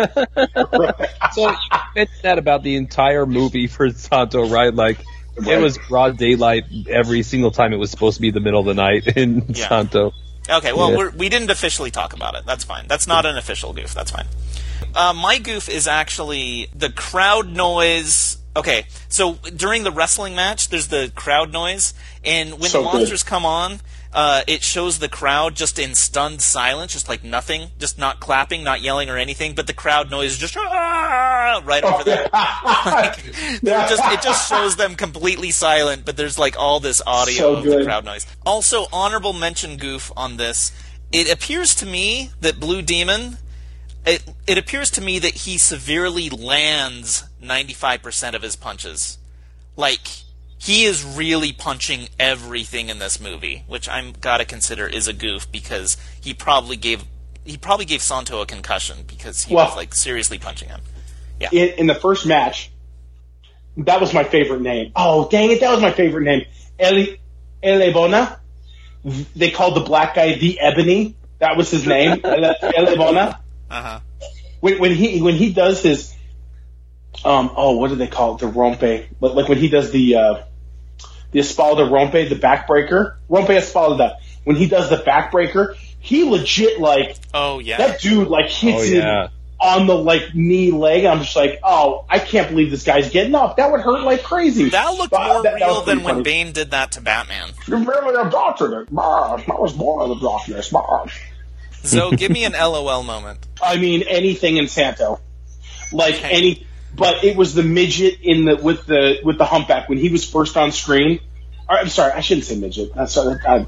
So you mentioned that about the entire movie for Santo, right? Like, Right. it was broad daylight every single time it was supposed to be the middle of the night in Yeah. Santo. Okay, well, Yeah. we're, we didn't officially talk about it. That's fine. That's not an official goof. That's fine. Uh, my goof is actually the crowd noise. Okay, so during the wrestling match, there's the crowd noise, and when So the good. monsters come on, uh, it shows the crowd just in stunned silence, just like nothing, just not clapping, not yelling or anything, but the crowd noise is just "Ah!" right over there. Like, they're just, it just shows them completely silent, but there's like all this audio So of the good. crowd noise. Also, honorable mention goof on this. It appears to me that Blue Demon, it, it appears to me that he severely lands ninety-five percent of his punches. Like, he is really punching everything in this movie, which I'm gotta consider is a goof because he probably gave he probably gave Santo a concussion because he Well- was like seriously punching him. in, in the first match, that was my favorite name. Oh, dang it, that was my favorite name. Eli, Elebona. They called the black guy the Ebony. That was his name, Ele- Elebona. Uh huh. When, when he when he does his, um, oh, what do they call it? The rompe. Like, like when he does the uh, the espalda rompe, the backbreaker, rompe espalda. When he does the backbreaker, he legit like Oh yeah. that dude like hits Oh, it yeah. on the like knee leg. I'm just like, oh, I can't believe this guy's getting up. That would hurt like crazy. That looked But more that- that was real than pretty when funny. Bane did that to Batman. You barely have doctored it. I was born in the darkness. Zoe, give me an LOL moment. I mean, anything in Santo, like Okay. any. But it was the midget in the with the with the humpback when he was first on screen. Or, I'm sorry, I shouldn't say midget. I'm sorry. I,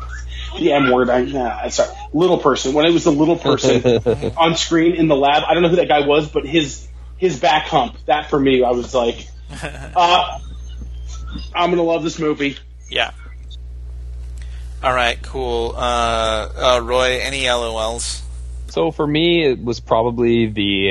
the M word. I, nah, sorry, little person. When it was the little person on screen in the lab, I don't know who that guy was, but his his back hump. That for me, I was like, uh, I'm gonna love this movie. Yeah. All right, cool. Uh, uh, Roy, any L O Ls? So for me, it was probably the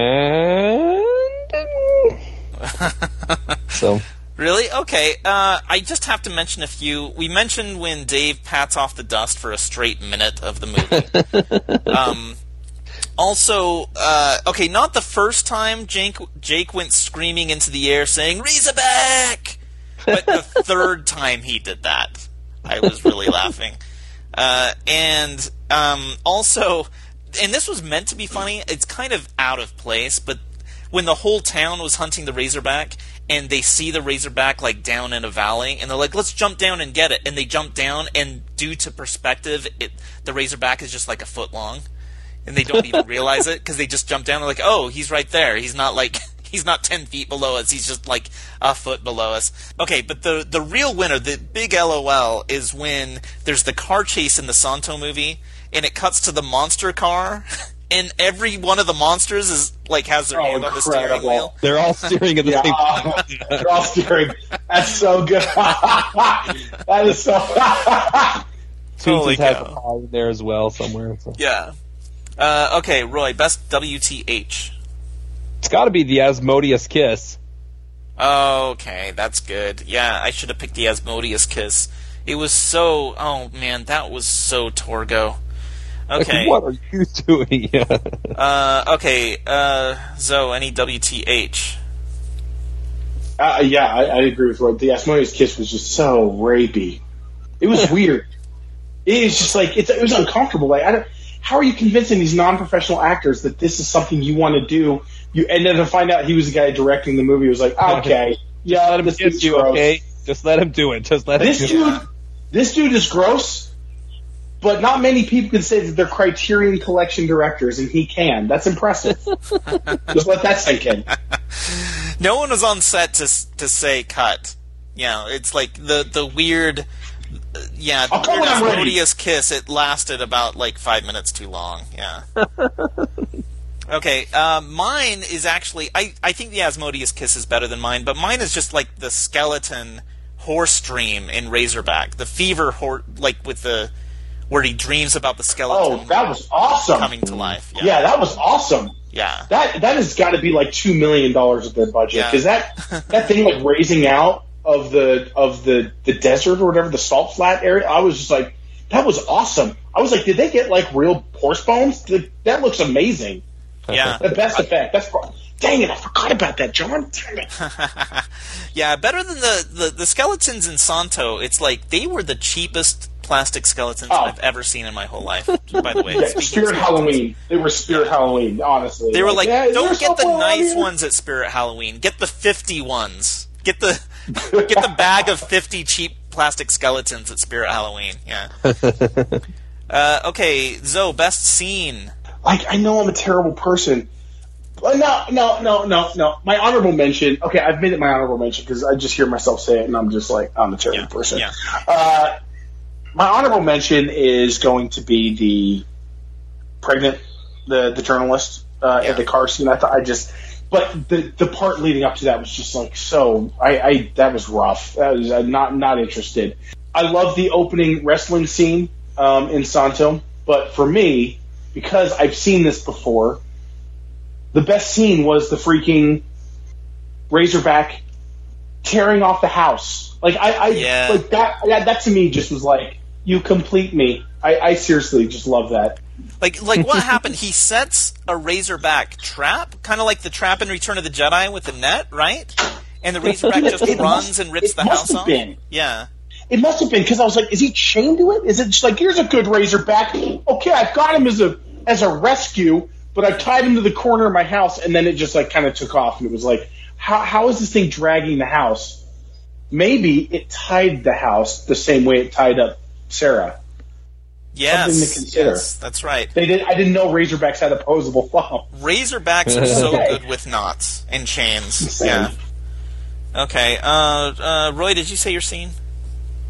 end. So. Really? Okay. Uh, I just have to mention a few. We mentioned when Dave pats off the dust for a straight minute of the movie. um, also, uh, okay, not the first time Jake, Jake went screaming into the air saying, Razorback! But the third time he did that, I was really laughing. Uh, and um, also, and this was meant to be funny, it's kind of out of place, but when the whole town was hunting the Razorback, and they see the Razorback like down in a valley, and they're like, let's jump down and get it. And they jump down, and due to perspective, it, the Razorback is just like a foot long. And they don't even realize it, because they just jump down and like, oh, he's right there. He's not like, he's not ten feet below us. He's just like a foot below us. Okay, but the, the real winner, the big L O L, is when there's the car chase in the Santo movie, and it cuts to the monster car, and every one of the monsters is like has their Oh, hand on the steering incredible. wheel. They're all steering at the Yeah, same time. they're all steering. That's so good. That is so. Holy Toots has cow. a pie in there as well somewhere. So. Yeah. Uh, okay, Roy, best W T H. It's got to be the Asmodeus Kiss. Okay, that's good. Yeah, I should have picked the Asmodeus Kiss. It was so... Oh, man, that was so Torgo. Okay. Like, what are you doing? uh, okay, uh, Zoe, any W T H? Uh, yeah, I, I agree with Roy. The Asmodeus Kiss was just so rapey. It was weird. It was just like, it's, it was uncomfortable. Like, I don't, how are you convincing these non-professional actors that this is something you want to do? You and then to find out he was the guy directing the movie, it was like, okay, yeah, let him this kiss is you, gross. okay? Just let him do it. Just let him This do dude, it. this dude is gross, but not many people can say that they're Criterion Collection directors, and he can. That's impressive. Just let that sink in. No one was on set to to say cut. Yeah, it's like the the weird, uh, yeah, the I'll come weird when I'm ready. Asmodeus Kiss. It lasted about like five minutes too long. Yeah. Okay, uh, mine is actually I I think the Asmodeus Kiss is better than mine, but mine is just like the skeleton horse dream in Razorback, the fever hor- like with the where he dreams about the skeleton. Oh, that was awesome. Coming to life. Yeah, Yeah, that was awesome. yeah. That that has got to be like two million dollars of their budget, Yeah. because that that thing like raising out of the of the the desert or whatever, the salt flat area. I was just like, that was awesome. I was like, did they get like real horse bones? Th- That looks amazing. Yeah. The best effect. That's dang it, I forgot about that, John. Damn it. Yeah, better than the, the, the skeletons in Santo. It's like they were the cheapest plastic skeletons Oh. I've ever seen in my whole life. By the way, Yeah, speaking of Spirit skeletons. Halloween. They were Spirit Halloween. Honestly, They were like, yeah, is don't there get the something around nice here? ones at Spirit Halloween. Get the fifty ones. Get the get the bag of fifty cheap plastic skeletons at Spirit Halloween. Yeah. Uh, okay, Zoe, best scene. Like, I know I'm a terrible person. But no, no, no, no, no. My honorable mention. Okay, I've made it my honorable mention because I just hear myself say it, and I'm just like, I'm a terrible Yeah, person. yeah. Uh, my honorable mention is going to be the pregnant, the the journalist uh, Yeah. at the car scene. I thought I just, but the the part leading up to that was just like so. I, I that was rough. That was uh, not not interested. I love the opening wrestling scene um, in Santo, but for me, because I've seen this before, the best scene was the freaking Razorback tearing off the house. Like I, I Yeah. like that, that. That to me just was like, you complete me. I, I seriously just love that. Like, like what happened? He sets a Razorback trap, kind of like the trap in Return of the Jedi with the net, right? And the Razorback just It runs must- and rips it the must house have off. been. Yeah. It must have been because I was like, is he chained to it? Is it just like, here's a good Razorback? Okay, I've got him as a as a rescue, but I've tied him to the corner of my house, and then it just like kind of took off, and it was like, how how is this thing dragging the house? Maybe it tied the house the same way it tied up Sarah. Yes. Something to consider. Yes, that's right. They did. I didn't know Razorbacks had opposable thumb. Razorbacks are so Okay. good with knots and chains. Insane. Yeah. Okay. Uh, uh, Roy, did you say your scene?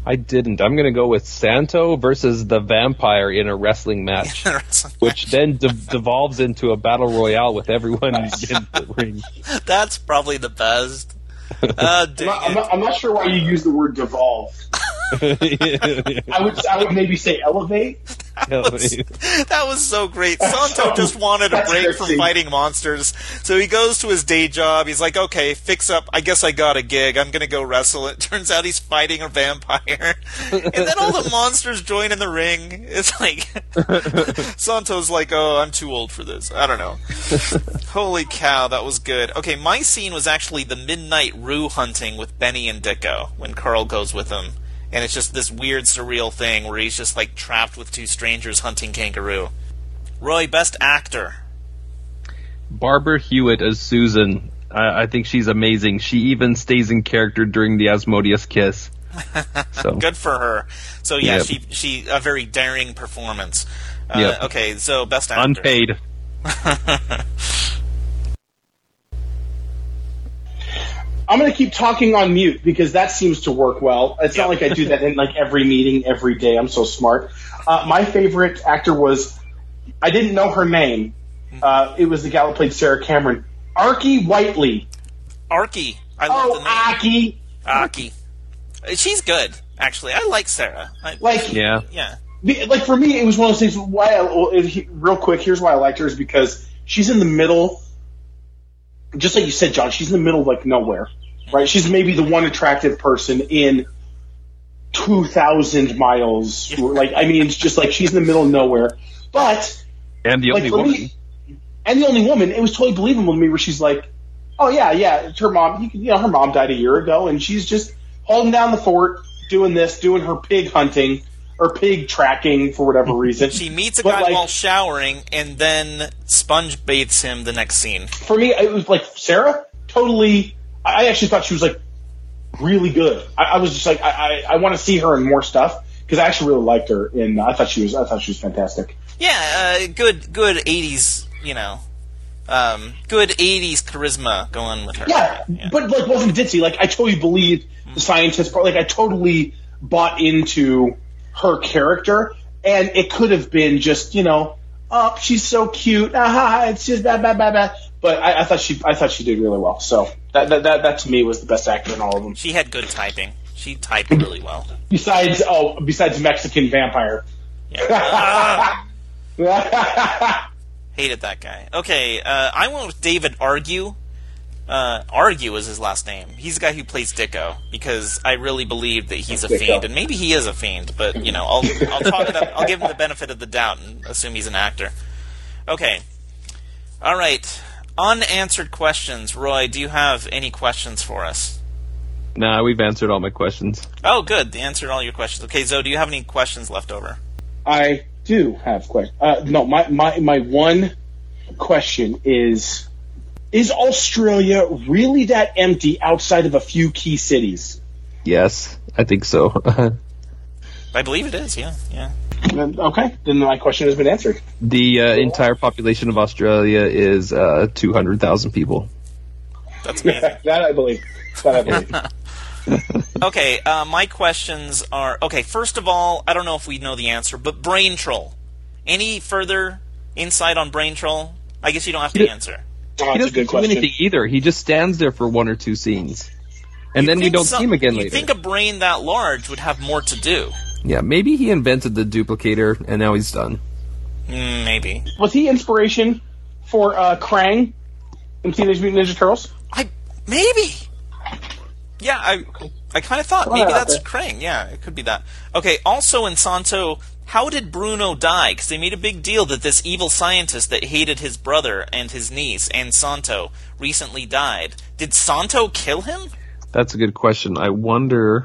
I didn't. I'm going to go with Santo versus the Vampire in a wrestling match, Wrestling which then de- devolves into a battle royale with everyone in the ring. That's probably the best. Uh, I'm, dang not, I'm, it. not, I'm not sure why you use the word devolve. I would I would maybe say elevate. That was, that was so great. Santo just wanted a That's break from interesting. fighting monsters, so he goes to his day job. He's like, okay, fix up. I guess I got a gig. I'm going to go wrestle. It turns out he's fighting a vampire. And then all the monsters join in the ring. It's like, Santo's like, oh, I'm too old for this. I don't know. Holy cow, that was good. Okay, my scene was actually the midnight roo hunting with Benny and Dicko when Carl goes with him. And it's just this weird, surreal thing where he's just, like, trapped with two strangers hunting kangaroo. Roy, best actor. Barbara Hewitt as Susan. I, I think she's amazing. She even stays in character during the Asmodeus kiss. So. Good for her. So, yeah, Yep. she, she a very daring performance. Uh, Yep. Okay, so best actor. Unpaid. I'm going to keep talking on mute because that seems to work well. It's not like I do that in like every meeting every day. I'm so smart. Uh, my favorite actor was, I didn't know her name. Uh, it was the gal who played Sarah Cameron. Arkie Whiteley. Arkie. I love Oh, the name. Arkie. Arkie. She's good, actually. I like Sarah. I, Like, Yeah. yeah. Be- Like for me, it was one of those things. Why? I, well, it- real quick, here's why I liked her is because she's in the middle. Just like you said, John, she's in the middle of like nowhere, right? She's maybe the one attractive person in two thousand miles. Like, I mean, it's just like she's in the middle of nowhere. But And the like only for woman. me, and the only woman, it was totally believable to me. Where she's like, "Oh yeah, yeah, it's her mom. You can- you know, her mom died a year ago, and she's just holding down the fort, doing this, doing her pig hunting." Or pig tracking for whatever reason. She meets a But, guy like, while showering and then sponge baits him the next scene. For me, it was like Sarah. Totally, I actually thought she was like really good. I, I was just like, I, I, I want to see her in more stuff because I actually really liked her. And I thought she was, I thought she was fantastic. Yeah, uh, good, good eighties, you know, um, good eighties charisma going with her. Yeah, but like wasn't ditzy. Like I totally believed the scientist part. Like I totally bought into her character, and it could have been just, you know, oh, she's so cute. Aha, it's just bad, bad, bad, bad. But I, I thought she, I thought she did really well. So that, that, that, that to me was the best actor in all of them. She had good typing. She typed really well. Besides, oh, besides Mexican Vampire. Yeah. Ah, hated that guy. Okay, uh, I went with David Argue. Uh, Argue is his last name. He's the guy who plays Dicko, because I really believe that he's a Dicko. fiend, and maybe he is a fiend, but, you know, I'll, I'll chalk it up, I'll give him the benefit of the doubt and assume he's an actor. Okay. All right. Unanswered questions. Roy, do you have any questions for us? Nah, we've answered all my questions. Oh, good. They answered all your questions. Okay, Zoe, do you have any questions left over? I do have questions. Uh, no, my, my, my one question is, is Australia really that empty outside of a few key cities? Yes, I think so. I believe it is, yeah. yeah. Then- Okay, then my question has been answered. The uh, entire population of Australia is uh, two hundred thousand people. That's amazing. That I believe. That I believe. Okay, uh, my questions are... Okay, first of all, I don't know if we know the answer, but Brain Troll. Any further insight on Brain Troll? I guess you don't have to Yeah. answer. Oh, He that's a doesn't good do question. anything either. He just stands there for one or two scenes. And You'd then we think don't some- see him again you'd later. think a brain that large would have more to do. Yeah, maybe he invented the duplicator and now he's done. Mm, maybe. Was he inspiration for uh, Krang in Teenage Mutant Ninja Turtles? I Maybe. Yeah, I I kind of thought Throw maybe that out that's there. Krang. Yeah, it could be that. Okay, also in Santo, how did Bruno die? Because they made a big deal that this evil scientist that hated his brother and his niece and Santo recently died. Did Santo kill him? That's a good question. I wonder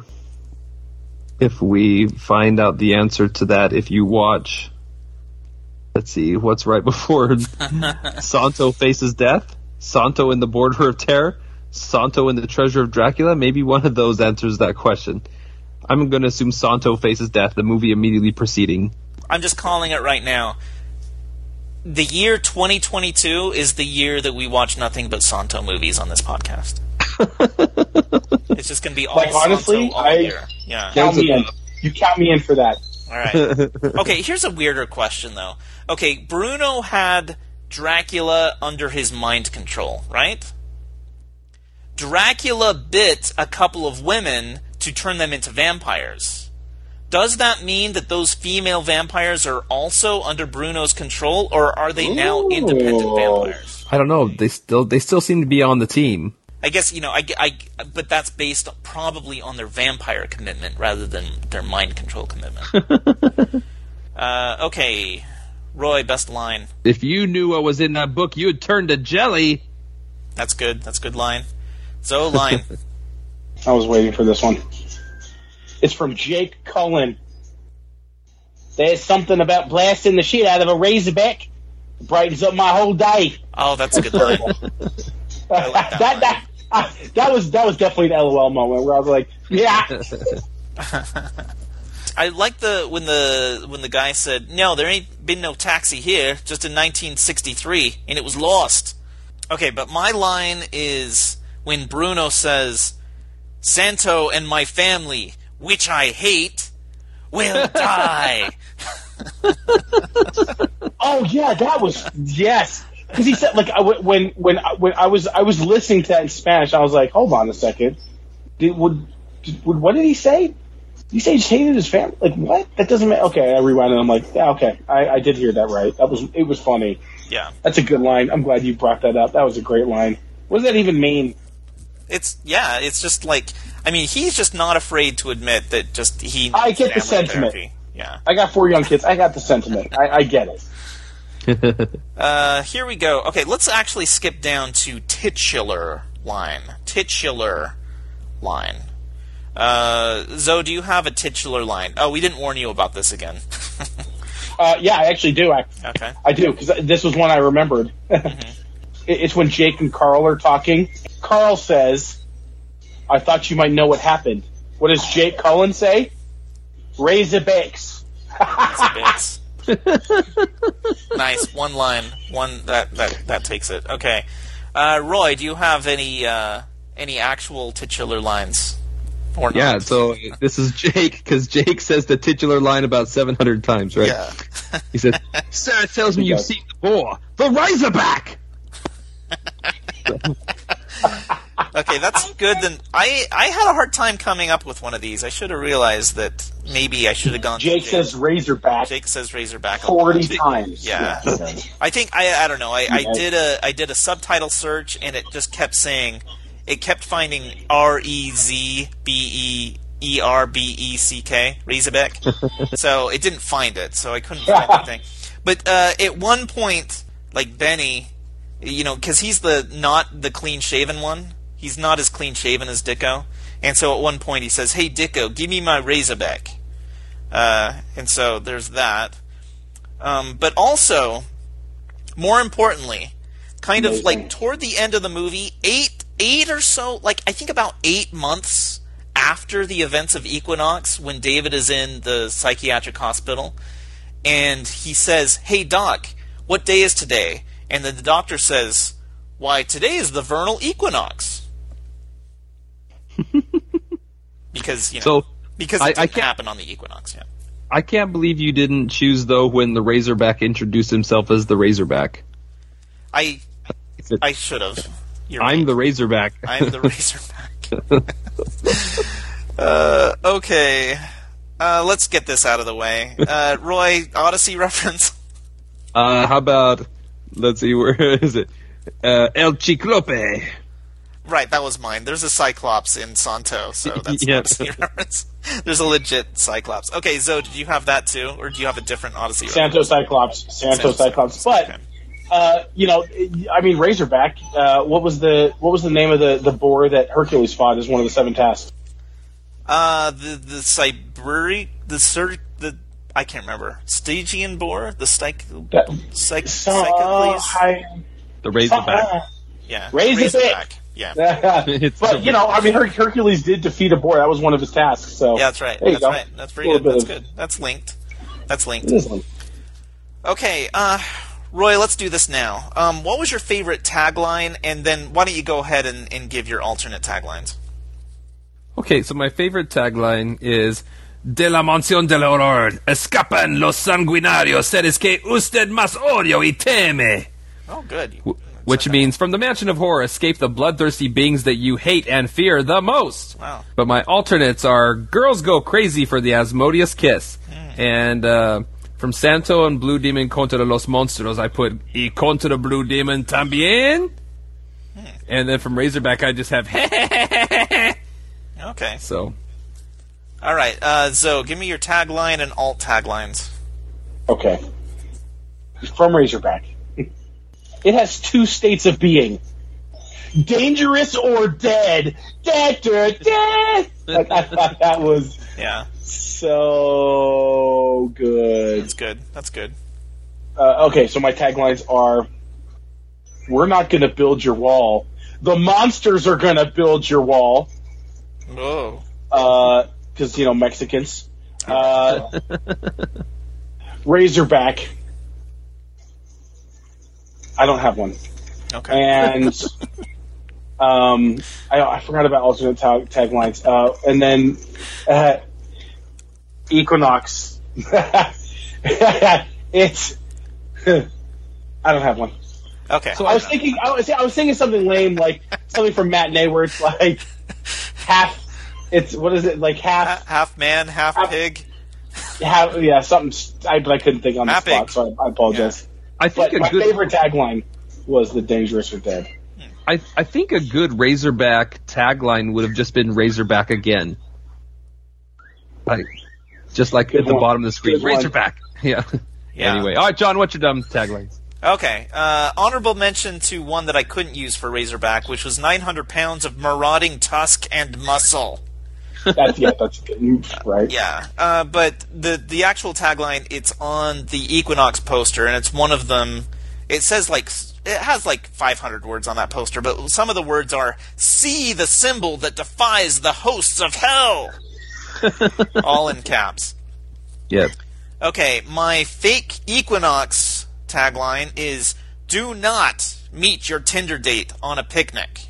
if we find out the answer to that if you watch... Let's see, what's right before Santo faces death? Santo in the Border of Terror? Santo in the Treasure of Dracula? Maybe one of those answers that question. I'm going to assume Santo faces death, the movie immediately preceding. I'm just calling it right now. The year twenty twenty-two is the year that we watch nothing but Santo movies on this podcast. It's just going to be all Like, honestly, Santo all I- year. Yeah. Count me in. You count me in for that. All right. Okay, here's a weirder question, though. Okay, Bruno had Dracula under his mind control, right? Dracula bit a couple of women to turn them into vampires. Does that mean that those female vampires are also under Bruno's control, or are they now Ooh. independent vampires? I don't know. They still they still seem to be on the team. I guess, you know, I, I, but that's based probably on their vampire commitment rather than their mind control commitment. uh, okay, Roy, best line. If you knew what was in that book, you'd turn to jelly. That's good. That's a good line. Zoe, line. I was waiting for this one. It's from Jake Cullen. There's something about blasting the shit out of a razorback. It brightens up my whole day. Oh, that's a good line. I like that that, line. that, uh, that was that was definitely an LOL moment where I was like, yeah. I like the when the when the guy said, "No, there ain't been no taxi here, just in nineteen sixty-three, and it was lost." Okay, but my line is when Bruno says, "Santo and my family, which I hate, will die." Oh yeah, that was yes. Because he said like I, when when when I was I was listening to that in Spanish, I was like, hold on a second. Did would, did, would what did he say? Did he say he just hated his family? Like what? That doesn't make okay. I rewound and I'm like, yeah, okay, I, I did hear that right. That was it was funny. Yeah, that's a good line. I'm glad you brought that up. That was a great line. What does that even mean? It's yeah, it's just like I mean, he's just not afraid to admit that just he. I get the family sentiment. therapy. Yeah, I got four young kids. I got the sentiment. I, I get it. Uh, here we go. Okay, let's actually skip down to titular line. Titular line. Uh, Zoe, do you have a titular line? Oh, we didn't warn you about this again. Uh, yeah, I actually do. I, Okay. I do, because this was one I remembered. Mm-hmm. It's when Jake and Carl are talking. Carl says, I thought you might know what happened. What does Jake Cullen say? Razorbacks. Razorbacks. Nice. One line. One that that that takes it. Okay. Uh, Roy, do you have any uh, any actual titular lines? Or not? Yeah, so this is Jake, because Jake says the titular line about seven hundred times, right? Yeah. He says, Sarah tells me you've seen the boar, the Razorback! Okay, that's good. Then I I had a hard time coming up with one of these. I should have realized that maybe I should have gone. Jake to says Razorback. Jake says Razorback forty times. Yeah. Yeah. I think I I don't know. I, I Yeah. did a I did a subtitle search and it just kept saying it kept finding R E Z B E E R B E C K Razorback. So it didn't find it. So I couldn't find anything. But uh, at one point, like Benny, you know, because he's the not the clean shaven one. He's not as clean shaven as Dicko. And so at one point he says, "Hey Dicko, give me my Razorback." Uh, and so there's that. Um, but also, more importantly, kind of like toward the end of the movie, eight, eight or so, like I think about eight months after the events of Equinox, when David is in the psychiatric hospital, and he says, "Hey Doc, what day is today?" And then the doctor says, "Why, today is the vernal equinox." Because, you know, So, because I- it I didn't can't- happen on the equinox, yeah. I can't believe you didn't choose, though, when the Razorback introduced himself as the Razorback. I He said, I should have. You're I'm right. the Razorback. I'm the Razorback. uh, okay. Uh, let's get this out of the way. Uh, Roy, Odyssey reference? Uh, how about, let's see, where is it? Uh, El Chiclope. Right, that was mine. There's a Cyclops in Santo, so that's Yeah. an Odyssey reference. There's a legit Cyclops. Okay, Zoe, did you have that too? Or do you have a different Odyssey Santo reference? Cyclops. Santo, Santo Cyclops. Cyclops, But okay. uh, you know, I mean, Razorback. Uh, what was the what was the name of the, the boar that Hercules fought as one of the seven tasks? Uh, the the Cyberi, the Cer, the I can't remember. Stygian boar, the Styk, That- Psych, So, Psychocles? I, The Razorback. Yeah, Razorback. Yeah, It's but you know, I mean, Her- Hercules did defeat a boar. That was one of his tasks. So yeah, that's right. There you That's go. right. That's pretty A good. little That's bit of- good. That's linked. That's linked. It is one. Okay, uh, Roy, let's do this now. Um, what was your favorite tagline? And then why don't you go ahead and, and give your alternate taglines? Okay, so my favorite tagline is De la mansión del horror escapan los sanguinarios seres que usted más odio y teme. Oh, good. W- which means, from the mansion of horror, escape the bloodthirsty beings that you hate and fear the most. Wow. But my alternates are Girls Go Crazy for the Asmodeus Kiss. Mm. And uh, from Santo and Blue Demon Contra los Monstros, I put Y Contra Blue Demon también. Mm. And then from Razorback, I just have Okay. So... All right, uh, Zoe, give me your tagline and alt taglines. Okay. From Razorback. It has two states of being. Dangerous or dead. Dead, dead, dead. Like, I thought that was yeah. so good. That's good. That's good. Uh, okay, so my taglines are, we're not going to build your wall. The monsters are going to build your wall. Oh. Uh... Because, you know, Mexicans. Uh, Razorback. I don't have one. Okay. And um, I, I forgot about alternate tag, taglines. Uh, and then uh, Equinox. It's. I don't have one. Okay. So I was thinking. I was, I was thinking something lame, like something from Matinee, where it's like half. It's what is it like half half man, half, half pig, half yeah something. I, but I couldn't think on half the spot, pig. So I, I apologize. Yeah. I think but a my good, favorite tagline was the Dangerous or Dead. I I think a good Razorback tagline would have just been Razorback again, like just like good at the one. Bottom of the screen, good Razorback. Yeah. yeah. Anyway, all right, John, what's your dumb taglines? Okay, uh, honorable mention to one that I couldn't use for Razorback, which was nine hundred pounds of marauding tusk and muscle. That's yeah, that's good, right. Yeah, uh, but the the actual tagline, it's on the Equinox poster, and it's one of them. It says like it has like five hundred words on that poster, but some of the words are "See the symbol that defies the hosts of hell," all in caps. Yep. Okay, my fake Equinox tagline is "Do not meet your Tinder date on a picnic."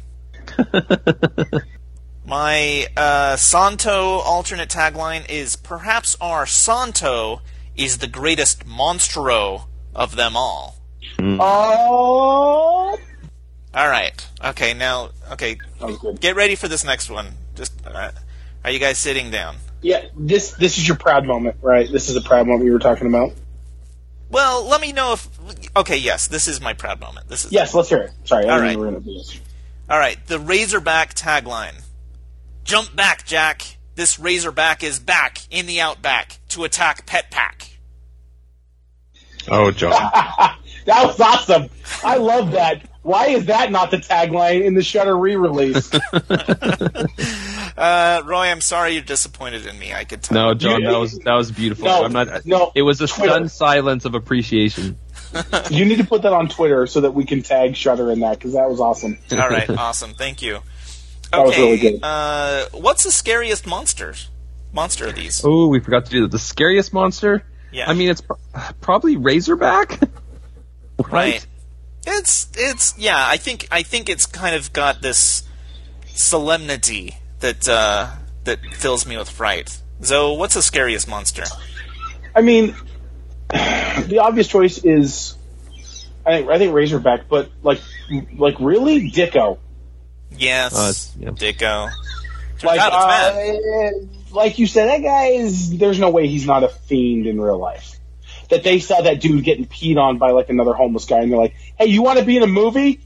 My uh, Santo alternate tagline is perhaps our Santo is the greatest monstro of them all. Mm. Oh! All right. Okay, now, okay, get ready for this next one. Just, uh, are you guys sitting down? Yeah, this this is your proud moment, right? This is a proud moment you were talking about. Well, let me know if... Okay, yes, this is my proud moment. This is Yes, let's hear it. Sorry, I all didn't right. know we were going to do this. All right, the Razorback tagline. Jump back, Jack. This Razorback is back in the Outback to attack Pet Pack. Oh, John. That was awesome. I love that. Why is that not the tagline in the Shudder re-release? uh, Roy, I'm sorry you're disappointed in me. I could tell. No, John, that was that was beautiful. No, I'm not. No, it was a Twitter. stunned silence of appreciation. You need to put that on Twitter so that we can tag Shudder in that, because that was awesome. All right, awesome. Thank you. That okay, was really good. Uh, what's the scariest monsters? Monster of these? Oh, we forgot to do that. The scariest monster? Yeah. I mean, it's pro- probably Razorback. right? right. It's it's yeah. I think I think it's kind of got this solemnity that uh, that fills me with fright. Zoe, what's the scariest monster? I mean, the obvious choice is, I think I think Razorback, but like like really Dicko. Yes, uh, yeah. Dicko. Like, out, uh, like you said, that guy is. There's no way he's not a fiend in real life. That they saw that dude getting peed on by like another homeless guy, and they're like, "Hey, you want to be in a movie?"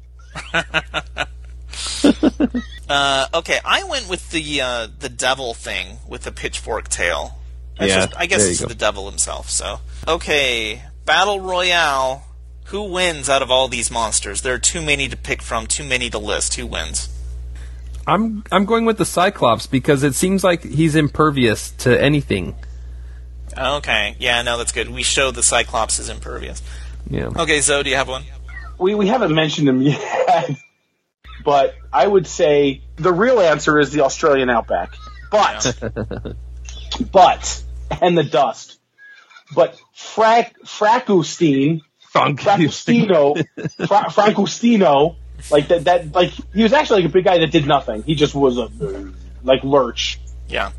uh, okay, I went with the uh, the devil thing with the pitchfork tail. That's yeah, just, I guess it's go. the devil himself. So okay, battle royale. Who wins out of all these monsters? There are too many to pick from, too many to list. Who wins? I'm I'm going with the Cyclops because it seems like he's impervious to anything. Okay, yeah, no, that's good. We showed the Cyclops is impervious. Yeah. Okay, Zoe, do you have one? We we haven't mentioned him yet, but I would say the real answer is the Australian Outback. But, yeah. but, and the dust. But Frank Frankenstein, Frankensteino, Fra- Frankensteino, like that, that, like he was actually like a big guy that did nothing. He just was a like Lurch. Yeah.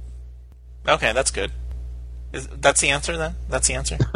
Okay, that's good. Is, that's the answer, then? That's the answer?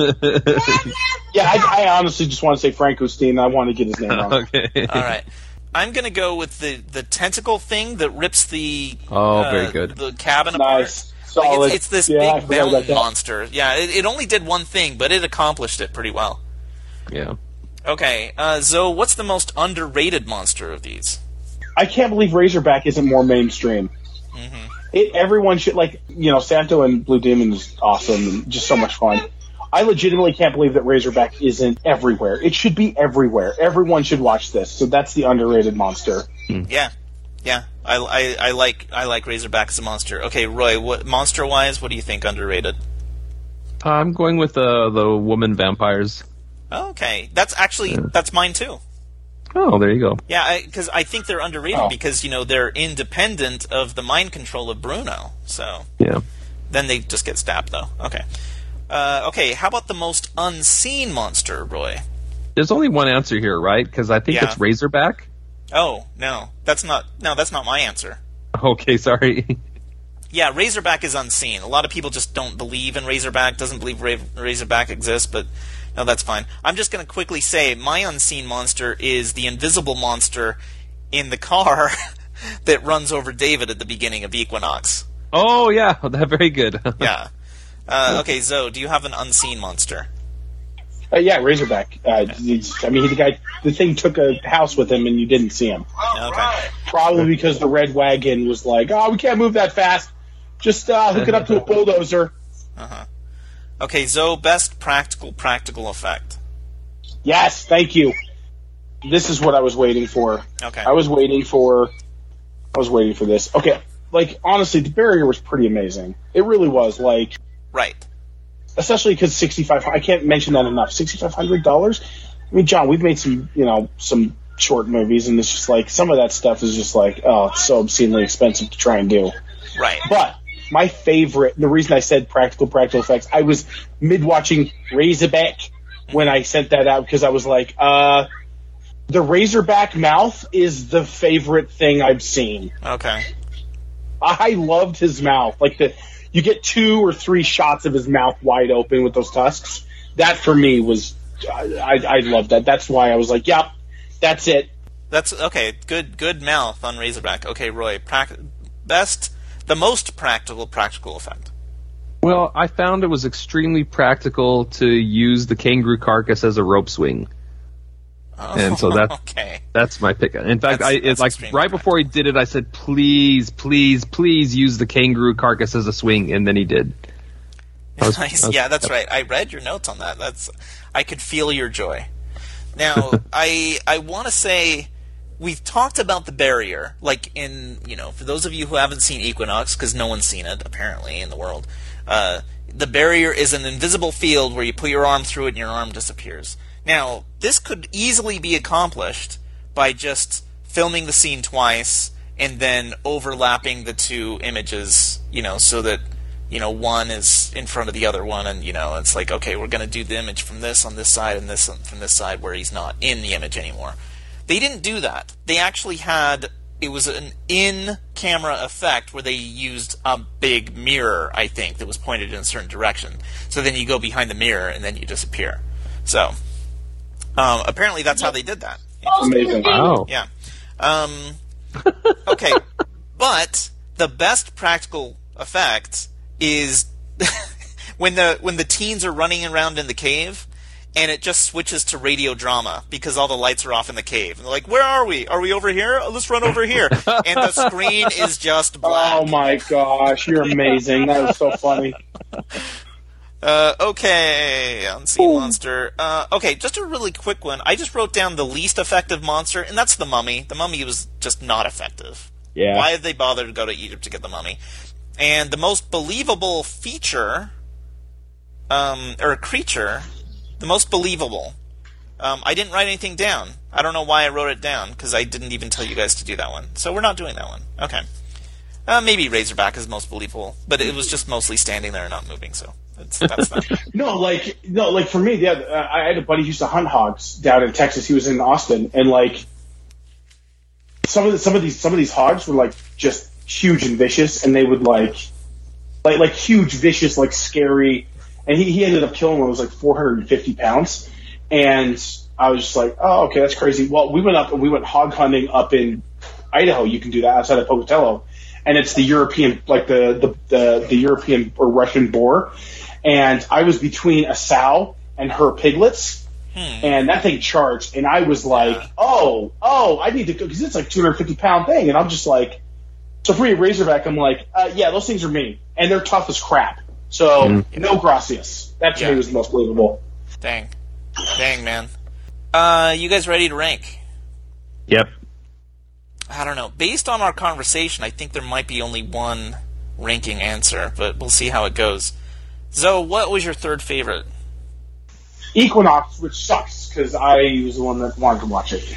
Yeah, I, I honestly just want to say Frankenstein. I want to get his name wrong. Okay. All right. I'm going to go with the, the tentacle thing that rips the Oh, uh, very good. the cabin apart. Nice. Solid. Like it's, it's this Yeah, I big forgot about mountain that. monster. Yeah, it, it only did one thing, but it accomplished it pretty well. Yeah. Okay, uh, Zoe, what's the most underrated monster of these? I can't believe Razorback isn't more mainstream. Mm-hmm. It, everyone should, like, you know, Santo and Blue Demon is awesome and just so much fun. I legitimately can't believe that Razorback isn't everywhere. It should be everywhere. Everyone should watch this. So that's the underrated monster. Yeah, yeah. I, I, I like I like Razorback as a monster. Okay, Roy, what monster wise, what do you think underrated? I'm going with uh, the woman vampires. Okay, that's actually that's mine too. Oh, there you go. Yeah, because I, I think they're underrated Oh. because you know they're independent of the mind control of Bruno. So Yeah. then they just get stabbed though. Okay, uh, okay. How about the most unseen monster, Roy? There's only one answer here, right? Because I think Yeah. it's Razorback. Oh no, that's not no, that's not my answer. Okay, sorry. Yeah, Razorback is unseen. A lot of people just don't believe in Razorback, doesn't believe Ra- Razorback exists, but no, that's fine. I'm just going to quickly say my unseen monster is the invisible monster in the car that runs over David at the beginning of Equinox. Oh, yeah. That very good. Yeah. Uh, okay, Zoe, do you have an unseen monster? Uh, yeah, Razorback. Uh, it's- I mean, the guy, the thing took a house with him, and you didn't see him. Okay. Probably because the red wagon was like, "Oh, we can't move that fast. Just uh, hook it up to a bulldozer." Uh-huh. Okay, Zoe, best practical practical effect. Yes, thank you. This is what I was waiting for. Okay. I was waiting for. I was waiting for this. Okay, like honestly, the barrier was pretty amazing. It really was. Like, Right. especially because sixty-five. I can't mention that enough. Sixty-five hundred dollars. I mean, John, we've made some, you know, some short movies, and it's just like some of that stuff is just like, oh, it's so obscenely expensive to try and do. Right. But my favorite, the reason I said practical practical effects, I was mid watching Razorback when I sent that out because I was like, uh, the Razorback mouth is the favorite thing I've seen. Okay. I loved his mouth. Like the, you get two or three shots of his mouth wide open with those tusks. That for me was, I, I, I loved that. That's why I was like, yep, that's it. That's okay. Good, good mouth on Razorback. Okay, Roy. Prac- best, the most practical practical effect. Well, I found it was extremely practical to use the kangaroo carcass as a rope swing. Oh, And so that- okay. That's my pick. In fact, That's- I that's it's like extremely right before he did it, I said, "Please, please, please use the kangaroo carcass as a swing," and then he did. I was- Nice. I was- Yeah, that's right. I read your notes on that. That's I could feel your joy. Now, I I want to say we've talked about the barrier, like in you know, for those of you who haven't seen Equinox, because no one's seen it apparently in the world. Uh, the barrier is an invisible field where you put your arm through it and your arm disappears. Now, this could easily be accomplished by just filming the scene twice and then overlapping the two images, you know, so that, you know, one is in front of the other one, and, you know, it's like, okay, we're going to do the image from this on this side and this on, from this side where he's not in the image anymore. They didn't do that. They actually had, it was an in-camera effect where they used a big mirror, I think, that was pointed in a certain direction. So then you go behind the mirror and then you disappear. So, um, apparently that's how they did that. Amazing. Wow. Yeah. Um, okay, but the best practical effect is when the when the teens are running around in the cave, and it just switches to radio drama because all the lights are off in the cave. And they're like, "Where are we? Are we over here? Oh, let's run over here." And the screen is just black. Oh my gosh, you're amazing. That was so funny. Uh, okay, unseen monster. Uh, okay, just a really quick one. I just wrote down the least effective monster, and that's the Mummy. The Mummy was just not effective. Yeah. Why did they bother to go to Egypt to get the Mummy? And the most believable feature, um, or creature, the most believable. Um, I didn't write anything down. I don't know why I wrote it down, because I didn't even tell you guys to do that one. So we're not doing that one. Okay. Uh, maybe Razorback is most believable, but it was just mostly standing there and not moving, so that's, that's that. No, like no, like for me, yeah. uh, I had a buddy who used to hunt hogs down in Texas. He was in Austin, and like some of the, some of these some of these hogs were like just huge and vicious, and they would like, like like huge, vicious, like scary. And he, he ended up killing one who was like four hundred fifty pounds, and I was just like, oh, okay, that's crazy. Well, we went up and we went hog hunting up in Idaho. You can do that outside of Pocatello, and it's the European, like the the the, the European or Russian boar. And I was between a sow and her piglets. Hmm. And that thing charged, and I was like, oh, oh, I need to go, because it's like two hundred fifty pound thing, and I'm just like, so for me, Razorback, I'm like, uh, yeah, those things are mean, and they're tough as crap, so mm. no gracias. That to yeah. me was the most believable. Dang. Dang, man. Uh, you guys ready to rank? Yep. I don't know. Based on our conversation, I think there might be only one ranking answer, but we'll see how it goes. Zoe, what was your third favorite? Equinox, which sucks, because I was the one that wanted to watch it.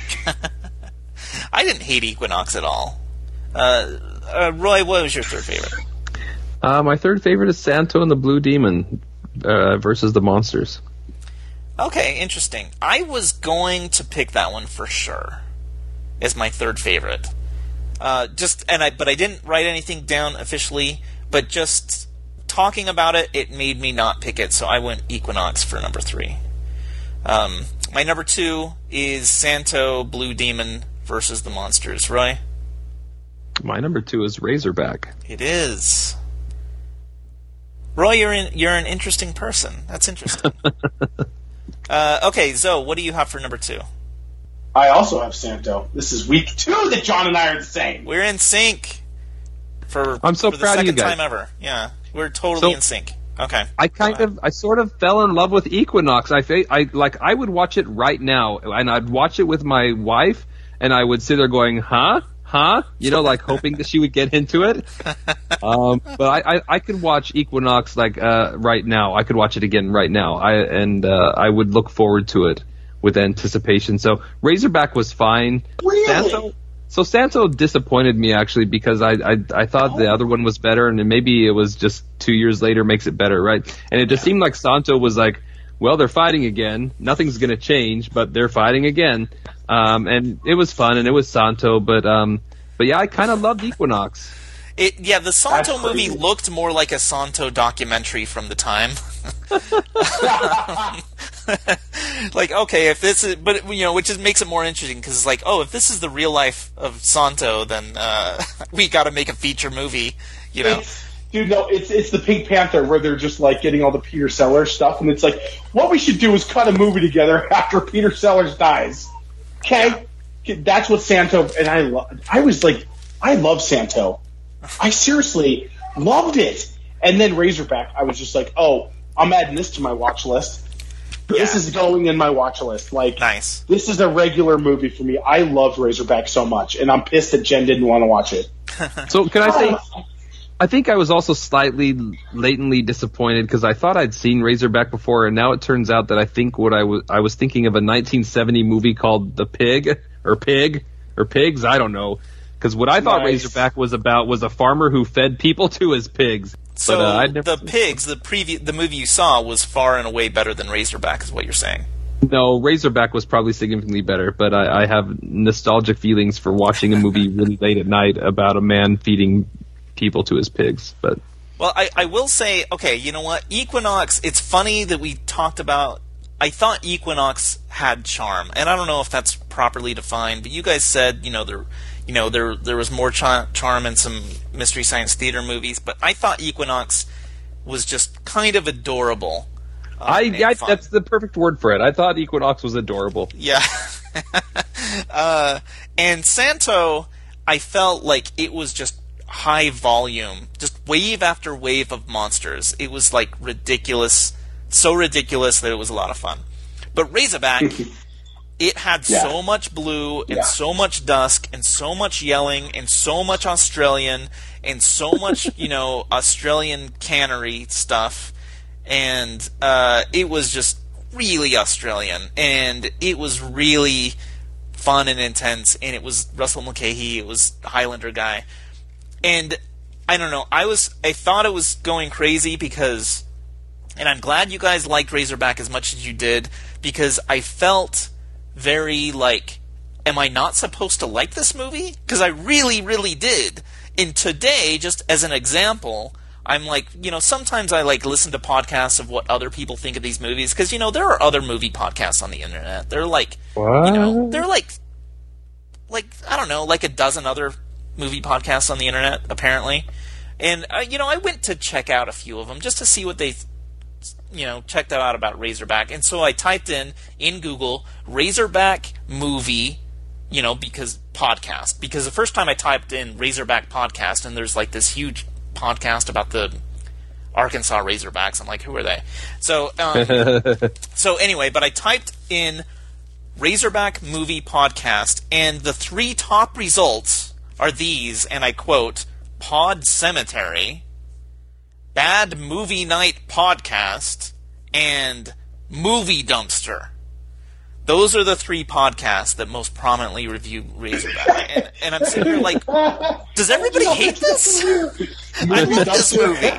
I didn't hate Equinox at all. Uh, uh, Roy, what was your third favorite? Uh, my third favorite is Santo and the Blue Demon uh, versus the Monsters. Okay, interesting. I was going to pick that one for sure as my third favorite. Uh, just and I, but I didn't write anything down officially. But just talking about it, it made me not pick it, so I went Equinox for number three. Um, my number two is Santo Blue Demon versus the Monsters. Roy? My number two is Razorback. It is. Roy, you're in, you're an interesting person. That's interesting. uh, okay, Zoe, what do you have for number two? I also have Santo. This is week two that John and I are the same. We're in sync for, I'm so for the proud second of you guys. time ever. Yeah, we're totally So- in sync. Okay. I kind of, I sort of fell in love with Equinox. I, fa- I like, I would watch it right now, and I'd watch it with my wife, and I would sit there going, "Huh, huh," you know, like hoping that she would get into it. Um, but I, I, I could watch Equinox like uh, right now. I could watch it again right now. I and uh, I would look forward to it with anticipation. So Razorback was fine. Really? Santo, so Santo disappointed me actually because I, I I thought the other one was better, and then maybe it was just two years later makes it better, right? And it just seemed like Santo was like, well, they're fighting again. Nothing's going to change, but they're fighting again. Um, and it was fun, and it was Santo, but um, but yeah, I kind of loved Equinox. It, yeah, the Santo That's movie crazy. looked more like a Santo documentary from the time. Like, okay, if this is, but you know, which just makes it more interesting because it's like, oh, if this is the real life of Santo, then uh, we got to make a feature movie, you know. It's, dude, no, it's it's the Pink Panther where they're just like getting all the Peter Sellers stuff, and it's like, what we should do is cut a movie together after Peter Sellers dies. Okay, that's what Santo and I love. I was like, I love Santo. I seriously loved it. And then Razorback, I was just like, oh, I'm adding this to my watch list. This Yeah. is going in my watch list. Like, Nice. this is a regular movie for me. I loved Razorback so much, and I'm pissed that Jen didn't want to watch it. So can I say, I think I was also slightly latently disappointed because I thought I'd seen Razorback before, and now it turns out that I think what I was I was thinking of a nineteen seventy movie called The Pig or Pig or Pigs. I don't know. Because what I thought Nice. Razorback was about was a farmer who fed people to his pigs. So but, uh, I'd never the Pigs, the preview, the movie you saw was far and away better than Razorback, is what you're saying. No, Razorback was probably significantly better, but I, I have nostalgic feelings for watching a movie really late at night about a man feeding people to his pigs. But Well, I, I will say, okay, you know what? Equinox, it's funny that we talked about, I thought Equinox had charm, and I don't know if that's properly defined, but you guys said, you know, there, you know, there there was more cha- charm in some Mystery Science Theater movies, but I thought Equinox was just kind of adorable. uh, I, and yeah, fun. that's the perfect word for it. I thought Equinox was adorable. Yeah. uh, and Santo, I felt like it was just high volume, just wave after wave of monsters. It was like ridiculous, so ridiculous that it was a lot of fun. But Razorback, it had Yeah. so much blue and Yeah. so much dusk and so much yelling and so much Australian and so much, you know, Australian cannery stuff. And uh, it was just really Australian, and it was really fun and intense, and it was Russell Mulcahy, it was Highlander guy. And I don't know, I was I thought it was going crazy because, and I'm glad you guys liked Razorback as much as you did, because I felt very like, am I not supposed to like this movie? Because I really, really did. And today, just as an example, I'm like, you know, sometimes I like listen to podcasts of what other people think of these movies, because, you know, there are other movie podcasts on the internet. They're like, What? you know, they're like, like, I don't know, like a dozen other movie podcasts on the internet, apparently. And, uh, you know, I went to check out a few of them just to see what they, you know, checked out about Razorback. And so I typed in, in Google, Razorback movie, you know, because podcast. Because the first time I typed in Razorback podcast, and there's like this huge podcast about the Arkansas Razorbacks. I'm like, who are they? So, um, so anyway, but I typed in Razorback movie podcast, and the three top results are these, and I quote, Pod Cemetery, Bad Movie Night Podcast, and Movie Dumpster. Those are the three podcasts that most prominently review Razorback. And, and I'm sitting here like, does everybody hate this? I love this movie.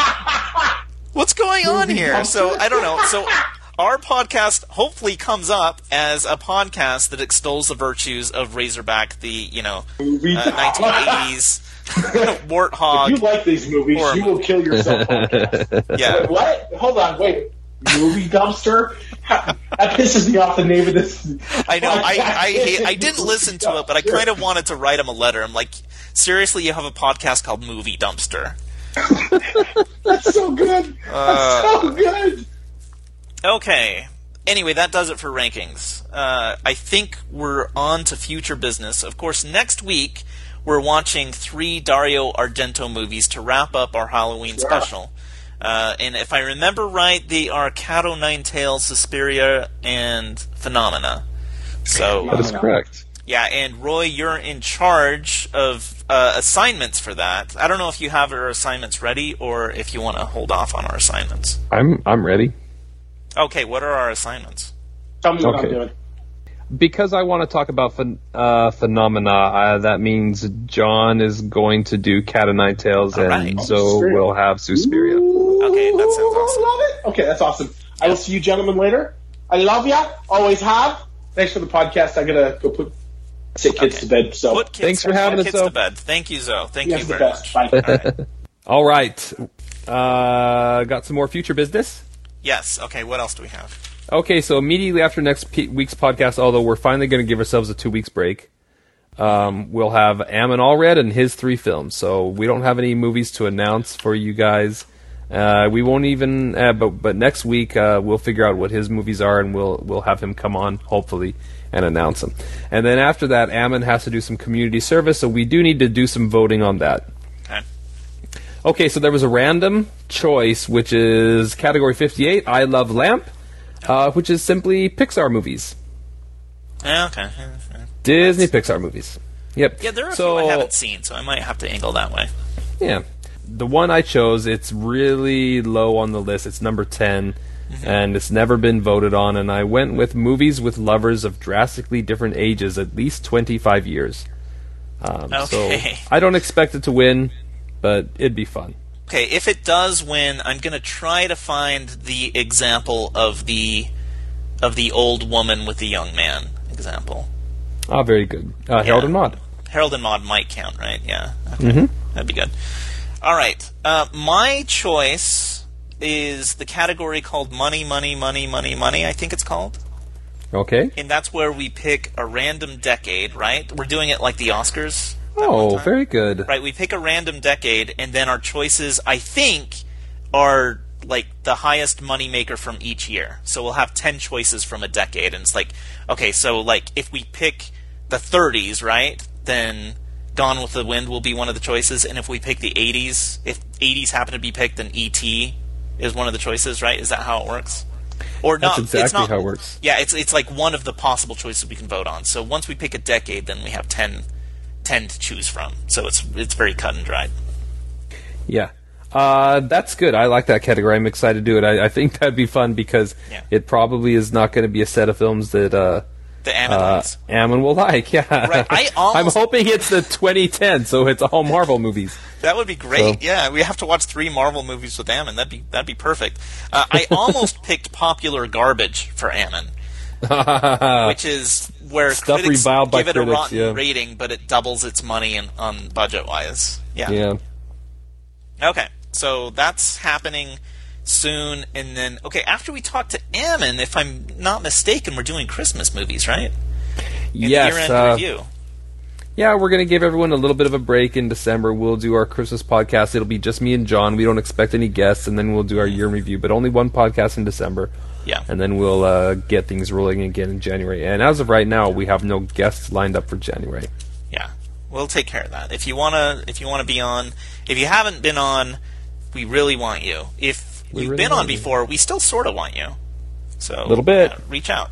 What's going on here? So, I don't know. So, our podcast hopefully comes up as a podcast that extols the virtues of Razorback, the, you know, uh, nineteen eighties warthog. If you like these movies, Or- you will kill yourself. Podcast. Yeah. Wait, what? Hold on, wait. Movie dumpster? That pisses me off, the name of this. I know. I podcast. I, hate, I didn't listen to it, but I kind of wanted to write him a letter. I'm like, seriously, you have a podcast called Movie Dumpster. That's so good. That's Uh, so good. Okay. Anyway, that does it for rankings. Uh, I think we're on to future business. Of course, next week we're watching three Dario Argento movies to wrap up our Halloween Sure. special. Uh, and if I remember right, they are Cat o' Nine Tails, Suspiria, and Phenomena. So, That is correct. yeah, and Roy, you're in charge of uh, assignments for that. I don't know if you have our assignments ready or if you want to hold off on our assignments. I'm I'm ready. Okay, what are our assignments? Tell me what Okay. I'm doing. Because I want to talk about phen- uh, phenomena, uh, that means John is going to do Cat o' Nine Tails, All and right. Zoe Suspiria. will have Suspiria. Okay, that sounds Ooh, awesome. Love it. Okay, that's awesome. I will see you gentlemen later. I love ya. Always have. Thanks for the podcast. I gotta go put sick kids Okay. to bed. So Put kids, Thanks for put having us, kids Zoe. to bed. Thank you, Zoe. Thank you you guys are very the best. much. Bye. All right. Uh, got some more future business? Yes. Okay. What else do we have? Okay, so immediately after next pe- week's podcast, although we're finally going to give ourselves a two weeks break, um, we'll have Ammon Allred and his three films. So we don't have any movies to announce for you guys. Uh, we won't even, uh, but but next week uh, we'll figure out what his movies are, and we'll we'll have him come on hopefully and announce them. And then after that, Ammon has to do some community service, so we do need to do some voting on that. Okay. Okay, so there was a random choice, which is category fifty-eight, I Love Lamp, uh, which is simply Pixar movies. Yeah, okay. Yeah, yeah. Disney Pixar movies. Yep. Yeah, there are a so, few I haven't seen, so I might have to angle that way. Yeah. The one I chose, it's really low on the list. It's number ten, Mm-hmm. and it's never been voted on, and I went with movies with lovers of drastically different ages, at least twenty-five years. Um, Okay. So I don't expect it to win, but it'd be fun. Okay, if it does win, I'm going to try to find the example of the of the old woman with the young man example. Ah, very good. Uh, Harold and Maude. Harold and Maude might count, right? Yeah. Okay. Mhm. That'd be good. All right. Uh, my choice is the category called Money, Money, Money, Money, Money, I think it's called. Okay. And that's where we pick a random decade, right? We're doing it like the Oscars. that one Oh, time. very good. Right, we pick a random decade, and then our choices, I think, are like the highest money maker from each year. So we'll have ten choices from a decade, and it's like, okay, so like if we pick the thirties, right, then Gone with the Wind will be one of the choices, and if we pick the eighties, if eighties happen to be picked, then E T is one of the choices, right? Is that how it works? Or That's not? exactly it's not, how it works. Yeah, it's it's like one of the possible choices we can vote on. So once we pick a decade, then we have ten, ten to choose from. So it's it's very cut and dried. Yeah. Uh, that's good. I like that category. I'm excited to do it. I, I think that'd be fun because Yeah. it probably is not going to be a set of films that uh, The Ammon uh, ones. Ammon will like. Yeah. Right, I almost- I'm hoping it's the twenty ten, so it's all Marvel movies. That would be great. So- Yeah, we have to watch three Marvel movies with Ammon. That'd be that'd be perfect. Uh, I almost picked popular garbage for Ammon. which is where Stuff critics reviled by give it a critics, rotten yeah. rating, but it doubles its money in, on budget-wise. Yeah. Yeah. Okay, so that's happening soon, and then, okay, after we talk to Ammon, if I'm not mistaken, we're doing Christmas movies, right? In Yes. the year-end uh, review. Yeah, we're going to give everyone a little bit of a break in December. We'll do our Christmas podcast. It'll be just me and John. We don't expect any guests, and then we'll do our year in review, but only one podcast in December. Yeah. And then we'll uh, get things rolling again in January. And as of right now, we have no guests lined up for January. Yeah, we'll take care of that. If you wanna, if you wanna be on, if you haven't been on, we really want you. If We you've really been on want you. before, we still sort of want you. So A little bit. yeah, reach out.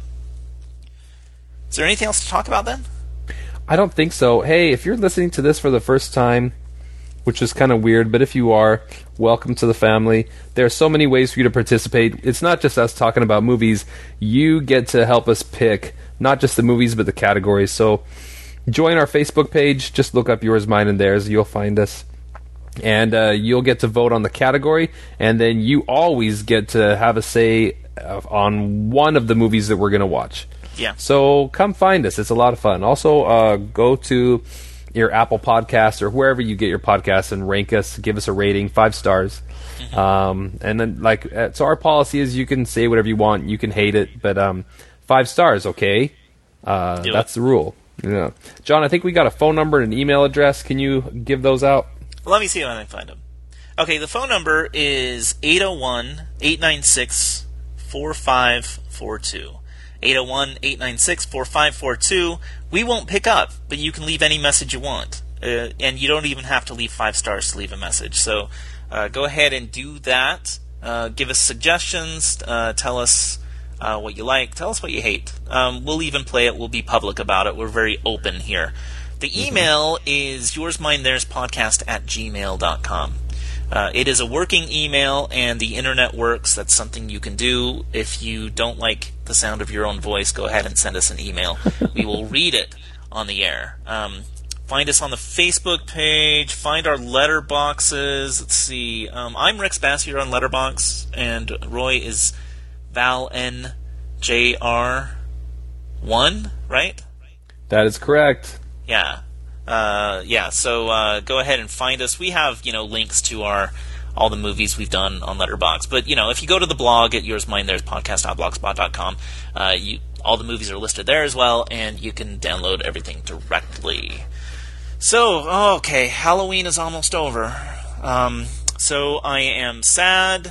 Is there anything else to talk about then? I don't think so. Hey, if you're listening to this for the first time, which is kind of weird, but if you are, welcome to the family. There are so many ways for you to participate. It's not just us talking about movies. You get to help us pick not just the movies, but the categories. So join our Facebook page. Just look up Yours, Mine, and Theirs. You'll find us. And uh, you'll get to vote on the category. And then you always get to have a say uh, on one of the movies that we're going to watch. Yeah. So come find us. It's a lot of fun. Also, uh, go to your Apple Podcast or wherever you get your podcasts and rank us. Give us a rating, five stars. Mm-hmm. Um, and then, like, uh, so our policy is you can say whatever you want. You can hate it, but um, five stars, okay? Uh, Do that's it. the rule. Yeah. John, I think we got a phone number and an email address. Can you give those out? Let me see if I can find them. Okay, the phone number is eight oh one, eight nine six, four five four two. eight oh one, eight nine six, four five four two. We won't pick up, but you can leave any message you want. Uh, and you don't even have to leave five stars to leave a message. So uh, go ahead and do that. Uh, give us suggestions. Uh, tell us uh, what you like. Tell us what you hate. Um, we'll even play it. We'll be public about it. We're very open here. The email is yours, mine, theirs podcast at gmail dot com. Uh, it is a working email, and the internet works. That's something you can do. If you don't like the sound of your own voice, go ahead and send us an email. We will read it on the air. Um, find us on the Facebook page. Find our letterboxes. Let's see. Um, I'm Rex Bassier on Letterbox, and Roy is Val N J R one, right? That is correct. Yeah. Uh, yeah, so uh, go ahead and find us. We have, you know, links to our all the movies we've done on Letterboxd. But, you know, if you go to the blog at yours, mine, theirs, podcast dot blogspot dot com, uh, you, all the movies are listed there as well, and you can download everything directly. So, okay, Halloween is almost over. Um, so I am sad,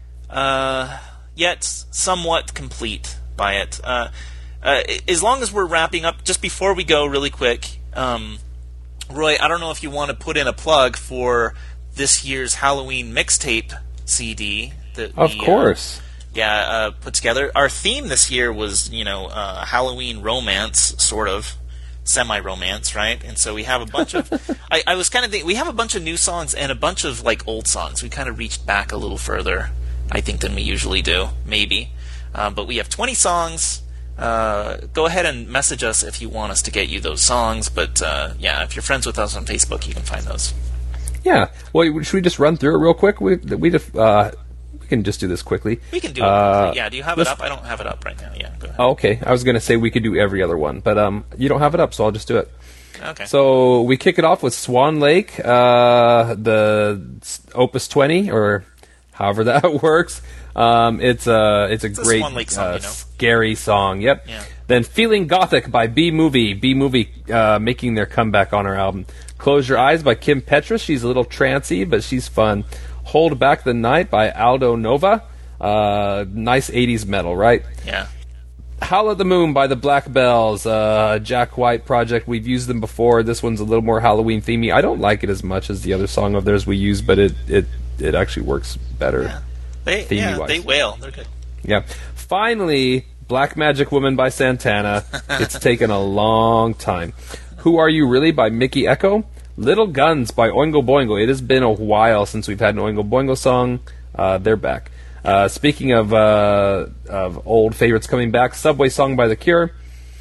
uh, yet somewhat complete by it. Uh, uh, as long as we're wrapping up, just before we go really quick, um, Roy, I don't know if you want to put in a plug for this year's Halloween mixtape C D that Of we, course. Uh, yeah, uh, put together. Our theme this year was, you know, uh, Halloween romance, sort of semi-romance, right? And so we have a bunch of. I, I was kind of thinking we have a bunch of new songs and a bunch of like old songs. We kind of reached back a little further, I think, than we usually do, maybe. Um, but we have twenty songs. Uh, go ahead and message us if you want us to get you those songs. But uh, yeah, if you're friends with us on Facebook, you can find those. Yeah. Well, should we just run through it real quick? We we just, uh, we can just do this quickly. We can do it. Uh, quickly. Yeah. Do you have it let's- up? I don't have it up right now. Yeah. Go ahead. Oh, okay. I was going to say we could do every other one, but um, you don't have it up, so I'll just do it. Okay. So we kick it off with Swan Lake, uh, the Opus twenty, or however that works. Um, it's a it's a It's a great Swan Lake song, uh, you know. scary song. Yep. Yeah. Then Feeling Gothic by B Movie. B Movie uh, making their comeback on our album. Close Your Eyes by Kim Petras. She's a little trancy, but she's fun. Hold Back the Night by Aldo Nova. Uh, nice eighties metal, right? Yeah. Howl at the Moon by the Black Bells, uh, Jack White project. We've used them before. This one's a little more Halloween themey. I don't like it as much as the other song of theirs we use, but it it, it actually works better. Yeah. They Themey yeah wise. they wail. They're good. Yeah. Finally, Black Magic Woman by Santana. It's taken a long time. Who Are You Really by Mickey Echo. Little Guns by Oingo Boingo. It has been a while since we've had an Oingo Boingo song. Uh, they're back. Uh, speaking of uh, of old favorites coming back, Subway Song by The Cure.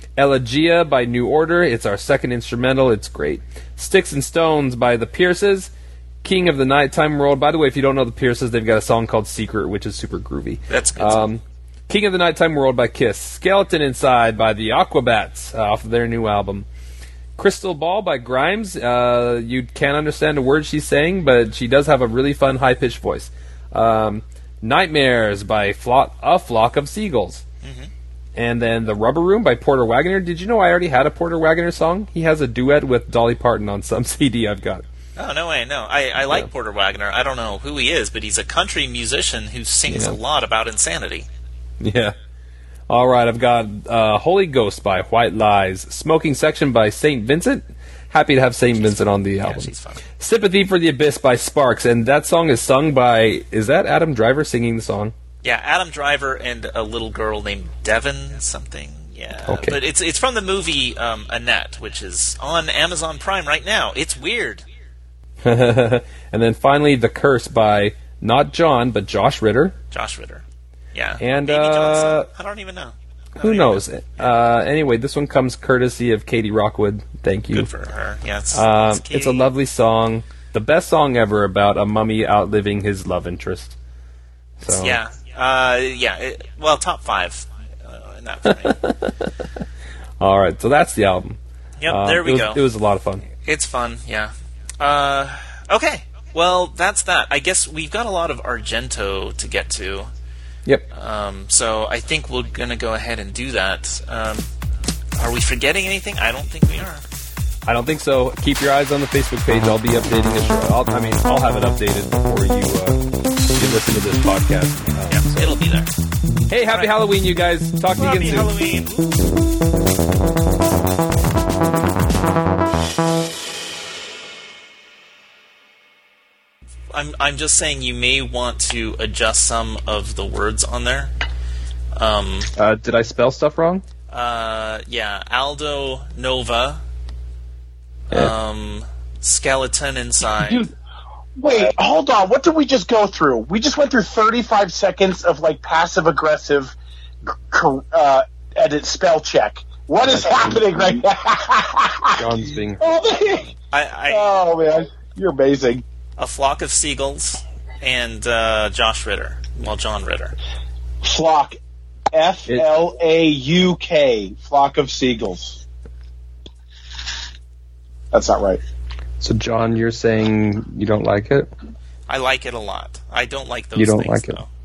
Elegia by New Order. It's our second instrumental. It's great. Sticks and Stones by The Pierces. King of the Nighttime World. By the way, if you don't know The Pierces, they've got a song called Secret, which is super groovy. That's good. Um, King of the Nighttime World by Kiss. Skeleton Inside by the Aquabats uh, off of their new album. Crystal Ball by Grimes. Uh, you can't understand a word she's saying, but she does have a really fun high-pitched voice. Um, Nightmares by Flock, A Flock of Seagulls. Mm-hmm. And then The Rubber Room by Porter Wagoner. Did you know I already had a Porter Wagoner song? He has a duet with Dolly Parton on some C D I've got. Oh, no way, no. I, I like Yeah. Porter Wagoner. I don't know who he is, but he's a country musician who sings Yeah. a lot about insanity. Yeah. All right, I've got uh, Holy Ghost by White Lies. Smoking Section by Saint Vincent. Happy to have Saint Vincent on the album. Yeah, she's fun. Sympathy for the Abyss by Sparks. And that song is sung by... Is that Adam Driver singing the song? Yeah, Adam Driver and a little girl named Devon something. Yeah, Okay. but it's it's from the movie um, Annette, which is on Amazon Prime right now. It's weird. And then finally, The Curse by not John, but Josh Ritter. Josh Ritter. Yeah. And, Maybe uh, Johnson. I don't even know. I Who don't even knows? know. Uh, anyway, this one comes courtesy of Katie Rockwood. Thank you. Good for her. Yeah, it's, Um, it's, it's a lovely song. The best song ever about a mummy outliving his love interest. So. Yeah. Uh, yeah. It, well, top five. Uh, in that for me. All right, so that's the album. Yep, Um, there we it was, go. It was a lot of fun. It's fun, yeah. Uh, okay. Well, that's that. I guess we've got a lot of Argento to get to. Yep. Um, so I think we're going to go ahead and do that. Um, are we forgetting anything? I don't think we are. I don't think so. Keep your eyes on the Facebook page. I'll be updating it. I'll, I mean, I'll have it updated before you uh, you listen to this podcast. Uh, Yeah, so it'll be there. Hey, happy right. Halloween, you guys. Talk to Happy you again soon. Halloween. I'm I'm just saying you may want to adjust some of the words on there. Um, Uh, did I spell stuff wrong? uh, yeah, Aldo Nova. Yeah. Um, Skeleton Inside. Dude, wait, hold on. What did we just go through? We just went through thirty-five seconds of like passive aggressive uh, edit spell check. What is happening right now? John's being. I, I Oh man, you're amazing. A Flock of Seagulls and uh, Josh Ritter. Well, John Ritter. Flock, F L A U K, flock of seagulls. That's not right. So, John, you're saying you don't like it? I like it a lot. I don't like those You don't things, like it? though.